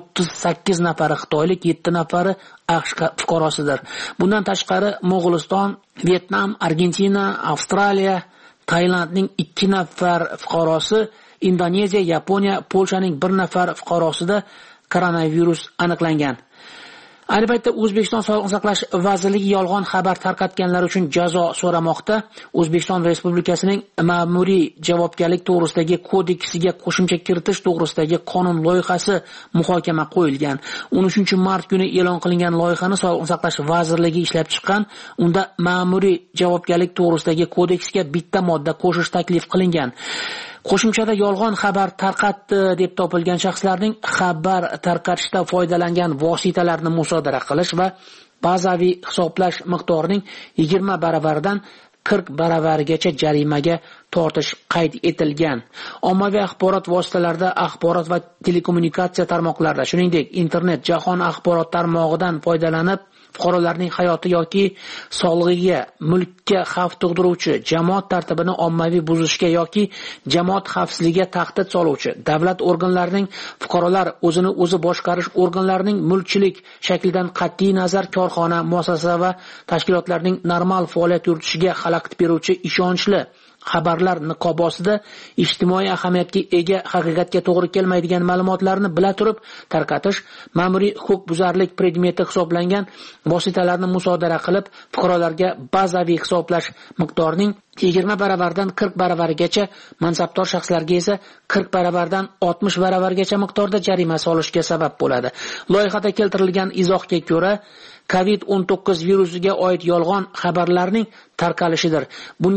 38 nafari xitoylik, 7 nafari AQSh fuqarosidir. Bundan tashqari Mo'g'uliston, Vyetnam, Argentina, Avstraliya, Tailandning 2 nafar fuqarosi, Indoneziya, Yaponiya, Polshaning 1 nafar fuqarosida koronavirus aniqlangan. Ayni paytda O'zbekiston Sog'liqni saqlash vazirligi yolg'on xabar tarqatganlar uchun jazo so'ramoqda. O'zbekiston Respublikasining ma'muriy javobgarlik to'g'risidagi kodeksiga qo'shimcha kiritish to'g'risidagi qonun loyihasi muhokama qo'yilgan. 13-mart kuni e'lon qilingan loyihani Sog'liqni saqlash vazirligi ishlab chiqqan. Unda ma'muriy javobgarlik to'g'risidagi kodeksga bitta modda qo'shish taklif qilingan. Qo'shimchada yolg'on xabar tarqatdi deb topilgan shaxslarning xabar tarqatishda foydalangan vositalarni musodara qilish va bazaviy hisoblash miqdorining 20 baravaridan 40 baravarigacha jarimaga tortish qayd etilgan. Ommaviy axborot vositalarida, axborot va telekommunikatsiya tarmoqlarida, shuningdek internet, jahon axborot tarmog'idan foydalanib fuqarolarning hayoti yoki sog'lig'iga, mulkka xavf tug'diruvchi, jamoat tartibini ommaviy buzishga yoki jamoat xavfsizligiga tahdid soluvchi, davlat organlarining fuqarolar o'zini o'zi boshqarish organlarining mulkchilik shaklidan qat'iy nazar korxona, muassasa va tashkilotlarning normal faoliyat yuritishiga xalaqit beruvchi ishonchli xabarlar niqobosida ijtimoiy ahamiyatga ega, haqiqatga to'g'ri kelmaydigan ma'lumotlarni bila turib tarqatish, ma'muriy huquqbuzarlik predmeti hisoblangan vositalarni musodara qilib, fuqarolarga bazaviy hisoblash miqdorining 20 baravardan 40 baravarigacha, mansabdor shaxslarga esa 40 baravardan 60 baravargacha miqdorda jarima solishga sabab bo'ladi. Loyihada keltirilgan izohga ko'ra, COVID-19 virusiga oid yolg'on xabarlarning tarqalishidir. Bunga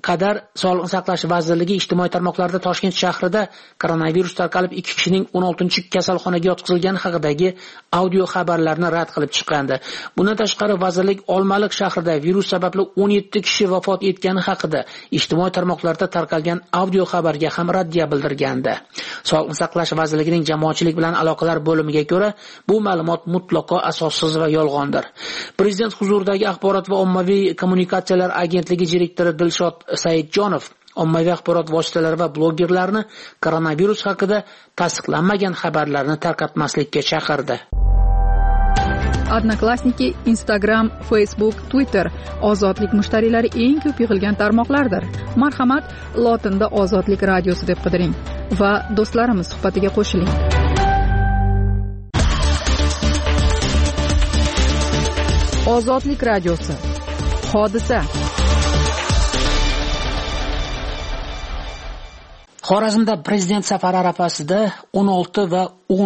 qadar Sog'liqni saqlash vazirligi ijtimoiy tarmoqlarda Toshkent shahrida koronavirus tarqalib 2 kishining 16-kasalxonaga yotqizilgani haqidagi audio xabarlarni rad qilib chiqqandi. Bundan tashqari vazirlik Olmaliq shahrida virus sababli 17 kishi vafot etgani haqida ijtimoiy tarmoqlarda tarqalgan audio xabarga ham raddiya bildirgandi. Sog'liqni saqlash vazirligining jamoatchilik bilan aloqalar bo'limiga ko'ra, bu ma'lumot mutlaqo asossiz va yolg'ondir. Prezident huzuridagi axborot va ommaviy kommunikatsiyalar agentligi direktori Dilshod Saidjonov ommaviy axborot vositalari va blogerlarni koronavirus haqida tasdiqlanmagan xabarlarni tarqatmaslikka chaqirdi. Odnoklassniki, Instagram, Facebook, Twitter ozodlik mushtariylari eng ko'p yig'ilgan tarmoqlardir. Marhamat, lotinda Ozodlik radiosi deb qidiring va do'stlarimiz suhbatiga qo'shiling. Ozodlik radiosi. Hodisa. Xorazmda prezident safari arafasida 16 va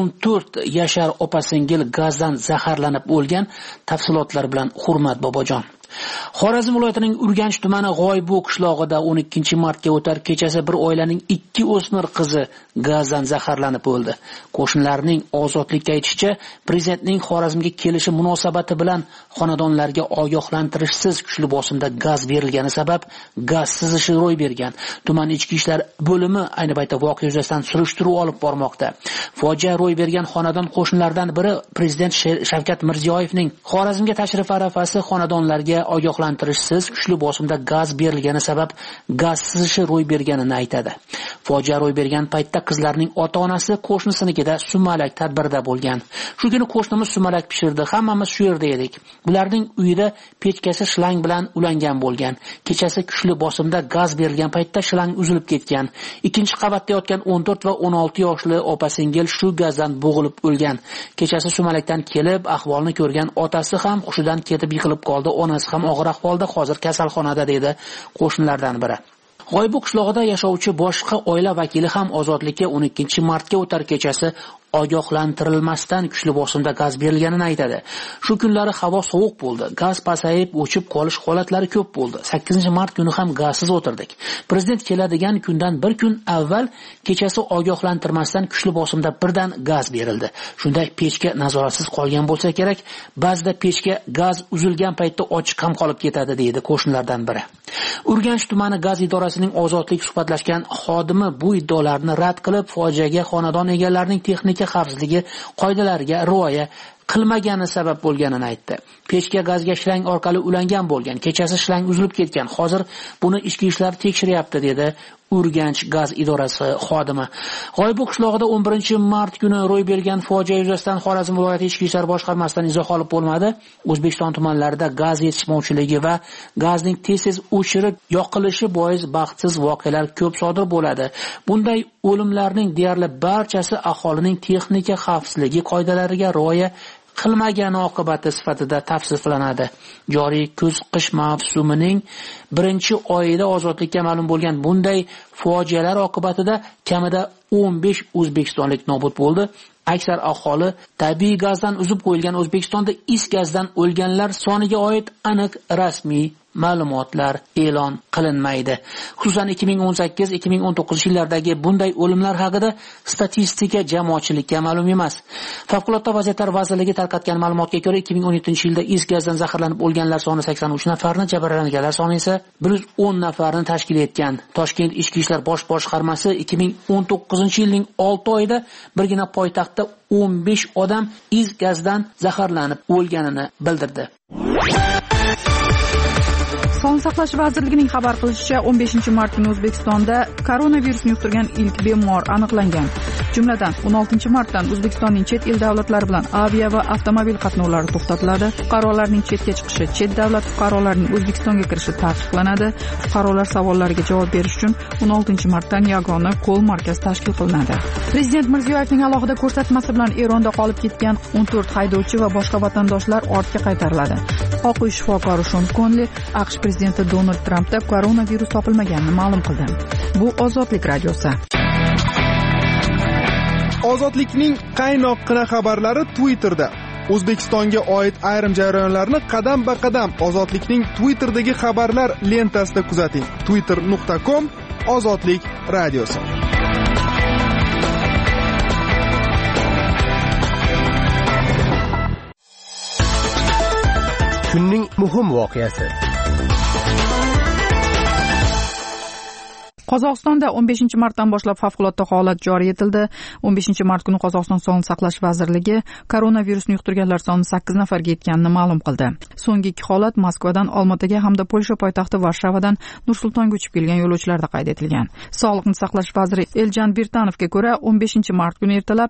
14 yashar opa-singil gazdan zaharlanib o'lgan. Tafsilotlar bilan Hurmat Bobojon. Xorazm viloyatining Urganch tumani G'oybu qishlog'ida 12 martga o'tar kechasi bir oilaning 2 o'smir qizi gazdan zaharlanib o'ldi. Qo'shnilarning ozodlikka aytishicha, prezidentning Xorazmga kelishi munosabati bilan xonadonlarga ogohlantirishsiz kuchli bosimda gaz berilgani sabab gaz sizishi ro'y bergan. Tuman ichki ishlar bo'limi ayni paytda voqea yuzasidan surishtiruv olib bormoqda. Fojia ro'y bergan xonadon qo'shnilardan biri prezident Shavkat Mirziyoyevning Xorazmga tashrif arafasi xonadonlarga ogohlantirishsiz kuchli bosimda gaz berilgani sabab gaz sizishi ro'y berganini aytadi. Fojia ro'y bergan paytda qizlarning ota-onasi qo'shnisinikida sumalak tadbirda bo'lgan. Shu kuni qo'shnimiz sumalak pishirdi, hammamiz shu yerda edik. Bularning uyida pechkasi shlang bilan ulangan bo'lgan. Kechasi kuchli bosimda gaz berilgan paytda shlang uzilib ketgan. Ikkinchi qavatda yotgan 14 va 16 yoshli opa-singil shu gazdan bo'g'ilib o'lgan. Kechasi sumalakdan kelib ahvolni ko'rgan otasi ham hushidan ketib yiqilib qoldi. Onasi ham og'ir ahvolda, hozir kasalxonada dedi qo'shnilardan biri. G'oybu qishlog'ida yashovchi boshqa oila vakili ham ozodlikka 12 martga o'tar kechasi ogohlantirilmasdan kuchli bosimda gaz berilganini aytadi. Shu kunlari havo sovuq bo'ldi. Gaz pasayib, o'chib qolish holatlari ko'p bo'ldi. 8-mart kuni ham gazsiz o'tirdik. Prezident keladigan kundan bir kun avval kechasi ogohlantirmasdan kuchli bosimda birdan gaz berildi. Shunda pechka nazoratsiz qolgan bo'lsa kerak, ba'zida pechka gaz uzilgan paytda ochiq ham qolib ketadi, deydi qo'shnilardan biri. Urganch tumani gaz idorasining ozodlik suhbatlashgan xodimi bu iddaolarni rad qilib, fojiaga xonadon egalarining texnika xavfsizligi qoidalariga rioya qilmagani sabab bo'lganini aytdi. Pechka gazga shlang orqali ulangan bo'lgan. Kechasi shlang uzilib ketgan. Hozir buni ichki ishlar tekshiryapti, dedi Urganch gaz idorasi xodimi. G'oybu qishlog'ida 11-mart kuni ro'y bergan fojia yuzasidan Xorazm viloyati ichki ishlar boshqarmasidan izoh olib bo'lmadi. O'zbekiston tumanlarida gaz yetishmovchiligi va gazning tez-tez o'chirib yoqilishi bois baxtsiz voqealar ko'p sodir bo'ladi. Bunday o'limlarning deyarli barchasi aholining texnika xavfsizligi qoidalariga rioya qilmagani oqibati sifatida tavsiflanadi. Joriy kuz-qish mavsumining 1-oyida ozodlikka ma'lum bo'lgan bunday fojialar oqibatida kamida 15 o'zbekistonlik nobud bo'ldi. Aksar aholi tabiiy gazdan uzib qo'yilgan O'zbekistonda is gazdan o'lganlar soniga oid aniq rasmiy ma'lumotlar e'lon qilinmaydi. Xususan 2018-2019 yillardagi bunday o'limlar haqida statistika jamoatchilikka ma'lum emas. Favqulodda vaziyatlar vazirligi tarqatgan ma'lumotga ko'ra 2017-yilda is gazdan zaharlanib o'lganlar soni 83 nafarni, jabrlanganlar soni esa 110 nafarni tashkil etgan. Toshkent ichki ishlar bosh boshqarmasi 2019-yilning 6 oyida birgina poytaxtda 15 odam is gazdan zaharlanib o'lganini bildirdi. Sog'liqni saqlash vazirligining xabar qilishicha, 15-mart kuni O'zbekistonda koronavirusni yuqtirgan ilk bemor aniqlangan. Jumladan 16-martdan O'zbekistonning chet el davlatlari bilan avia va avtomobil qatnovlari to'xtatiladi. Fuqarolarning chetga chiqishi, chet davlat fuqarolarining O'zbekistonga kirishi taqiqlanadi. Fuqarolar savollariga javob berish uchun 16-martdan yagona kol markaz tashkil qilinadi. Prezident Mirziyoyevning alohida ko'rsatmasi bilan Eronda qolib ketgan 14 haydovchi va boshqa vatandoshlar ortga qaytariladi. Oq uy shifokori Shon Konli AQSh prezidenti Donald Trampda koronavirus topilmaganini ma'lum qildi. Bu Ozodlik radiosi. Ozodlikning qaynoqqina xabarlari Twitterda. O'zbekistonga oid ayrim jarayonlarni qadam-ba-qadam Ozodlikning Twitter'dagi xabarlar lentasida kuzating. twitter.com/ozodlik radiosi. Kunning muhim voqeasi. Qozog'istonda 15-martdan boshlab favqulodda holat joriy etildi. 15-mart kuni Qozog'iston Sog'liqni saqlash vazirligi koronavirusni yuqtirganlar soni 8 nafarga yetganini ma'lum qildi. So'nggi 2 holat Moskvadan Olmaotaga hamda Polsha poytaxti Varshavadan Nur-Sultonga uchib kelgan yo'lovchilarda qayd etilgan. Sog'liqni saqlash vaziri Eljan Birtanovga ko'ra, 15-mart kuni ertalab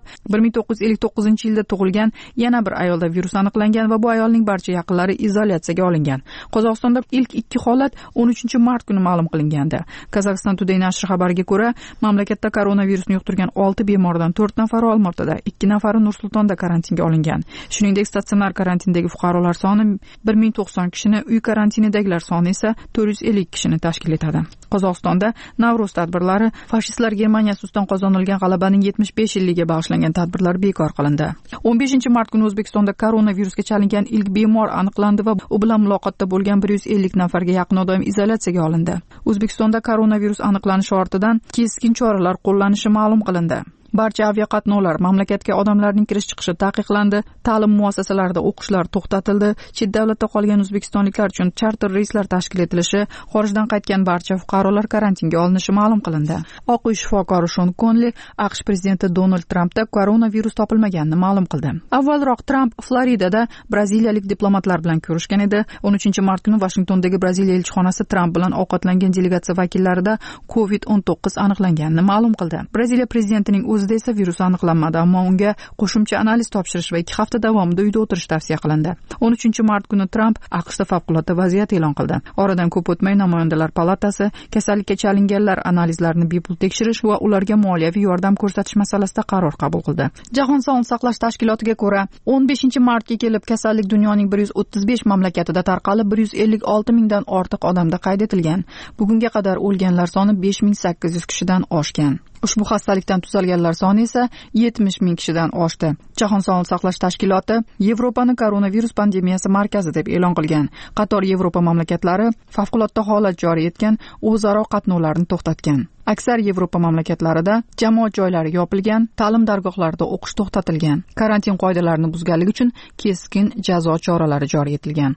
1959-yilda tug'ilgan yana bir ayolda virus aniqlangan va bu ayolning barcha yaqinlari izolyatsiyaga olingan. Qozog'istonda ilk 2 holat 13-mart kuni ma'lum qilingandi. Qozog'iston Today nashri xabariga ko'ra, mamlakatda koronavirusni yuqtirgan 6 bemordan 4 nafari Olmaotada, 2 nafari Nur-Sultonda karantinga olingan. Shuningdek, statsionar karantindagi fuqarolar soni 1090 kishini, uy karantinidagilar soni esa 450 kishini tashkil etadi. Qozog'istonda Navro'z tadbirlari fashistlar Germaniyasi ustidan qozonilgan g'alabaning 75 yilligiga bag'ishlangan tadbirlar bekor qilindi. 15-mart kuni O'zbekistonda koronavirusga chalingan ilk bemor aniqlandi va u bilan muloqotda bo'lgan 150 nafarga yaqin odam izolyatsiyaga olindi. O'zbekistonda koronavirus aniqlanishi ortidan keskin choralar qo'llanishi ma'lum qilindi. Barcha aviaqatnovlar, mamlakatga odamlarning kirish-chiqishi taqiqlandi, ta'lim muassasalarida o'qishlar to'xtatildi, chet davlatda qolgan o'zbekistonliklar uchun charter reyslar tashkil etilishi, xorijdan qaytgan barcha fuqarolar karantinga olinishi ma'lum qilindi. Oq uy shifokori Shon Konli AQSh prezidenti Donald Trampda koronavirus topilmaganini ma'lum qildi. Avvalroq Tramp Floridada braziliyalik diplomatlar bilan ko'rishgan edi. 13-mart kuni Vashingtondagi Braziliya elchixonasi Tramp bilan ovqatlangan delegatsiya vakillarida COVID-19 aniqlanganini ma'lum qildi. Braziliya prezidentining o'zida esa virus aniqlanmadi, ammo unga qo'shimcha analiz topshirish va 2 hafta davomida uyda o'tirish tavsiya qilindi. 13-mart kuni Tramp AQShda favqulodda vaziyat e'lon qildi. Oradan ko'p o'tmay Namoyandalar palatasi kasallikka chalinganlar analizlarini bepul tekshirish va ularga moliyaviy yordam ko'rsatish masalasida qaror qabul qildi. Jahon Sog'liqni saqlash tashkilotiga ko'ra, 15-martga kelib kasallik dunyoning 135 mamlakatida tarqalib, 156 mingdan ortiq odamda qayd etilgan. Bugunga qadar o'lganlar soni 5800 kishidan oshgan. Ushbu xastalikdan tuzalganlar soni esa 70 ming kishidan oshdi. Jahon Sog'liqni saqlash tashkiloti Yevropani koronavirus pandemiyasi markazi deb e'lon qilgan. Qator Yevropa mamlakatlari favqulodda holat joriy etgan, o'zaro qatnovlarni to'xtatgan. Aksar Yevropa mamlakatlarida jamoat joylari yopilgan, ta'lim dargohlarida o'qish to'xtatilgan. Karantin qoidalarini buzganlik uchun keskin jazo choralari joriy etilgan.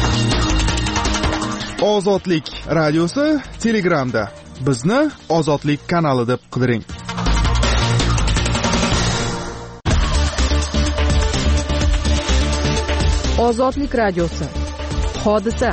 Ozodlik radiosi Telegramda. Bizni Ozodlik kanali deb qidiring. Ozodlik radiosi. Hodisa.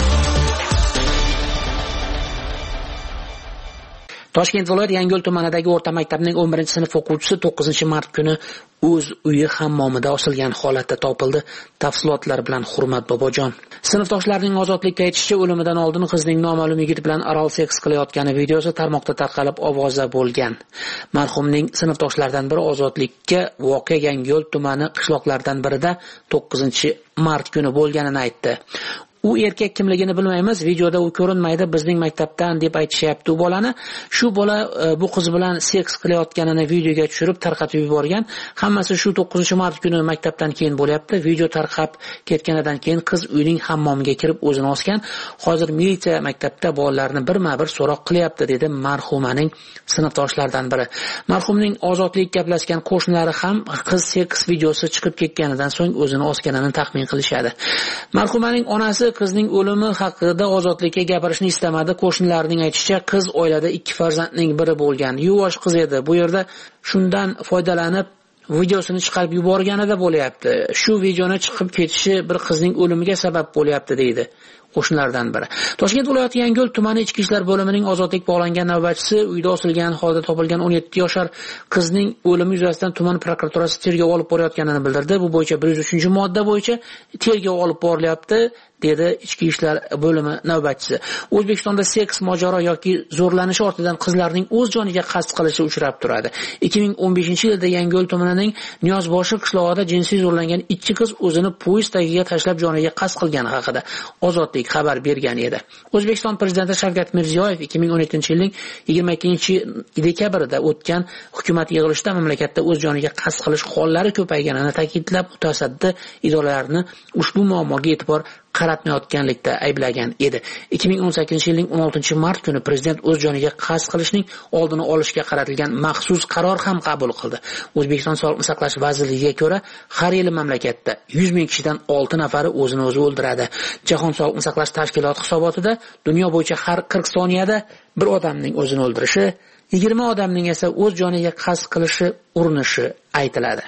Toshkent viloyati Yangiyo'l tumanidagi o'rta maktabning 11-sinf o'quvchisi 9-mart kuni o'z uyi hammomida osilgan holatda topildi. Tafsilotlar bilan Hurmat Bobojon. Sinfdoshlarining Ozodlikka aytishicha, o'limidan oldin qizning noma'lum yigit bilan oral seks qilayotgani videosi tarmoqda tarqalib ovoza bo'lgan. Marhumning sinfdoshlaridan biri Ozodlikka voqea Yangiyo'l tumani qishloqlaridan birida 9-mart kuni bo'lganini aytdi. U erkak kimligini bilmaymiz, videoda u ko'rinmaydi, bizning maktabdan deb aytishyapti u bolani. Shu bola bu qiz bilan seks qilayotganini videoga tushirib tarqatib yuborgan. Hammasi shu 9-mart kuni maktabdan keyin bo'lyapti. Video tarqab ketganidan keyin qiz uyning hammomiga kirib o'zini osgan. Hozir militsiya maktabda bolalarni birma-bir so'roq qilyapti, dedi marhumaning sinfdoshlaridan biri. Marhumning Ozodlik gaplashgan qo'shnilari ham qiz seks videosi chiqib ketganidan so'ng o'zini osganini taxmin qilishadi. Marhumaning onasi qizning o'limi haqida Ozodlikka gapirishni istamadi. Qo'shnilarining aytishicha, qiz oilada 2 farzandning biri bo'lgan. Yuvosh qiz edi. Bu yerda shundan foydalanib videosini chiqarib yuborganida bo'lyapti. Shu videoni chiqib ketishi bir qizning o'limiga sabab bo'lyapti, deydi qo'shnilardan biri. Toshkent viloyati Yangiyo'l tumani ichki ishlar bo'limining Ozodlik bog'langan navbatchisi uyda osilgan holda topilgan 17 yoshar qizning o'limi yuzasidan tuman prokuraturasi tergov olib borayotganini bildirdi. Bu bo'yicha 103-modda bo'yicha tergov olib borilyapti, dedi ichki ishlar bo'limi navbatchisi. O'zbekistonda seks mojaro yoki zo'rlanish ortidan qizlarning o'z joniga qasd qilishi uchrab turadi. 2015-yilda Yangiyo'l tumanining Niyozboshi qishlog'ida jinsiy zo'rlangan 2 qiz o'zini poyezd tagiga tashlab joniga qasd qilgani haqida Ozodlik agentlik xabar bergan edi. O'zbekiston prezidenti Shavkat Mirziyoyev 2017-yilning 22-dekabrida o'tgan hukumat yig'ilishida mamlakatda o'z joniga qasd qilish hollari ko'payganini ta'kidlab, mutasaddi idoralarni ushbu muammoga e'tibor qaratmayotganlikda ayblagan edi. 2018-yilning 16-mart kuni prezident o'z joniga qasd qilishning oldini olishga qaratilgan maxsus qaror ham qabul qildi. O'zbekiston Sog'liqni saqlash vazirligiga ko'ra, har yili mamlakatda 100 ming kishidan 6 nafari o'zini o'zi o'ldiradi. Jahon Sog'liqni saqlash tashkiloti hisobotida dunyo bo'yicha har 40 soniyada bir odamning o'zini o'ldirishi, 20 odamning esa o'z joniga qasd qilishi urinishi aytiladi.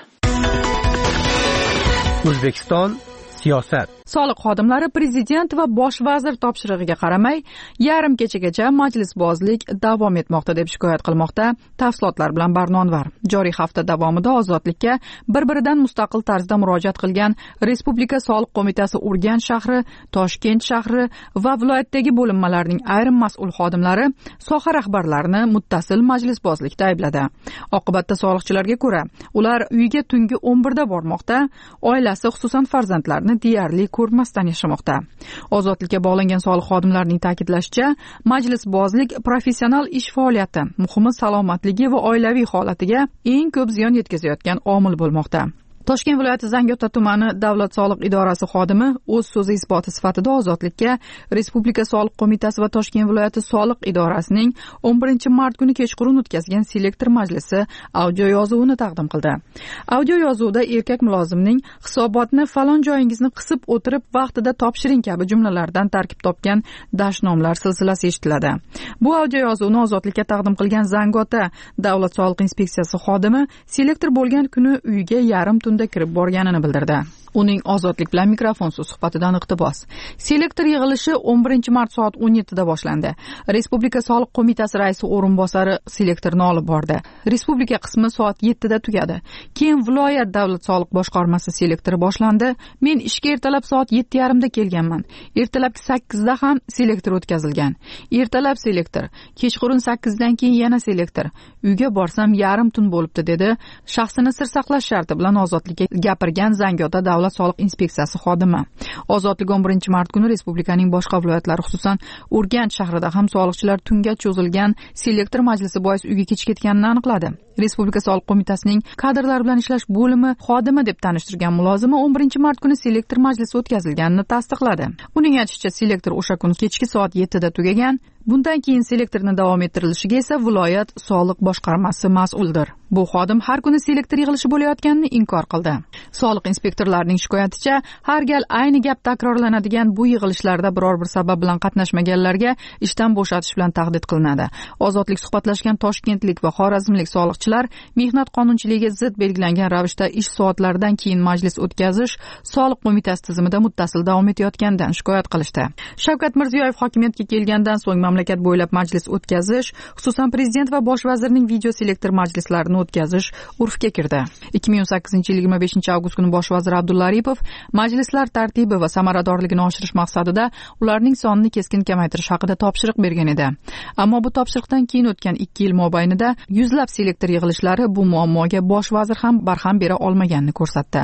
O'zbekiston siyosat. Soliq xodimlari prezident va bosh vazir topshirig'iga qaramay, yarim kechagacha majlisbozlik davom etmoqda deb shikoyat qilmoqda. Tafsilotlar bilan Barnonvar. Joriy hafta davomida ozodlikka bir-biridan mustaqil tarzda murojaat qilgan Respublika soliq qo'mitasi Urganch shahri, Toshkent shahri va viloyatdagi bo'linmalarning ayrim mas'ul xodimlari soha rahbarlarini muttasil majlisbozlikda aybladi. Oqibatda soliqchilarga ko'ra, ular uyiga tungi 11 da bormoqda, oilasi xususan farzandlarini deyarli ko'rmasdan yashamoqda. Ozodlikka bog'langan soliq xodimlarining ta'kidlashicha, majlisbozlik professional ish faoliyati, muhimi salomatligi va oilaviy holatiga eng ko'p ziyon yetkazayotgan omil bo'lmoqda. Toshkent viloyati Zangiota tumani davlat soliq idorasi xodimi o'z so'zi isboti sifatida ozodlikka Respublika soliq qo'mitasi va Toshkent viloyati soliq idorasining 11-mart kuni kechqurun o'tkazgan selektor majlisi audio yozuvini taqdim qildi. Audio yozuvda erkak mulozimning hisobotni falon joyingizni qisib o'tirib vaqtida topshiring kabi jumlalardan tarkib topgan dashnomlar silsilasi eshitiladi. Bu audio yozuvni ozodlikka taqdim qilgan Zangiota davlat soliq inspeksiyasi xodimi selektor bo'lgan kuni uyiga yarim tunda kirib borganini bildirdi. Uning ozodlik bilan mikrofonsiz suhbatidan iqtibos. Selektor yig'ilishi 11-mart soat 17 da boshlandi. Respublika soliq qo'mitasi raisi o'rinbosari selektorni olib bordi. Respublika qismi soat 7 da tugadi. Keyin viloyat davlat soliq boshqarmasi selektori boshlandi. Men ishga ertalab soat 7:30 da kelganman. Ertalabki 8 da ham selektor o'tkazilgan. Ertalab selektor, kechqurun 8 dan keyin yana selektor. Uyga borsam yarim tun bo'libdi dedi. Shaxsini sir saqlash sharti bilan ozodlikka gapirgan Zangiota davlat soliq inspeksiyasi xodimi. Ozodlik 11-mart kuni respublikaning boshqa viloyatlari, xususan Urganch shahrida ham soliqchilar tunga cho'zilgan selektor majlisi bois uyga kech ketganini aniqladi. Respublika soliq qo'mitasining kadrlar bilan ishlash bo'limi xodimi deb tanishtirgan mulozimi 11-mart kuni selektor majlisi o'tkazilganini tasdiqladi. Uning aytishicha, selektor o'sha kuni kechki soat 7 da tugagan. Bundan keyin selektorni davom ettirilishiga esa viloyat soliq boshqarmasi mas'uldir. Bu xodim har kuni selektor yig'ilishi bo'layotganini inkor qildi. Soliq inspektorlarining shikoyaticha, har gal ayni gap takrorlanadigan bu yig'ilishlarda biror bir sabab bilan qatnashmaganlarga ishdan bo'shatish bilan tahdid qilinadi. Ozodlik suhbatlashgan toshkentlik va xorazmlik soliqchilar mehnat qonunchiligiga zid belgilangan ravishda ish soatlaridan keyin majlis o'tkazish soliq qo'mitasi tizimida muttasil davom etayotganidan shikoyat qilishdi. Shavkat Mirziyoyev hokimiyatga kelgandan so'ng mamlakat bo'ylab majlis o'tkazish, xususan prezident va bosh vazirning video selektor majlislarini o'tkazish urfga kirdi. 2018-yil 25-avgust kuni bosh vazir Abdulla Aripov majlislar tartibi va samaradorligini oshirish maqsadida ularning sonini keskin kamaytirish haqida topshiriq bergan edi. Ammo bu topshiriqdan keyin o'tgan 2 yil mobaynida yuzlab selektor yig'ilishlari bu muammoga bosh vazir ham barham bera olmaganini ko'rsatdi.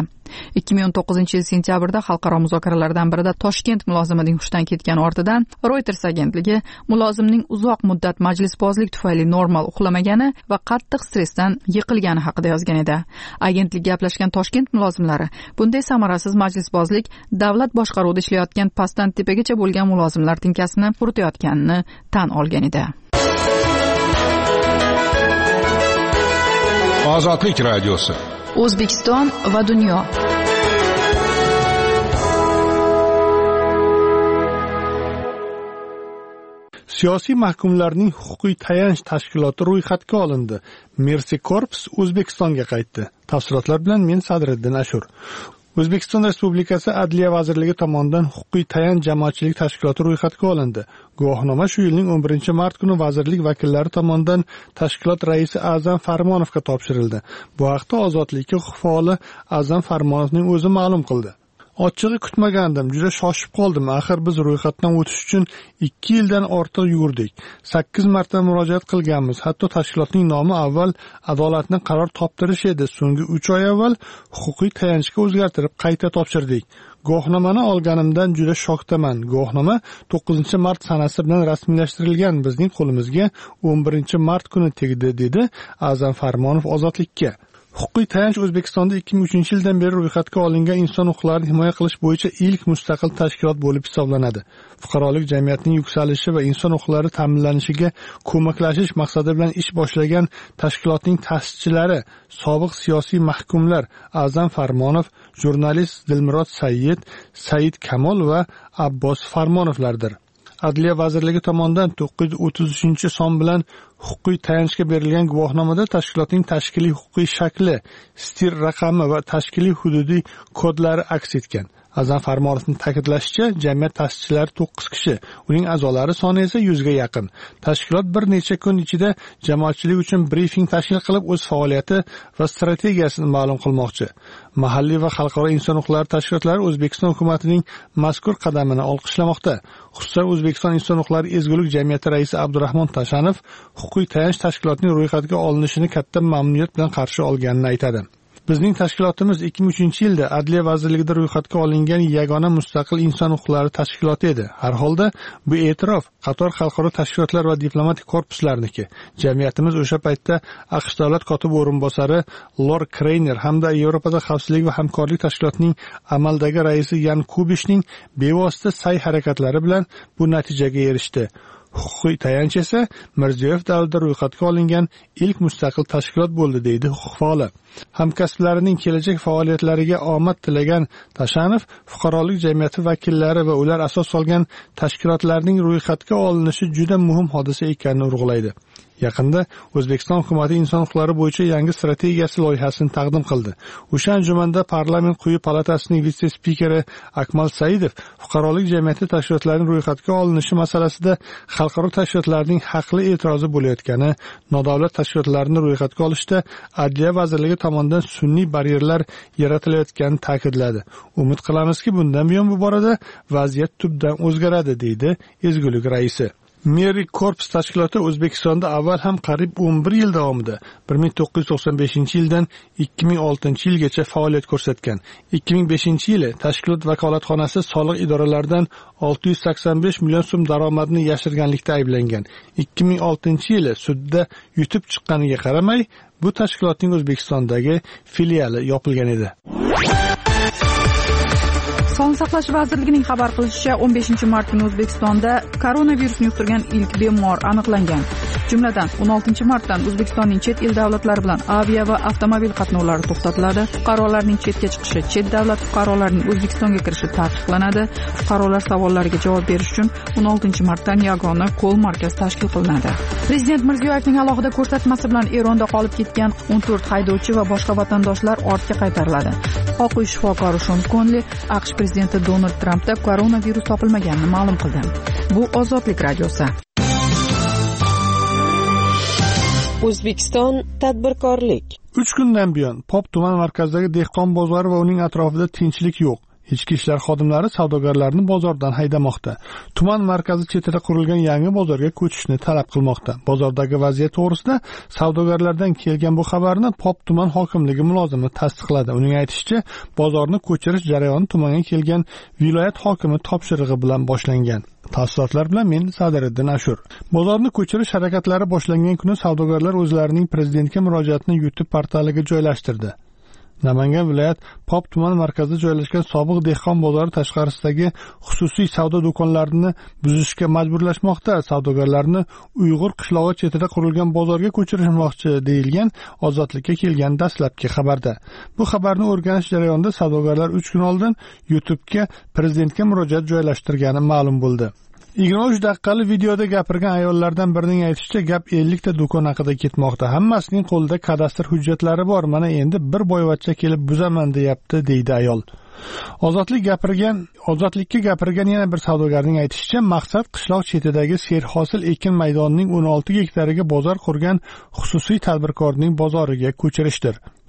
2019-yil sentyabrda xalqaro muzokaralardan birida Toshkent mulozimining hushdan ketgani ortidan Reuters agentligi mulozimning uzoq muddat majlisbozlik tufayli normal uxlamagani va qattiq stressdan yiqilgani haqida yozgan edi. Agentlik gaplashgan Toshkent mulozimlari bunday samarasiz majlisbozlik davlat boshqaruvida ishlayotgan pastdan tepagacha bo'lgan mulozimlar tinkasini quritayotganini tan olgan edi. Ozodlik radiosi. O'zbekiston va dunyo. Siyosiy mahkumlarning huquqiy tayanch tashkiloti ro'yxatga olindi. Mercy Corps O'zbekistonga qaytdi. Tafsilotlar bilan men Sadriddin Ashur. O'zbekiston Respublikasi Adliya vazirligi tomonidan huquqiy tayanch jamoatchilik tashkiloti ro'yxatga olindi. Guvohnoma shu yilning 11-mart kuni vazirlik vakillari tomonidan tashkilot raisi A'zam Farmonovga topshirildi. Bu haqda Ozodlikka faoli A'zam Farmonovning o'zi ma'lum qildi. Ochig'i kutmagandim, juda shoshib qoldim. Axir biz ro'yxatdan o'tish uchun 2 yildan ortiq yurdik. 8 marta murojaat qilganmiz. Hatto tashkilotning nomi avval adolatni qaror toptirish edi. So'nggi 3 oy avval huquqiy tayanchga o'zgartirib qayta topshirdik. Guvohnomani olganimdan juda shokdaman. Guvohnoma 9-mart sanasi bilan rasmiylashtirilgan. Bizning qo'limizga 11-mart kuni tegdi, dedi A'zam Farmonov Ozodlikka. Huquqiy tayanch O'zbekistonda 2003-yildan beri ro'yxatga olingan inson huquqlarini himoya qilish bo'yicha ilk mustaqil tashkilot bo'lib hisoblanadi. Fuqarolik jamiyatining yuksalishi va inson huquqlari ta'minlanishiga ko'maklashish maqsadi bilan ish boshlagan tashkilotning ta'sischilari sobiq siyosiy mahkumlar A'zam Farmonov, jurnalist Dilmurod Sayyid, Said Kamol va Abbos Farmonovlardir. Adliya vazirligi tomonidan 933-son bilan huquqiy tayanchga berilgan guvohnomada tashkilotning tashkiliy huquqiy shakli, stir raqami va tashkiliy hududiy kodlari aks etgan. A'zam Farmonovning ta'kidlashicha, jamiyat ta'sischilari 9 kishi, uning a'zolari soni esa 100 ga yaqin. Tashkilot bir necha kun ichida jamoatchilik uchun brifing tashkil qilib, o'z faoliyati va strategiyasini ma'lum qilmoqchi. Mahalliy va xalqaro inson huquqlari tashkilotlari O'zbekiston hukumatining mazkur qadamini olqishlamoqda. Xususan, O'zbekiston inson huquqlari ezgulik jamiyati raisi Abdurahmon Tashanov huquqiy tayanch tashkilotining ro'yxatga olinishini katta mamnuniyat bilan qarshi olganini aytadi. Bizning tashkilotimiz 2003-yilda Adliya vazirligida ro'yxatga olingan yagona mustaqil inson huquqlari tashkiloti edi. Har holda bu e'tirof qator xalqaro tashkilotlar va diplomatik korpuslarniki. Jamiyatimiz o'sha paytda AQSh davlat kotibi o'rinbosari Lord Kreyner hamda Yevropada xavfsizlik va hamkorlik tashkilotining amaldagi raisi Yan Kubishning bevosita sa'y-harakatlari bilan bu natijaga erishdi. Huquqiy tayanch esa Mirziyoyev davrida ro'yxatga olingan ilk mustaqil tashkilot bo'ldi, deydi huquq faoli. Hamkasblarining kelajak faoliyatlariga omad tilagan Tashanov fuqarolik jamiyati vakillari va ular asos solgan tashkilotlarning ro'yxatga olinishi juda muhim hodisa ekanini urg'ulaydi. Yaqinda O'zbekiston hukumati inson huquqlari bo'yicha yangi strategiyasi loyihasini taqdim qildi. O'sha anjumanda parlament quyi palatasining vitse-spikeri Akmal Saidov fuqarolik jamiyati tashkilotlarining ro'yxatga olinishi masalasida xalqaro tashkilotlarning haqli e'tirozi bo'layotgani, nodavlat tashkilotlarni ro'yxatga olishda Adliya vazirligi tomonidan sun'iy baryerlar yaratilayotganini ta'kidladi. Umid qilamizki, bundan buyon bu borada vaziyat tubdan o'zgaradi, deydi ezgulik raisi. Meri Korpus tashkiloti O'zbekistonda avval ham qariyb 11 yil davomida 1995-yildan 2006-yilgacha faoliyat ko'rsatgan. 2005-yili tashkilot vakolatxonasi soliq idoralaridan 685 million so'm daromadni yashirganlikda ayblangan. 2006-yili sudda yutib chiqqaniga qaramay, bu tashkilotning O'zbekistondagi filiali yopilgan edi. Sog'liqni saqlash vazirligining xabar qilishicha, 15-mart kuni O'zbekistonda koronavirusni yuqtirgan ilk bemor aniqlangan. Jumladan 16-martdan O'zbekistonning chet el davlatlari bilan avia va avtomobil qatnovlari to'xtatiladi. Fuqarolarning chetga chiqishi, chet davlat fuqarolarining O'zbekistonga kirishi taqiqlanadi. Fuqarolar savollariga javob berish uchun 16-martdan yagona kol markaz tashkil qilinadi. Prezident Mirziyoyevning alohida ko'rsatmasi bilan Eronda qolib ketgan 14 haydovchi va boshqa vatandoshlar ortga qaytariladi. Oq uy shifokori Shon Konli AQSh prezidenti Donald Trampda koronavirus topilmaganini ma'lum qildi. Bu Ozodlik radiosi. O'zbekiston tadbirkorlik. 3 kundan buyon Pop tuman markazidagi dehqon bozori va uning atrofida tinchlik yo'q. Ichki ishlar xodimlari savdogarlarni bozordan haydamoqda. Tuman markazi chetida qurilgan yangi bozorga ko'chishni talab qilmoqda. Bozordagi vaziyat to'g'risida savdogarlardan kelgan bu xabarni Pop tuman hokimligi mulozimi tasdiqladi. Uning aytishicha, bozorni ko'chirish jarayoni tumanga kelgan viloyat hokimi topshirig'i bilan boshlangan. Tafsilotlar bilan men Sadiriddin Ashur. Bozorni ko'chirish harakatlari boshlangan kuni savdogarlar o'zlarining prezidentga murojaatini YouTube portaliga joylashtirdi. Namangan viloyat Pop tuman markazida joylashgan sobiq dehqon bozori tashqarisidagi xususiy savdo do'konlarini buzishga majburlashmoqda. Savdogarlarni Uyg'ur qishlog'i chetida qurilgan bozorga ko'chirishmoqchi deyilgan Ozodlikka kelgan dastlabki xabarda. Bu xabarni o'rganish jarayonida savdogarlar 3 kun oldin YouTube'ga prezidentga murojaat joylashtirgani ma'lum bo'ldi. 23 daqiqali videoda gapirgan ayollardan birining aytishicha, gap 50 ta do'kon haqida ketmoqda. Hammasining qo'lida kadastr hujjatlari bor. Mana endi bir boyvachcha kelib buzaman deyapti, deydi ayol. Ozodlikka gapirgan yana bir savdogarning aytishicha, maqsad qishloq chetidagi serhosil ekin maydonining 16 gektariga bozor qurgan xususiy tadbirkorning bozoriga ko'chirishdir.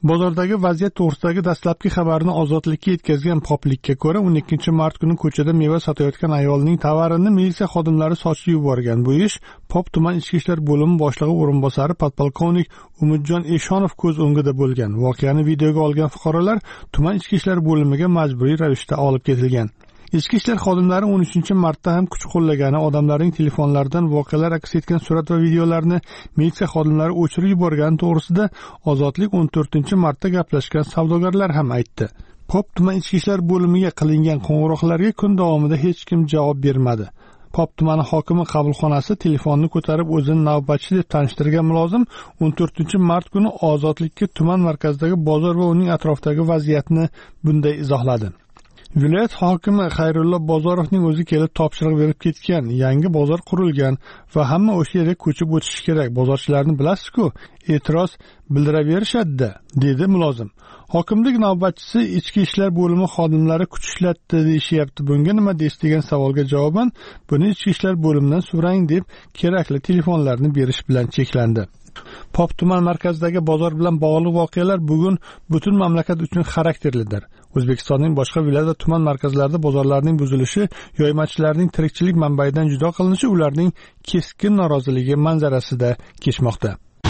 Bozordagi vaziyat to'g'risidagi dastlabki xabarni Ozodlikka yetkazgan Poplikka ko'ra, 12 mart kuni ko'chada meva sotayotgan ayolning tovarini militsiya xodimlari sochib yuborgan. Bu ish Pop tuman ichki ishlar bo'limi boshlig'i o'rinbosari podpolkovnik Umidjon Eshonov ko'z o'ngida bo'lgan. Voqeani videoga olgan fuqarolar tuman ichki ishlar bo'limiga majburiy ravishda olib ketilgan. Ichki ishlar xodimlari 13 martda ham kuch qo'llagani, odamlarning telefonlaridan voqealar aks etgan surat va videolarni militsiya xodimlari o'chirib yuborgani to'g'risida Ozodlik 14 martda gaplashgan savdogarlar ham aytdi. Pop tuman ichki ishlar bo'limiga qilingan qo'ng'iroqlarga kun davomida hech kim javob bermadi. Pop tumani hokimi qabulxonasi telefonni ko'tarib o'zini navbatchi deb tanishtirgan mulozim 14 mart kuni Ozodlikka tuman markazidagi bozor va uning atrofidagi vaziyatni bunday izohladi. Viloyat hokimi Xayrullo Bozorovning o'zi kelib topshiriq berib ketgan. Yangi bozor qurilgan va hamma o'sha yerga ko'chib o'tishi kerak. Bozorchilarni bilasiz-ku, e'tiroz bildiraverishadi, dedi mulozim. Hokimlik navbatchisi ichki ishlar bo'limi xodimlari kuch ishlatdi deyishyapti. Bunga nima deysiz degan savolga javoban, buni ichki ishlar bo'limidan so'rang deb kerakli telefonlarni berish bilan cheklandi. Pop tuman markazidagi bozor bilan bog'liq voqealar bugun butun mamlakat uchun xarakterlidir. O'zbekistonning boshqa viloyat va tuman markazlarida bozorlarning buzilishi, yoymachilarning tirikchilik manbaidan judo qilinishi ularning keskin noroziligi manzarasida kechmoqda.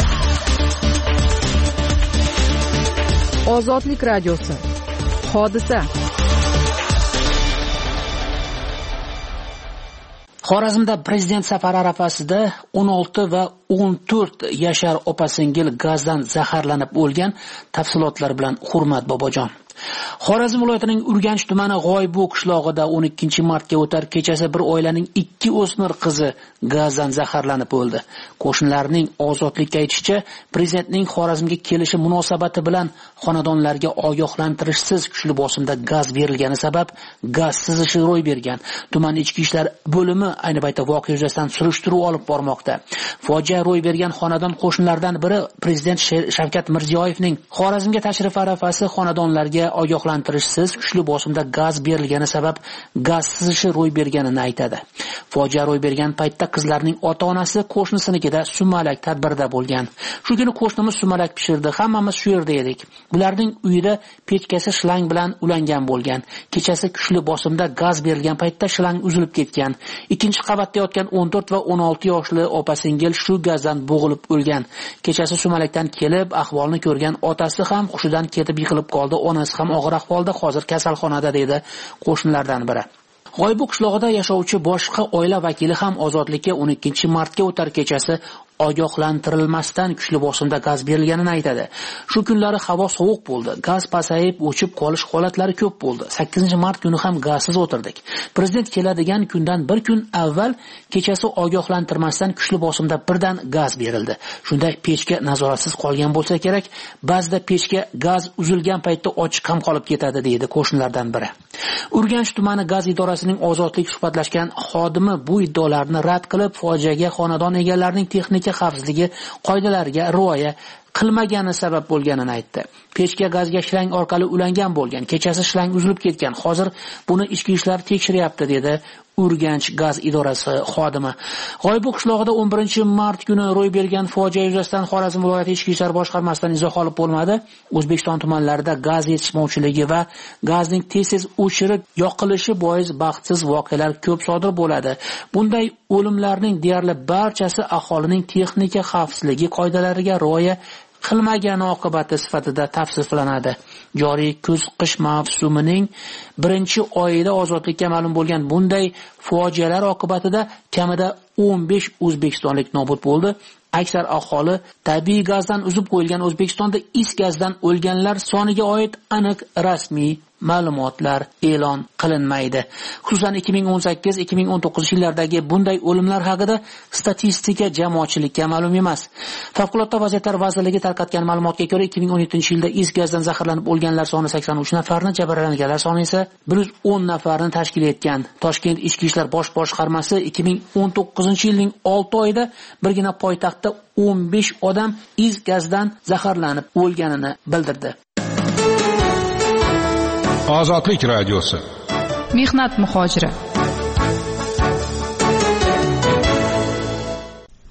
Ozodlik radiosi. Hodisa. Xorazmda prezident safari arafasida 16 va 14 yashar opa-singil gazdan zaharlanib o'lgan. Tafsilotlar bilan Hurmat Bobojon. Xorazm viloyatining Urganch tumani G'oybu qishlog'ida 12 martga o'tar kechasi bir oilaning 2 o'smir qizi gazdan zaharlanib o'ldi. Qo'shnilarning Ozodlikka aytishicha, prezidentning Xorazmga kelishi munosabati bilan xonadonlarga ogohlantirishsiz kuchli bosimda gaz berilgani sabab gaz sizishi ro'y bergan. Tuman ichki ishlar bo'limi ayni paytda voqea yuzasidan surishtiruv olib bormoqda. Fojia ro'y bergan xonadon qo'shnilardan biri prezident Shavkat Mirziyoyevning Xorazmga tashrif arafasi xonadonlarga ogohlantirishsiz kuchli bosimda gaz berilgani sabab gaz sizishi ro'y berganini aytadi. Fojia ro'y bergan paytda qizlarning ota-onasi qo'shnisinikida sumalak tadbirda bo'lgan. Shu kuni qo'shnimiz sumalak pishirdi, hammamiz shu yerda edik. Bularning uyida pechkasi shlang bilan ulangan bo'lgan. Kechasi kuchli bosimda gaz berilgan paytda shlang uzilib ketgan. Ikkinchi qavatda yotgan 14 va 16 yoshli opa-singil shu gazdan bo'g'ilib o'lgan. Kechasi sumalakdan kelib ahvolni ko'rgan otasi ham hushidan ketib yiqilib qoldi. Onasi ham og'ir ahvolda, hozir kasalxonada, dedi qo'shnilardan biri. G'oybu qishlog'ida yashovchi boshqa oila vakili ham Ozodlikka 12 martga o'tar kechasi ogohlantirilmasdan kuchli bosimda gaz berilganini aytadi. Shu kunlari havo sovuq bo'ldi. Gaz pasayib, o'chib qolish holatlari ko'p bo'ldi. 8-mart kuni ham gazsiz o'tirdik. Prezident keladigan kundan bir kun avval kechasi ogohlantirmasdan kuchli bosimda birdan gaz berildi. Shunda pechka nazoratsiz qolgan bo'lsa kerak, ba'zida pechka gaz uzilgan paytda ochiq ham qolib ketadi, deydi qo'shnilardan biri. Urganch tumani gaz idorasining Ozodlik suhbatlashgan xodimi bu iddaolarni rad qilib, fojiaga xonadon egalarining texnika xavfsizligi qoidalariga rioya qilmagani sabab bo'lganini aytdi. Pechka gazga shlang orqali ulangan bo'lgan. Kechasi shlang uzilib ketgan. Hozir buni ichki ishlar tekshiryapti, dedi Urganch gaz idorasi xodimi. G'oybu qishlog'ida 11 mart kuni ro'y bergan fojia yuzasidan Xorazm viloyati ichki ishlar boshqarmasidan izoh olib bo'lmadi. O'zbekiston tumanlarida gaz yetishmovchiligi va gazning tez o'chirib yoqilishi bois baxtsiz voqealar ko'p sodir bo'ladi. Bunday o'limlarning deyarli barchasi aholining texnika xavfsizligi qoidalariga rioya qilmagani oqibati sifatida tavsiflanadi. Joriy kuz-qish mavsumining birinchi oyida Ozodlikka ma'lum bo'lgan bunday fojialar oqibatida kamida 15 o'zbekistonlik nobud bo'ldi. Aksar aholi tabiiy gazdan uzib qo'yilgan. O'zbekistonda is gazdan o'lganlar soniga oid aniq rasmiy ma'lumotlar e'lon qilinmaydi. Xususan 2018-2019 yillardagi bunday o'limlar haqida statistika jamoatchilikka ma'lum emas. Favqulodda vaziyatlar vazirligi tarqatgan ma'lumotga ko'ra 2017-yilda is gazdan zaharlanib o'lganlar soni 83 nafarni, jabrlanganlar soni esa 110 nafarni tashkil etgan. Toshkent ichki ishlar bosh boshqarmasi 2019-yilning 6 oyida birgina poytaxtda 15 odam is gazdan zaharlanib o'lganini bildirdi. Ozodlik radiosi. Mehnat muhojiri.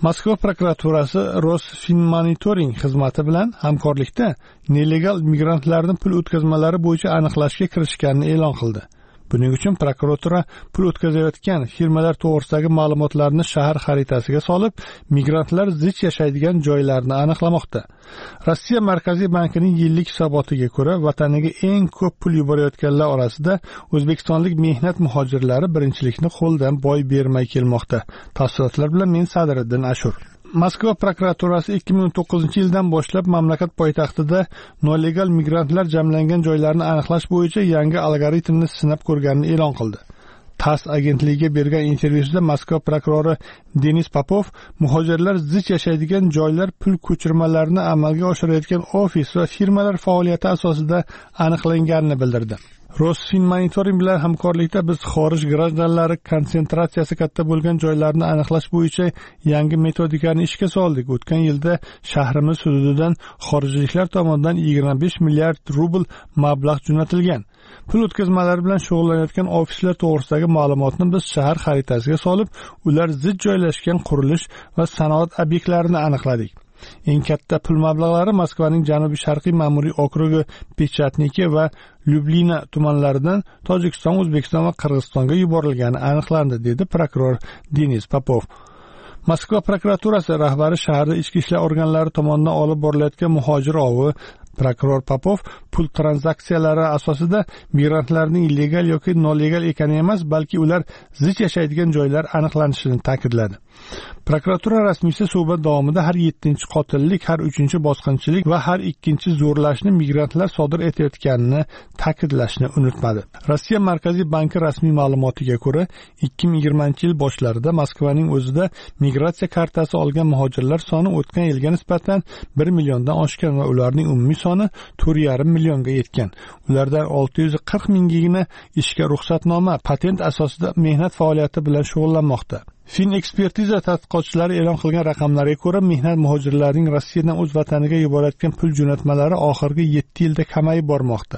Moskva prokuraturasi Rosfinmonitoring xizmati bilan hamkorlikda nelegal migrantlarning pul o'tkazmalari bo'yicha aniqlashga kirishganini e'lon qildi. Buning uchun prokuratura pul o'tkazayotgan firmalar to'g'risidagi ma'lumotlarni shahar xaritasiga solib, migrantlar zich yashaydigan joylarni aniqlamoqda. Rossiya Markaziy bankining yillik hisobotiga ko'ra, vataniga eng ko'p pul yuborayotganlar orasida o'zbekistonlik mehnat muhojirlari birinchilikni qo'ldan boy bermay kelmoqda. Tafsilotlar bilan men Sadriddin Ashur. Moskva prokuraturasi 2009-yildan boshlab mamlakat poytaxtida nolegal migrantlar jamlangan joylarni aniqlash bo'yicha yangi algoritmni sinab ko'rganini e'lon qildi. TASS agentligiga bergan intervyusida Moskva prokurori Denis Popov muhojirlar zich yashaydigan joylar pul ko'chirmalarini amalga oshirayotgan ofis va firmalar faoliyati asosida aniqlanganini bildirdi. Rosfinmonitoring bilan hamkorlikda biz xorij grajdanlari konsentratsiyasi katta bo'lgan joylarni aniqlash bo'yicha yangi metodikani ishga soldik. O'tgan yilda shahrimiz hududidan xorijliklar tomonidan 25 milliard rubl mablag' jo'natilgan. Pul o'tkazmalari bilan shug'ullanayotgan ofislar to'g'risidagi ma'lumotni biz shahar xaritasiga solib, ular zich joylashgan qurilish va sanoat obyektlarini aniqladik. Eng katta pul mablag'lari Moskvaning janubi-sharqiy ma'muriy okrugi Pechatniki va Lyublina tumanlaridan Tojikiston, O'zbekiston va Qirg'izistonga yuborilgani aniqlandi, dedi prokuror Denis Popov. Moskva prokuraturasi rahbari shaharda ichki ishlar organlari tomonidan olib borilayotgan muhojir ovi prokuror Popov pul tranzaksiyalari asosida migrantlarning legal yoki nolegal ekani emas, balki ular zich yashaydigan joylar aniqlanishini ta'kidladi. Prokuratura rasmiysi suhbat davomida har 7-qotillik, har 3-bosqinchilik va har 2-zo'rlashni migrantlar sodir etayotganini ta'kidlashni unutmadi. Rossiya Markaziy banki rasmiy ma'lumotiga ko'ra, 2020-yil boshlarida Moskvaning o'zida migratsiya kartasi olgan muhojirlar soni o'tgan yilga nisbatan 1 milliondan oshgan va ularning umumiy soni 4,5 millionga yetgan. Ulardan 640 mingigina ishga ruxsatnoma, patent asosida mehnat faoliyati bilan shug'ullanmoqda. Fin ekspertiza tadqiqotchilari e'lon qilgan raqamlarga ko'ra, mehnat muhojirlarining Rossiyadan o'z vataniga yuborayotgan pul jo'natmalari oxirgi 7 yilda kamayib bormoqda.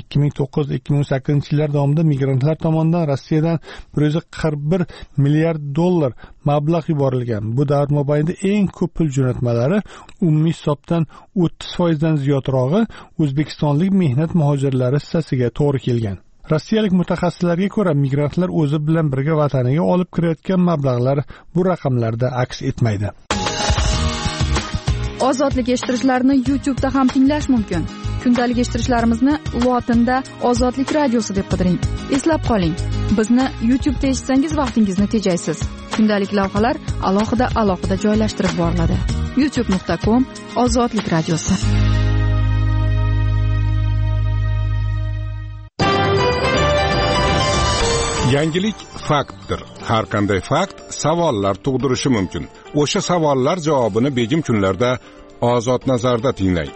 2009-2018 yillar davomida migrantlar tomonidan Rossiyadan 141 milliard dollar mablag' yuborilgan. Bu davr mobaynida eng ko'p pul jo'natmalari umumiy hisobdan 30% dan ziyodrog'i o'zbekistonlik mehnat muhojirlari hissasiga to'g'ri kelgan. Rossiyalik mutaxassislarga ko'ra, migrantlar o'zi bilan birga vataniga olib kirayotgan mablag'lar bu raqamlarda aks etmaydi. Ozodlik eshittirishlarni YouTube'da ham tinglash mumkin. Kundalik eshittirishlarimizni lotinda Ozodlik radiosi deb qidiring. Eslab qoling, bizni YouTube'da eshitsangiz vaqtingizni tejaysiz. Kundalik lavhalar alohida joylashtirib boriladi. youtube.com/Ozodlik radiosi. Yangilik faktdir. Har qanday fakt savollar tug'dirishi mumkin. O'sha savollar javobini begim kunlarda Ozod nazarda tinglang.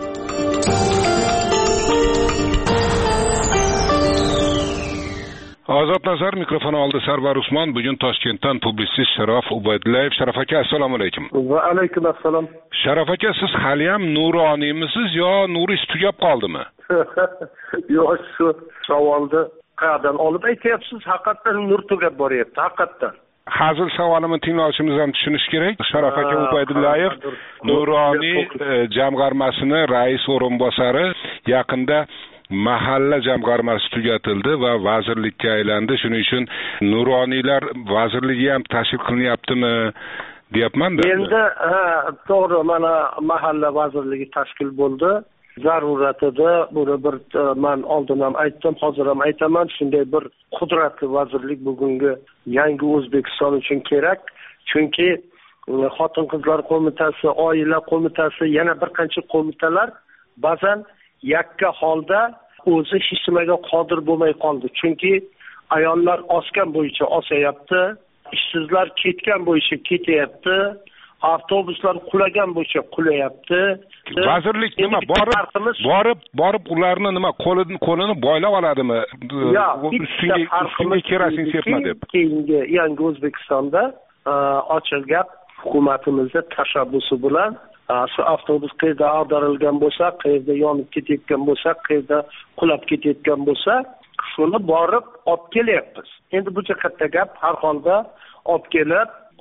Ozod nazar mikrofon oldi Sarvar Usmon. Bugun Toshkentdan publitsist Sharof Ubaydullayev. Sharof aka, assalomu alaykum. Va alaykum assalom. Sharof aka, siz hali ham nuroniyimisiz yo nuringiz tugab qoldimi? Yo'q, shu savolni qayerdan olib aytyapsiz? Haqiqatan nur tugab boryapti, haqiqatan. Hazil savolimni tinglovchimiz ham tushunish kerak. Sharof aka Ubaydullayev Nuroniy jamg'armasining rais o'rinbosari, yaqinda mahalla jamg'armasi tugatildi va vazirlikka aylandi. Shuning uchun nuroniylar vazirligi ham tashkil qilinyaptimi deyapman-da. Endi to'g'ri, mana mahalla vazirligi tashkil bo'ldi. Zaruratida buni bir men oldin ham aytdim, hozir ham aytaman, shunday bir qudratli vazirlik bugungi yangi O'zbekiston uchun kerak. Chunki xotin-qizlar qo'mitasi, oila qo'mitasi, yana bir qancha qo'mitalar ba'zan yakka holda o'zi hech nimaga qodir bo'lmay qoldi. Chunki ayollar osgan bo'yicha osayapti, ishsizlar ketgan bo'yicha ketyapti, avtobuslar qulagan bo'yicha qulayapti. Vazirlik nima borib ularni nima qo'lini boylab oladimi? Ustiga kerosin sepma deb. Keyingi yangi O'zbekistonda ochiq gap hukumatimizda tashabbusi bilan shu avtobus qayerda ag'darilgan bo'lsa, qayerda yonib ketayotgan bo'lsa, qayerda qulab ketayotgan bo'lsa, shuni borib olib kelyapmiz. Endi bu jihatda gap har holda olib kelib,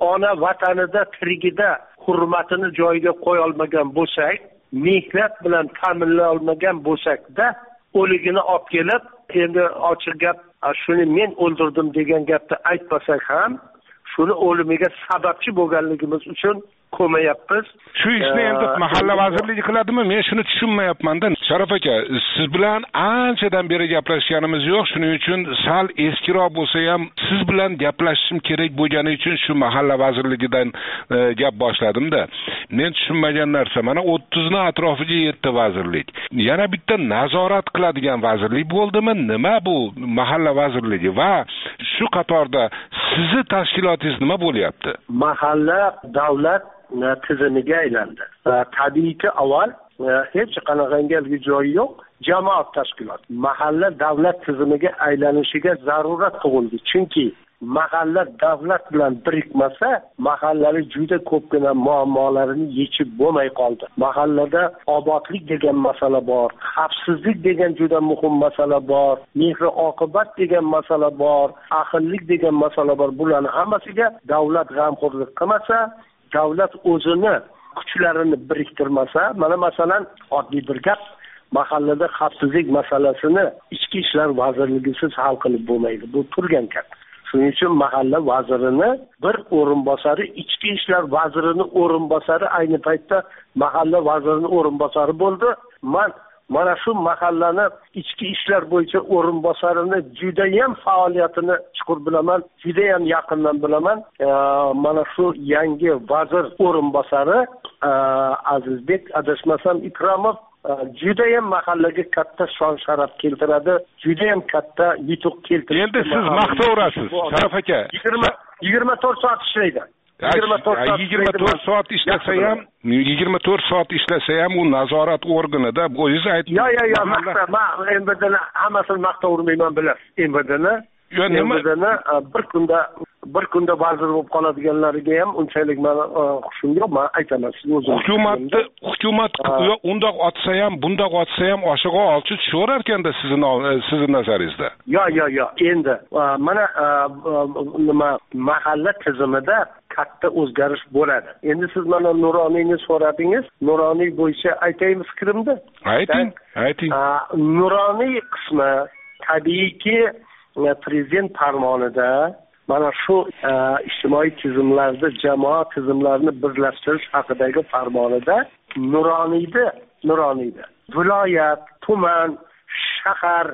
ona vatanida tirigida hurmatini joyiga qo'ya olmagan bo'lsak, mehnat bilan ta'minlay olmagan bo'lsak-da, o'ligini olib kelib, endi ochiq gap, shuni men o'ldirdim degan gapni aytmasak ham, shuni o'limiga sababchi bo'lganligimiz uchun ko'mayapmiz. Shu ishni endi mahalla vazirligi qiladimi? Men shuni tushunmayapman-da. Sharof aka, siz bilan anchadan beri gaplashganimiz yo'q. Shuning uchun sal eskiroq bo'lsa ham siz bilan gaplashishim kerak bo'lgani uchun shu mahalla vazirligidan gap boshladim-da. Men tushunmagan narsa, mana 30 ni atrofiga yetdi vazirlik. Yana bitta nazorat qiladigan vazirlik bo'ldimi? Nima bu mahalla vazirligi va shu qatorda sizni tashkilotingiz nima bo'lyapti? Mahalla davlat tizimiga aylandi. Tabiiyki avval hech qanaqangi joyi yo'q, jamoat tashkilot. Mahalla davlat tizimiga aylanishiga zarurat tug'ildi. Chunki mahalla davlat bilan birikmasa, mahallalik juda ko'pgina muammolarini yechib bo'lmay qoldi. Mahallada obodlik degan masala bor, xavfsizlik degan juda muhim masala bor, mehr-oqibat degan masala bor, ahillik degan masala bor. Bularning hammasiga davlat g'amxo'rlik qilmasa, davlat o'zini kuchlarini biriktirmasa, mana masalan oddiy bir gap, mahallada xavfsizlik masalasini ichki ishlar vazirligisiz hal qilib bo'lmaydi. Bu turgan gap. Shuning uchun mahalla vazirini bir o'rinbosari, ichki ishlar vazirining o'rinbosari ayni paytda mahalla vazirining o'rinbosari bo'ldi. Mana shu mahallani ichki ishlar bo'yicha o'rinbosarini juda ham faoliyatini chuqur bilaman, juda ham yaqindan bilaman. Mana shu yangi vazir o'rinbosari Azizbek adashmasam Ikromov juda ham mahallaga katta shon sharaf keltiradi, juda ham katta yutuq keltiradi. Endi siz maqtaverasiz, Sharof aka. 24 soat ishlaydi. 24 soat ishlasa ham, 24 soat ishlasa ham u nazorat organida o'zingiz aytdingiz. Yo, men endi hammasini maqtavermayman bilasiz. MVDni bir kunda vazir bo'lib qoladiganlariga ham unchalik meni xushim yo'q, men aytaman sizga o'zim. Hukumat undoq otsa ham, bundoq otsa ham oshig'i olchi tushaverar ekanda sizning nazaringizda. Yo. Endi mana nima mahalla tizimida katta o'zgarish bo'ladi. Endi siz mana Nuroniyni so'radingiz. Nuroniy bo'yicha aytaymi fikrimni? Ayting. Nuroniy qismi tabiiyki prezident farmonida mana shu ijtimoiy tizimlarda jamoat tizimlarini birlashtirish haqidagi farmonida Nuroniyda viloyat, tuman, shahar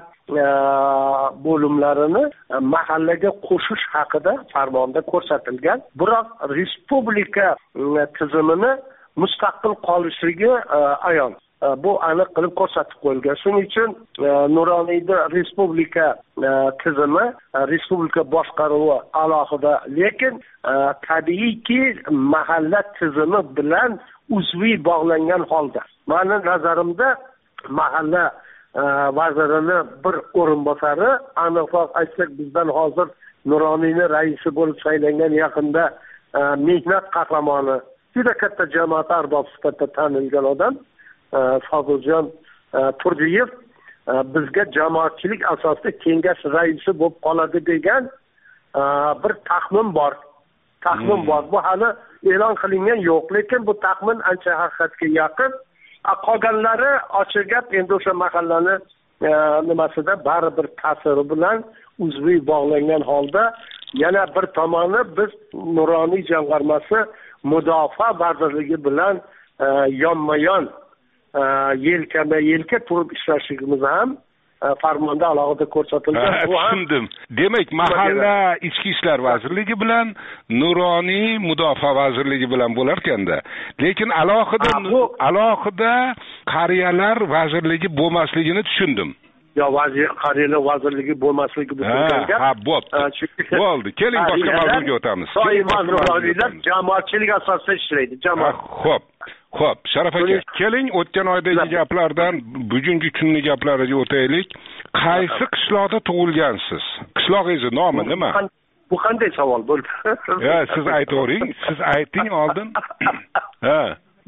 bo'limlarini mahallaga qo'shish haqida farmonda ko'rsatilgan. Biroq respublika tizimini mustaqil qolishligi ayon. Bu aniq qilib ko'rsatib qo'yilgan. Shuning uchun Nuroniyda respublika tizimi, respublika boshqaruvi alohida, lekin tabiiyki mahalla tizimi bilan uzviy bog'langan holda. Meni nazarimda mahalla vazirini bir o'rinbosari, aniqroq aytsak bizdan hozir Nuroniyni raisi bo'lib saylangan yaqinda mehnat qahramoni, juda katta jamoat arbob sifatida tanilgan odam Foziljon Turdiyev bizga jamoatchilik asosida kengash raisi bo'lib qoladi degan bir taxmin bor. Bu hali e'lon qilingan yo'q, lekin bu taxmin ancha haqiqatga yaqin. Qolganlari ochiq gap, endi o'sha mahallani nimasida baribir ta'siri bilan uzviy bog'langan holda. Yana bir tomoni biz Nuroniy jamg'armasi mudofaa vazirligi bilan yonma-yon yelkama-yelka turib ishlashimiz ham farmonda alohida ko'rsatilgan. Tushundim. Demak, mahalla ichki ishlar vazirligi bilan Nuroniy mudofaa vazirligi bilan bo'lar ekanda. Lekin alohida qariyalar vazirligi bo'lmasligini tushundim. Yo, qariyalar vazirligi bo'lmasligi bo'lgan gap. Bo'ldi. Keling boshqa mavzuga o'tamiz. Doimo Nuroniylar jamoatchilik asosida ishlaydi. Xo'p, Sharof aka, keling o'tgan oydagi gaplardan bugungi kunning gaplariga o'taylik. Qaysi qishloqda tug'ilgansiz? Qishlog'ingiz nomi nima? Bu qanday savol bo'ldi? Siz aytavering, siz ayting oldin.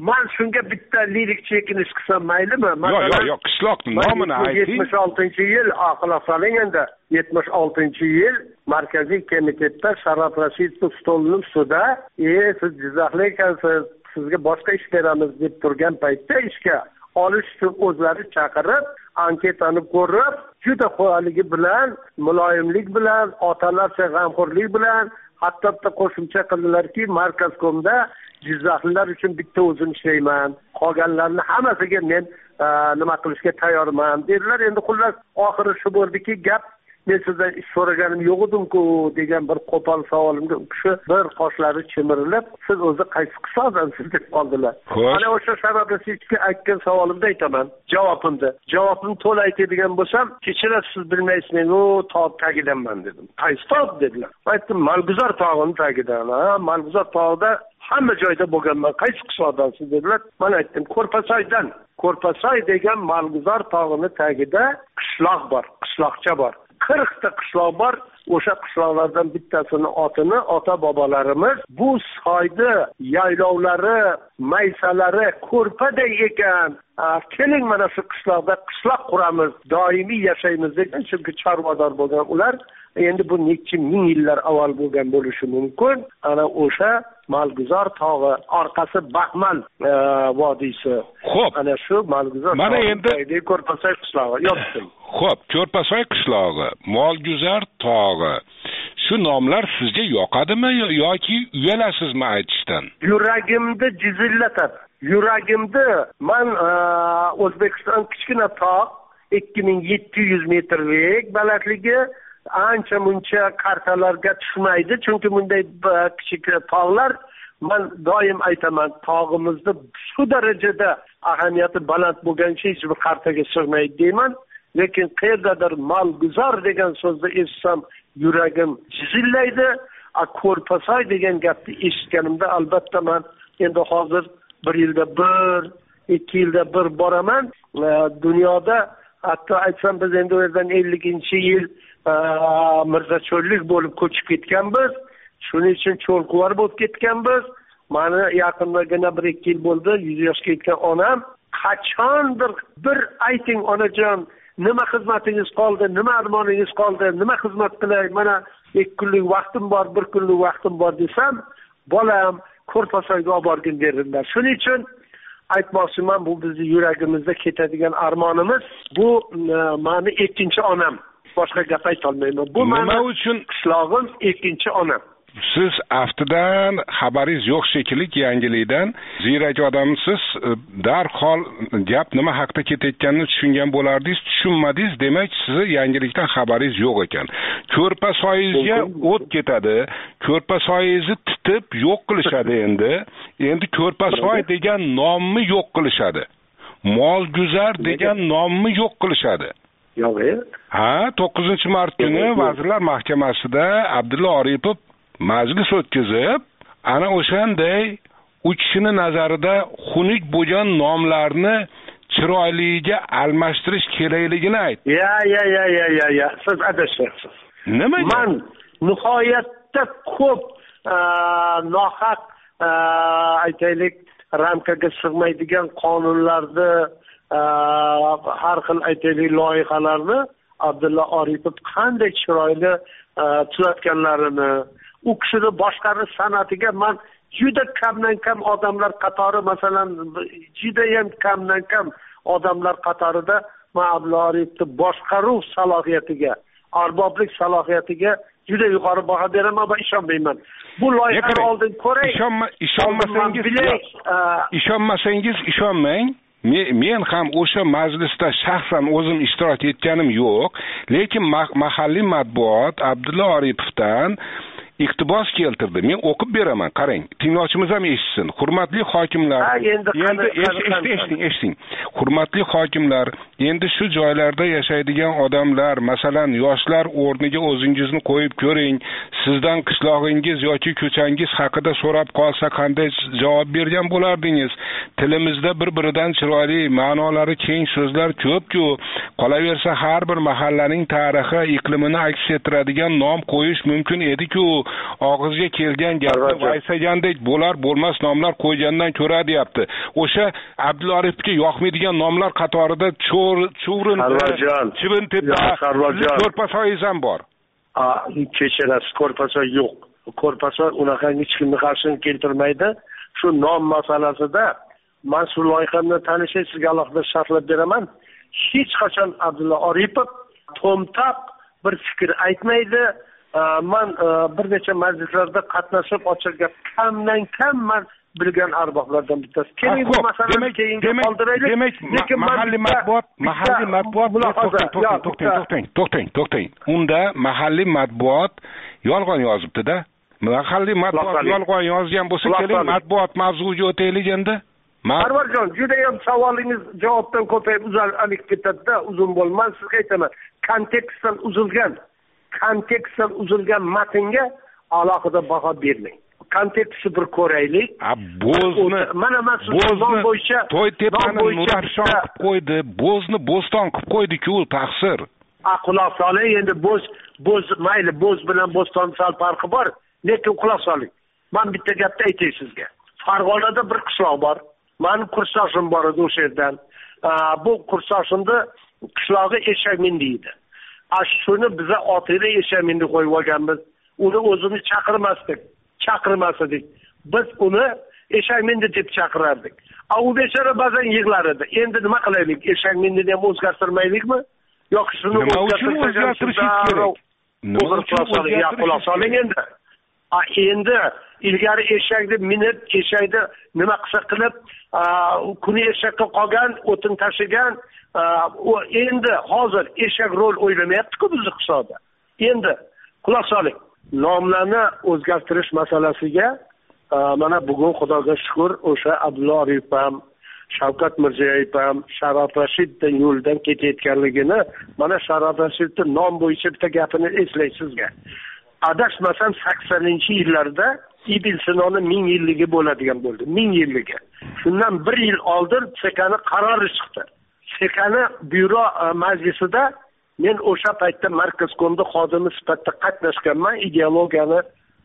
Men shunga bitta lirik chekinish qilsam maylimi? Yo'q, qishloqning nomini ayting. 76-yil aql soling endi. 76-yil Markaziy komitetda Sharof Rashidov stolning ustida, siz Jizzaxlik ekansiz, sizga boshqa ish beramiz deb turgan paytda ishga olish uchun o'zlari chaqirib, anketani ko'rib, juda qo'yaligi bilan, muloyimlik bilan, otalarcha g'amxo'rlik bilan, hatto qo'shimcha qildilarki, Markazkomda Jizzaxlilar uchun bitta o'zim ishlayman, qolganlarni hammasiga men nima qilishga tayyorman dedilar. Endi xullas oxiri shu bo'ldiki, gap men sizdan ish so'raganim yo'q edim-ku degan bir qo'pol savolimga u kishi bir qoshlari chimirilib, siz o'zi qaysi qisodasiz deb qoldilar. Mana o'sha sababga aytgan savolimda aytaman, javobimni to'la aytadigan bo'lsam, kechirasiz, siz bilmaysiz, men tog' tagidanman dedim. Qaysi tog' dedilar. Aytdim, Malguzor tog'ining tagidan. Malguzor tog'ida hamma joyda bo'lganman, qaysi qisodasiz dedilar. Men aytdim, Ko'rpasoydan. Ko'rpasoy degan Malguzor tog'ini tagida qishloq bor, qishloqcha bor. 40 ta qishloq bor. O'sha qishloqlardan bittasini otini ota-bobolarimiz bu soyda yaylovlari, maysalari ko'rpaday ekan. Keling mana shu qishloqda qishloq quramiz, doimiy yashaymiz degan, chunki chorvador bo'lgan ular. Endi bu necha ming yillar avval bo'lgan bo'lishi mumkin. Ana o'sha Malguzor tog'i, orqasi Baxmal vodiysi. Xo'p. Ana shu Malguzor mana endi Ko'rpasoy qishlog'i yotdi. Xo'p, Ko'rpasoy qishlog'i, Malguzor tog'i. Shu nomlar sizga yoqadimi yoki uyalasizmi aytishdan? Yuragimni jizillatadi. Yuragimni men O'zbekiston kichkina tog' 2700 metrlik balandligi ancha muncha kartalarga tushmaydi, chunki bunday kichik tog'lar, men doim aytaman, tog'imizni shu darajada ahamiyati baland bo'lgancha hech bir kartaga sig'maydi deyman. Lekin qayerdadir Malguzor degan so'zni eshitsam, yuragim jizillaydi. Ko'rpasoy degan gapni eshitganimda albatta men endi hozir 1 yilda 1, 2 yilda 1 boraman. Dunyoda hatto aytsam biz endi u yerdan 50-yil mirzacho'llik bo'lib ko'chib ketganmiz. Shuning uchun cho'lquvar bo'lib ketganmiz. Meni yaqindagina 1-2 yil bo'ldi, 100 yoshga yetgan onam qachondir bir ayting onajon, nima xizmatingiz qoldi, nima armoningiz qoldi, nima xizmat qilay, mana 2 kunlik vaqtim bor, 1 kunlik vaqtim bor desam, bolam Ko'rpasoyga olib borgin derdilar. Shuning uchun aytmoqchiman, bu bizning yuragimizda ketadigan armonimiz, bu meni ikkinchi onam. Boshqa gap ayta olmayman. Bu nima uchun qishlog'im ikkinchi onam. Siz aftidan xabaringiz yo'q shekilli yangilikdan, ziyrak odamsiz, darhol gap nima haqida ketayotganini tushungan bo'lardingiz, tushunmadingiz, demak sizni yangilikdan xabaringiz yo'q ekan. Ko'rpasoyingizga o't ketadi, Ko'rpasoyingizni titib yo'q qilishadi endi. Endi Ko'rpasoy degan nomni yo'q qilishadi. Malguzor degan nomni yo'q qilishadi. Yo'q. 9-mart kuni Vazirlar Mahkamasida Abdulla Oripov majlis o'tkazib, ana o'shanday u kishining nazarida xunuk bo'lgan nomlarni chiroyliga almashtirish kerakligini aytdi. Ya. Siz adashyapsiz. Nimaga? Men nihoyatda ko'p nohaq aytaylik ramkaga sig'maydigan qonunlarni, har xil aytaylik loyihalarni Abdulla Oripov qanday chiroyli tuzatganlarini, u kishini boshqarish san'atiga men juda kamdan kam odamlar qatori, masalan, juda ham kamdan kam odamlar qatorida men Abdulla Oripovni boshqaruv salohiyatiga, arboblik salohiyatiga juda yuqori baho beraman va ishonmayman. Bu loyihani oldin ko'ray. Ishonmasangiz ishonmang. Men ham o'sha majlisda shaxsan o'zim ishtirok etganim yo'q, lekin mahalliy matbuot Abdulla Oripovdan iqtibos keltirdi. Men o'qib beraman, qarang. Tinglovchimiz ham eshitsin. Hurmatli hokimlar, endi eshiting. Hurmatli hokimlar, endi shu joylarda yashaydigan odamlar, masalan, yoshlar o'rniga o'zingizni qo'yib ko'ring. Sizdan qishlog'ingiz yoki ko'changiz haqida so'rab qolsa qanday javob bergan bo'lardingiz? Tilimizda bir-biridan chiroyli, ma'nolari keng so'zlar ko'p-ku. Qolaversa har bir mahallaning tarixi, iqlimini aks ettiradigan nom qo'yish mumkin edi-ku. og'izga kelgan gapni vaysagandek bo'lar bo'lmas nomlar qo'ygandan ko'ra deyapti. O'sha Abdulla Oripovga yoqmaydigan nomlar qatorida Chuvrin, Chivintepa, Ko'rpasoyingiz ham bor. Kechirasiz, Ko'rpasoy yo'q. Ko'rpasoy unaqa hech kimni qarshilik keltirmaydi. Shu nom masalasida men shu loyihamni tanishing, sizga alohida sharhlab beraman. Hech qachon Abdulla Oripov to'mtaq bir fikr aytmaydi. Men bir necha majlislarda qatnashib ochilgan kamdan kam men bilgan arboblardan bittasi. Keling bu masalani keyinga qoldiraylik. Lekin mahalliy matbuot to'xtang. Unda mahalliy matbuot yolg'on yozibdi-da. Mahalliy matbuot yolg'on yozgan bo'lsa, keling matbuot mavzuga o'taylik endi. Parvarjon, juda ham savolingiz javobdan ko'payib uzalib ketadi-da, uzun bo'lmas. Sizga aytaman, kontekstdan uzilgan matnga alohida baho bermang. Kontekstni bir ko'raylik. Mana bo'yicha To'ytepani Nurafshon qilib qo'ydi, Bo'zni Bo'ston qilib qo'ydi-ku, taqsir. Quloq soling, endi Bo'z mayli, Bo'z bilan Bo'ston sal farqi bor, lekin quloq soling. Men bitta gapni aytay sizga. Farg'onada bir qishloq bor. Mening kursdoshim bor edi o'sha yerdan. Bu kursdoshimni qishlog'i Eshakmindi edi. Shuni biza otini Eshakmindi qo'yib olganmiz. Uni o'zini chaqirmas edik. Biz uni Eshakmindi deb chaqirardik. U bechora ba'zan yig'lar edi. Endi nima qilaylik? Eshakmindini ham o'zgartirmaylikmi? Yoki shuni o'zgartirish kerak. Quloq soling endi. Endi ilgari eshakni minib, eshakni nima qilsa qilib, kuni eshakka qolgan, o'tin tashigan, endi hozir eshak rol o'ynamayapti-ku bizni qishloqda. Endi quloq soling. Nomlarni o'zgartirish masalasiga mana bugun Xudoga shukr, o'sha Abdulla Oripov ham, Shavkat Mirziyoyev ham Sharof Rashidning yo'lidan ketayotganligini, mana Sharof Rashidning nom bo'yicha bitta gapini eslaysizga. Adashmasam 80-yillarda Ibn Sinoni 1000 yilligi bo'ladigan bo'ldi. 1000 yilligi. Shundan 1 yil oldin Sekani qarori chiqdi. Sekani byuro majlisida men o'sha paytda Markazkomda xodimi sifatida qatnashganman. Ideologiyani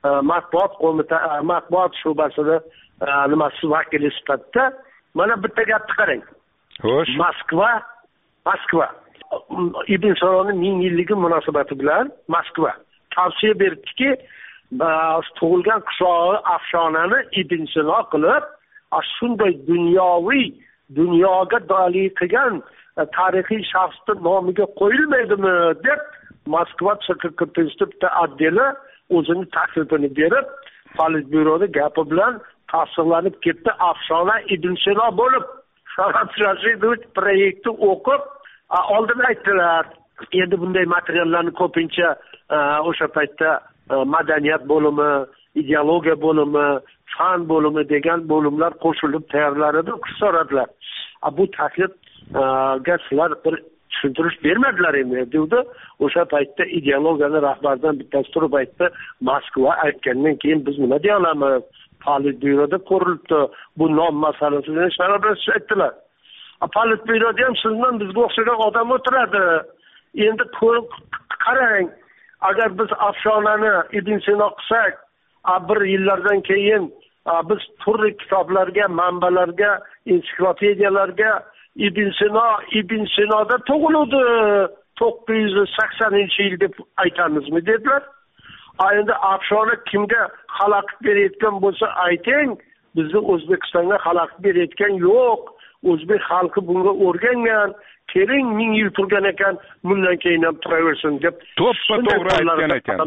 matbuot shubasida nimasi vakili sifatida. Mana bitta gapni qarang. Xo'sh. Moskva Ibn Sinoni 1000 yilligi munosabati bilan Moskva tavsiya berdiki, tug'ilgan qishlog'i Afshonani Ibn Sino qilib, shunday dunyoga dalil qilgan tarixiy shaxsning nomiga qo'yilmaydimi deb Moskva CKK bitta addeli o'zini taklifini berib, Politbyuroda gapi bilan tasdiqlanib ketdi. Afshona Ibn Sino bo'lib, Sharof Rashidovich proyektni o'qib, oldin aytdilar. Endi bunday materiallarni ko'pincha o'sha paytda madaniyat bo'limi, ideologiya bo'limi, fan bo'limi degan bo'limlar qo'shilib tayyorlar edi, so'radilar. Bu taklifga sizlar bir tushuntirish bermadilar endi dedi. O'sha paytda ideologiyani rahbaridan bittasi turib aytdi, Moskva aytgandan keyin biz nima deya olamiz? Politbyuroda ko'rilibdi. Bu nom masalasini Sharof aytdilar. Politbyuroda ham sizdan bizga o'xshagan odam o'tiradi. Endi qarang, agar biz Afshonani Ibn Sino qilsak, bir yillardan keyin biz turli kitoblarga, manbalarga, ensiklopediyalarga Ibn Sinoda tug'ildi 980-yil deb aytamizmi dedilar. Endi Afshona kimga xalaqit berayotgan bo'lsa ayting, bizni O'zbekistonga xalaqit berayotgan yo'q. O'zbek xalqi bunga o'rgangan. Keling 1000 yil turgan ekan, bundan keyin ham turaversin deb to'g'ri aytgan ekan.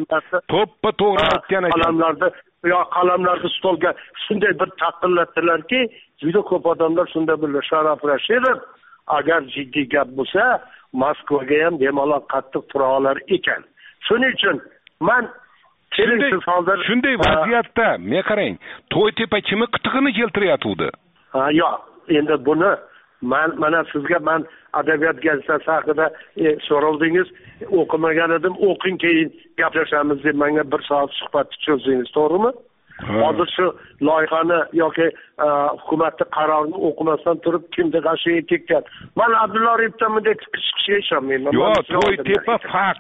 Qalamlarni stolga shunday bir taqillatdilarki, juda ko'p odamlar shunda bildi. Sharof Rashidov agar jiddiy gap bo'lsa, Moskvaga ham bemalol qattiq tura olar ekan. Shuning uchun men shunday vaziyatda, men qarang, To'ytepa kimi qitig'ini keltiryapti. Yo'q, endi buni mana sizga men adabiyot gazetasi haqida so'rovdingiz, o'qimagan edim, o'qing keyin gaplashamiz deb menga 1 soat suhbat cho'zdingiz, to'g'rimi? Hozir shu loyihani yoki hukumatning qarorini o'qimasdan turib kimda g'ashiga tekkan. Men Abdulla Oripovdan bunday chiqishga ishonmayman. Yo'q, To'ytepa fakt.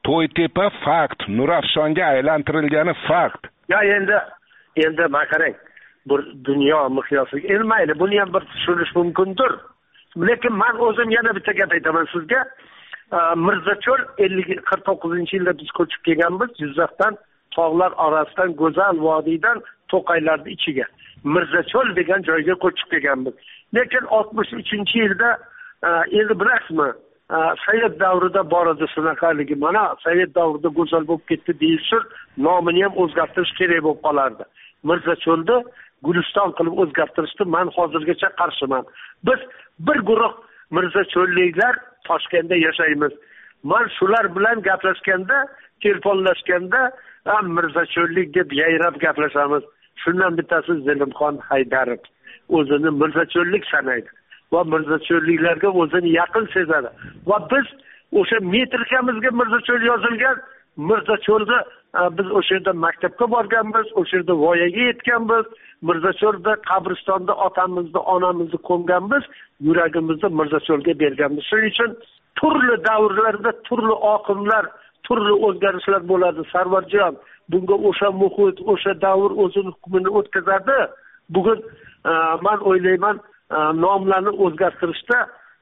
To'ytepa fakt, Nurafshonga aylantirilgani fakt. Ya endi qarang, bir dunyo miqyosiga mayli, buni ham bir tushunish mumkindir. Lekin men o'zim yana bitta gap aytaman sizga. Mirzacho'l 49-yilda biz ko'chib kelganmiz Jizzaxdan, tog'lar orasidan, go'zal vodiydan To'qaylarning ichiga. Mirzacho'l degan joyga ko'chib kelganmiz. Lekin 63-yilda endi bilasizmi, Sovet davrida bor edi shunaqaligi. Mana Sovet davrida go'zal bo'lib ketdi deyilsin, nomini ham o'zgartirish kerak bo'lib qolardi. Mirzacho'lni Guliston qilib o'zgartirishni men hozirgacha qarshiman. Biz bir guruh Mirzacho'lliklar Toshkentda yashaymiz. Men shular bilan gaplashganda, telefonlashganda Mirzacho'llik deb yayrab gaplashamiz. Shundan bittasi Zilimxon Haydarov. O'zini Mirzacho'llik sanaydi va Mirzacho'lliklarga o'zini yaqin sezadi. Va biz o'sha metrikamizga Mirzacho'l yozilgan, Mirzacho'lda biz o'sha yerda maktabga borganmiz, o'sha yerda voyaga yetganmiz, Mirzacho'lda qabristonda otamizni, onamizni ko'mganmiz, yuragimizni Mirzacho'lga berganmiz. Shuning uchun turli davrlarda turli oqimlar, turli o'zgarishlar bo'ladi. Sarvarjon bunga o'sha muhit, o'sha davr o'zini hukmini o'tkazadi. Bugun men o'ylayman, nomlarni o'zgartirishda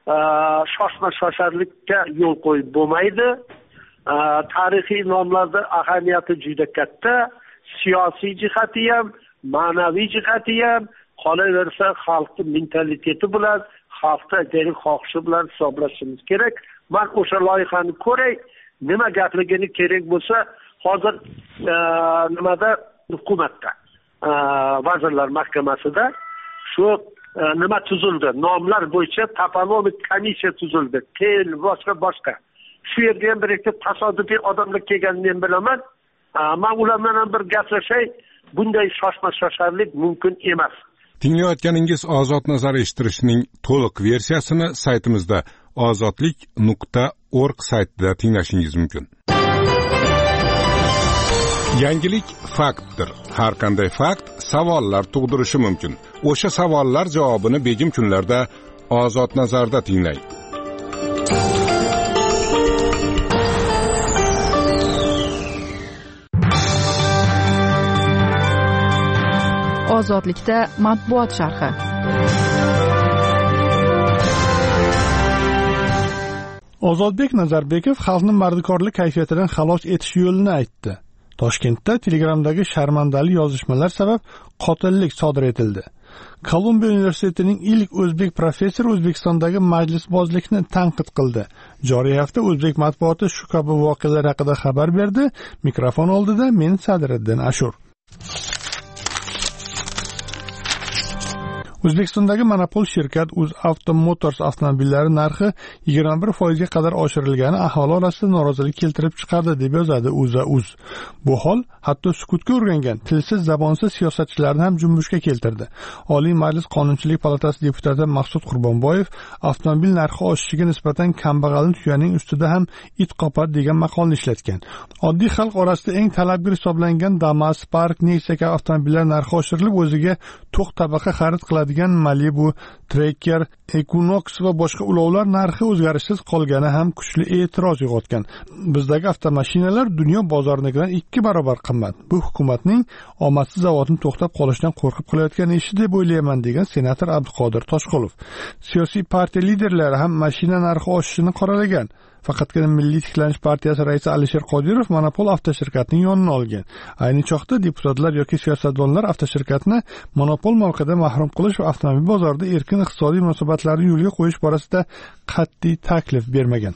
shoshma-shosharlikka yo'l qo'yib bo'lmaydi. Tarixiy nomlarda ahamiyati juda katta, siyosiy jihati ham, ma'naviy jihati ham, qolaversa xalqning mentaliteti bilan, xalqning xohishi bilan hisoblashimiz kerak. Men o'sha loyihani ko'ray, nima gapligini kerak bo'lsa, hozir nimada hukumatda, vazirlar mahkamasida shu nima tuzildi? Nomlar bo'yicha toponomik komissiya tuzildi. Keyin boshqa. Shu yerga ham bir ikki tasodifiy odamlar kelganini men bilaman. Men ular bilan bir gaplashay, bunday shoshma-shosharlik mumkin emas. Tinglayotganingiz Ozod nazar eshittirishning to'liq versiyasini saytimizda ozodlik.org saytida tinglashingiz mumkin. Yangilik faktdir. Har qanday fakt savollar tug'dirishi mumkin. O'sha savollar javobini begim kunlarda Ozod nazarda tinglang. Ozodlikda matbuot sharhi. Ozodbek Nazarbekov xalqni mardikorlik kayfiyatidan xalos etish yo'lini aytdi. Toshkentda Telegramdagi sharmandali yozishmalar sabab qotillik sodir etildi. Kolumbiya universitetining ilk o'zbek professori O'zbekistondagi majlisbozlikni tanqid qildi. Joriy hafta o'zbek matbuoti shu kabi voqealar haqida xabar berdi. Mikrofon oldida men Sadriddin Ashur. O'zbekistondagi monopol shirkat UzAuto Motors avtomobillari narxi 21% ga qadar oshirilgani aholi orasida norozilik keltirib chiqardi deb yozadi UzAuz. Bu hol hatto sukutga o'rgangan tilsiz zabonsiz siyosatchilarni ham junbushga keltirdi. Oliy Majlis Qonunchilik palatasi deputati Maqsud Qurbonboyev avtomobil narxi oshishiga nisbatan kambag'alning tuyaning ustida ham it qopadi degan maqolni ishlatgan. Oddiy xalq orasida eng talabgir hisoblangan Damas, Spark, Nexia kabi avtomobillar narxi oshirilib o'ziga to'q tabaqa xarid qiladi Malibu, Tracker, Equinox va boshqa ulovlar narxi o'zgarishsiz qolgani ham kuchli e'tiroz uyg'otgan. Bizdagi avtomashinalar dunyo bozoridagidan 2 barobar qimmat. Bu hukumatning omadsiz zavodni to'xtab qolishidan qo'rqib qilayotgan ishi deb o'ylayman degan senator Abduqodir Toshqulov. Siyosiy partiya liderlari ham mashina narxi oshishini qoralagan. Faqatgina Milliy tiklanish partiyasi raisi Alisher Qodirov monopol avtoshirkatning yonini olgan. Ayni choqda deputatlar yoki siyosatdonlar avtoshirkatni monopol mavqedan mahrum qilish va avtomobil bozorida erkin iqtisodiy munosabatlarni yo'lga qo'yish borasida qat'iy taklif bermagan.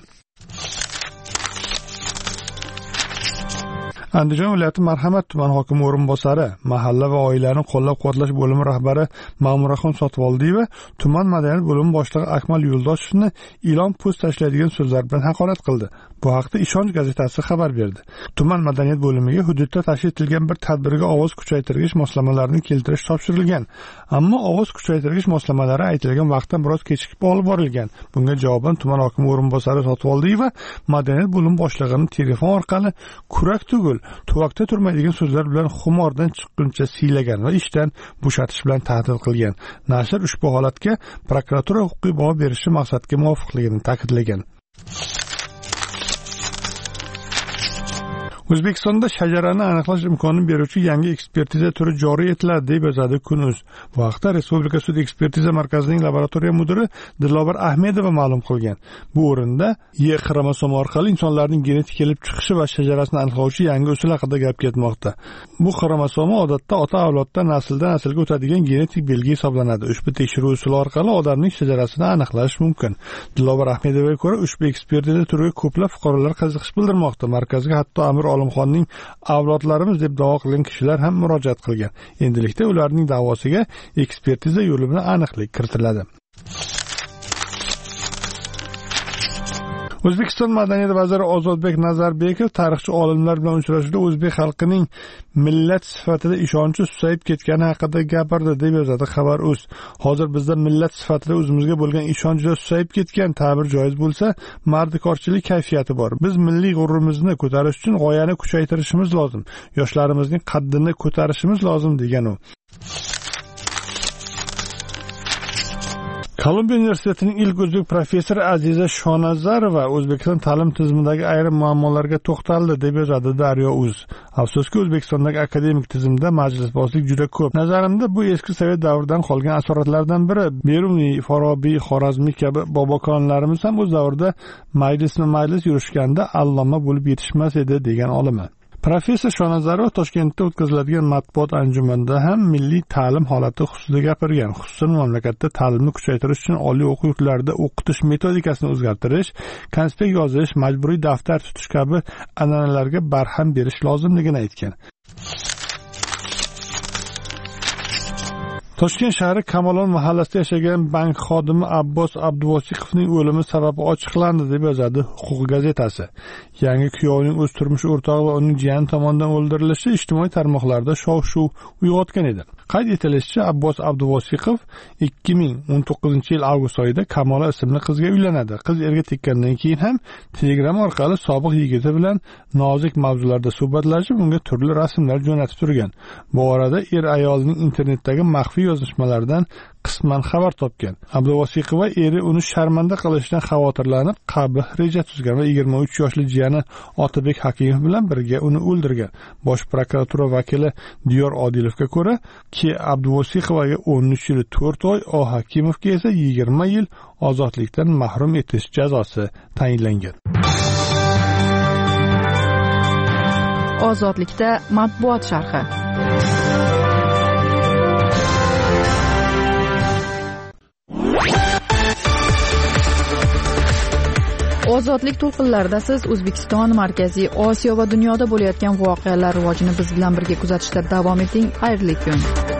Andijon viloyati Marhamat tuman hokimi o'rinbosari, mahalla va oilalarni qo'llab-quvvatlash bo'limi rahbari Ma'muraxon Sotvoldiyeva tuman madaniyat bo'limi boshlig'i Akmal Yo'ldoshevni ilon post tashlaydigan so'zlar bilan haqorat qildi. Bu haqda Ishonch gazetasi xabar berdi. Tuman madaniyat bo'limiga hududda tashkil etilgan bir tadbirga ovoz kuchaytirgich moslamalarini keltirish topshirilgan. Ammo ovoz kuchaytirgich moslamalari aytilgan vaqtdan biroz kechikib olib borilgan. Bunga javoban tuman hokimi o'rinbosari Sotvoldiyeva madaniyat bo'limi boshlig'ining telefon orqali kurak tugul, tuvakda turmaydigan so'zlar bilan xumordan chiqquncha siylagan va ishdan bo'shatish bilan tahdid qilgan. Nashr ushbu holatga prokuratura huquqiy baho berishi maqsadga muvofiqligini ta'kidlagan. O'zbekistonda shajarani aniqlash imkonini beruvchi yangi ekspertiza turi joriy etiladi deb yozadi Kun.uz. Bu haqda Respublika sud ekspertiza markazining laboratoriya mudiri Dilobar Ahmedova ma'lum qilgan. Bu o'rinda Y xromosomi orqali insonlarning genetik kelib chiqishi va shajarasini aniqlovchi yangi usul haqida gap ketmoqda. Bu xromosomi odatda ota avloddan nasldan naslga o'tadigan genetik belgi hisoblanadi. Ushbu tekshiruv usuli orqali odamning shajarasini aniqlash mumkin. Dilobar Ahmedovaga ko'ra, ushbu ekspertiza turiga ko'plab fuqarolar qiziqish bildirmoqda. Markazga hatto Amir Olimxonning avlodlarimiz deb da'vo qilgan kishilar ham murojaat qilgan. Endilikda ularning da'vosiga ekspertiza yo'li bilan aniqlik kiritiladi. O'zbekiston madaniyat vaziri Ozodbek Nazarbekov tarixchi olimlar bilan uchrashuvda o'zbek xalqining millat sifatida ishonchi susayib ketgani haqida gapirdi deb yozadi Xabar.uz. Hozir bizda millat sifatida o'zimizga bo'lgan ishonch juda susayib ketgan, ta'bir joiz bo'lsa, mardikorchilik kayfiyati bor. Biz milliy g'ururimizni ko'tarish uchun g'oyani kuchaytirishimiz lozim. Yoshlarimizning qaddini ko'tarishimiz lozim degan u. Kolumbiya universitetining ilk o'zbek professori Aziza Shonazarova O'zbekiston ta'lim tizimidagi ayrim muammolarga to'xtaldi deb yozadi Daryo.uz. Afsuski, O'zbekistondagi akademik tizimda majlisbozlik juda ko'p. Nazarimda bu eski sovet davridan qolgan asoratlardan biri. Beruniy, Forobiy, Xorazmiy kabi bobokonlarimiz ham o'z davrida majlis yurishganda alloma bo'lib yetishmas edi degan olima. Professor Shonazarova Toshkentda o'tkaziladigan matbuot anjumanida ham milliy ta'lim holati xususida gapirgan. Xususan, mamlakatda ta'limni kuchaytirish uchun oliy o'quv yurtlarida o'qitish metodikasini o'zgartirish, konspekt yozish, majburiy daftar tutish kabi an'analarga barham berish lozimligini aytgan. Toshkent shahri Kamolon mahallasida yashagan bank xodimi Abbos Abduvosiqovning o'limi sababi ochiqlandi deb yozadi Huquq gazetasi. Yangi kuyovning o'z turmush o'rtog'i va uning jiyani tomonidan o'ldirilishi ijtimoiy tarmoqlarda shov-shuv uyg'otgan edi. Qayd etilishicha, Abbos Abduvosiqov 2019 yil avgust oyida Kamola ismli qizga uylanadi. Qiz erga tekkandan keyin ham Telegram orqali sobiq yigiti bilan nozik mavzularda suhbatlashib, unga turli rasmlar jo'natib turgan. Bu orada ayolning internetdagi maxfiy yozishmalaridan qisman xabar topgan. Abduvosiqova eri uni sharmanda qilishidan xavotirlanib, qabih reja tuzgan va 23 yoshli jiyani Otabek Hakimov bilan birga uni o'ldirgan. Bosh prokuratura vakili Diyor Odilovga ko'ra, Abduvosiqovaga 13 yil 4 oy, O Hakimovga esa 20 yil ozodlikdan mahrum etish jazosi tayinlangan. Ozodlikda matbuot sharhi. Ozodlik to'lqinlarida siz O'zbekiston, Markaziy Osiyo va dunyoda bo'layotgan voqealar rivojini biz bilan birga kuzatishda davom eting. Xayrli kun.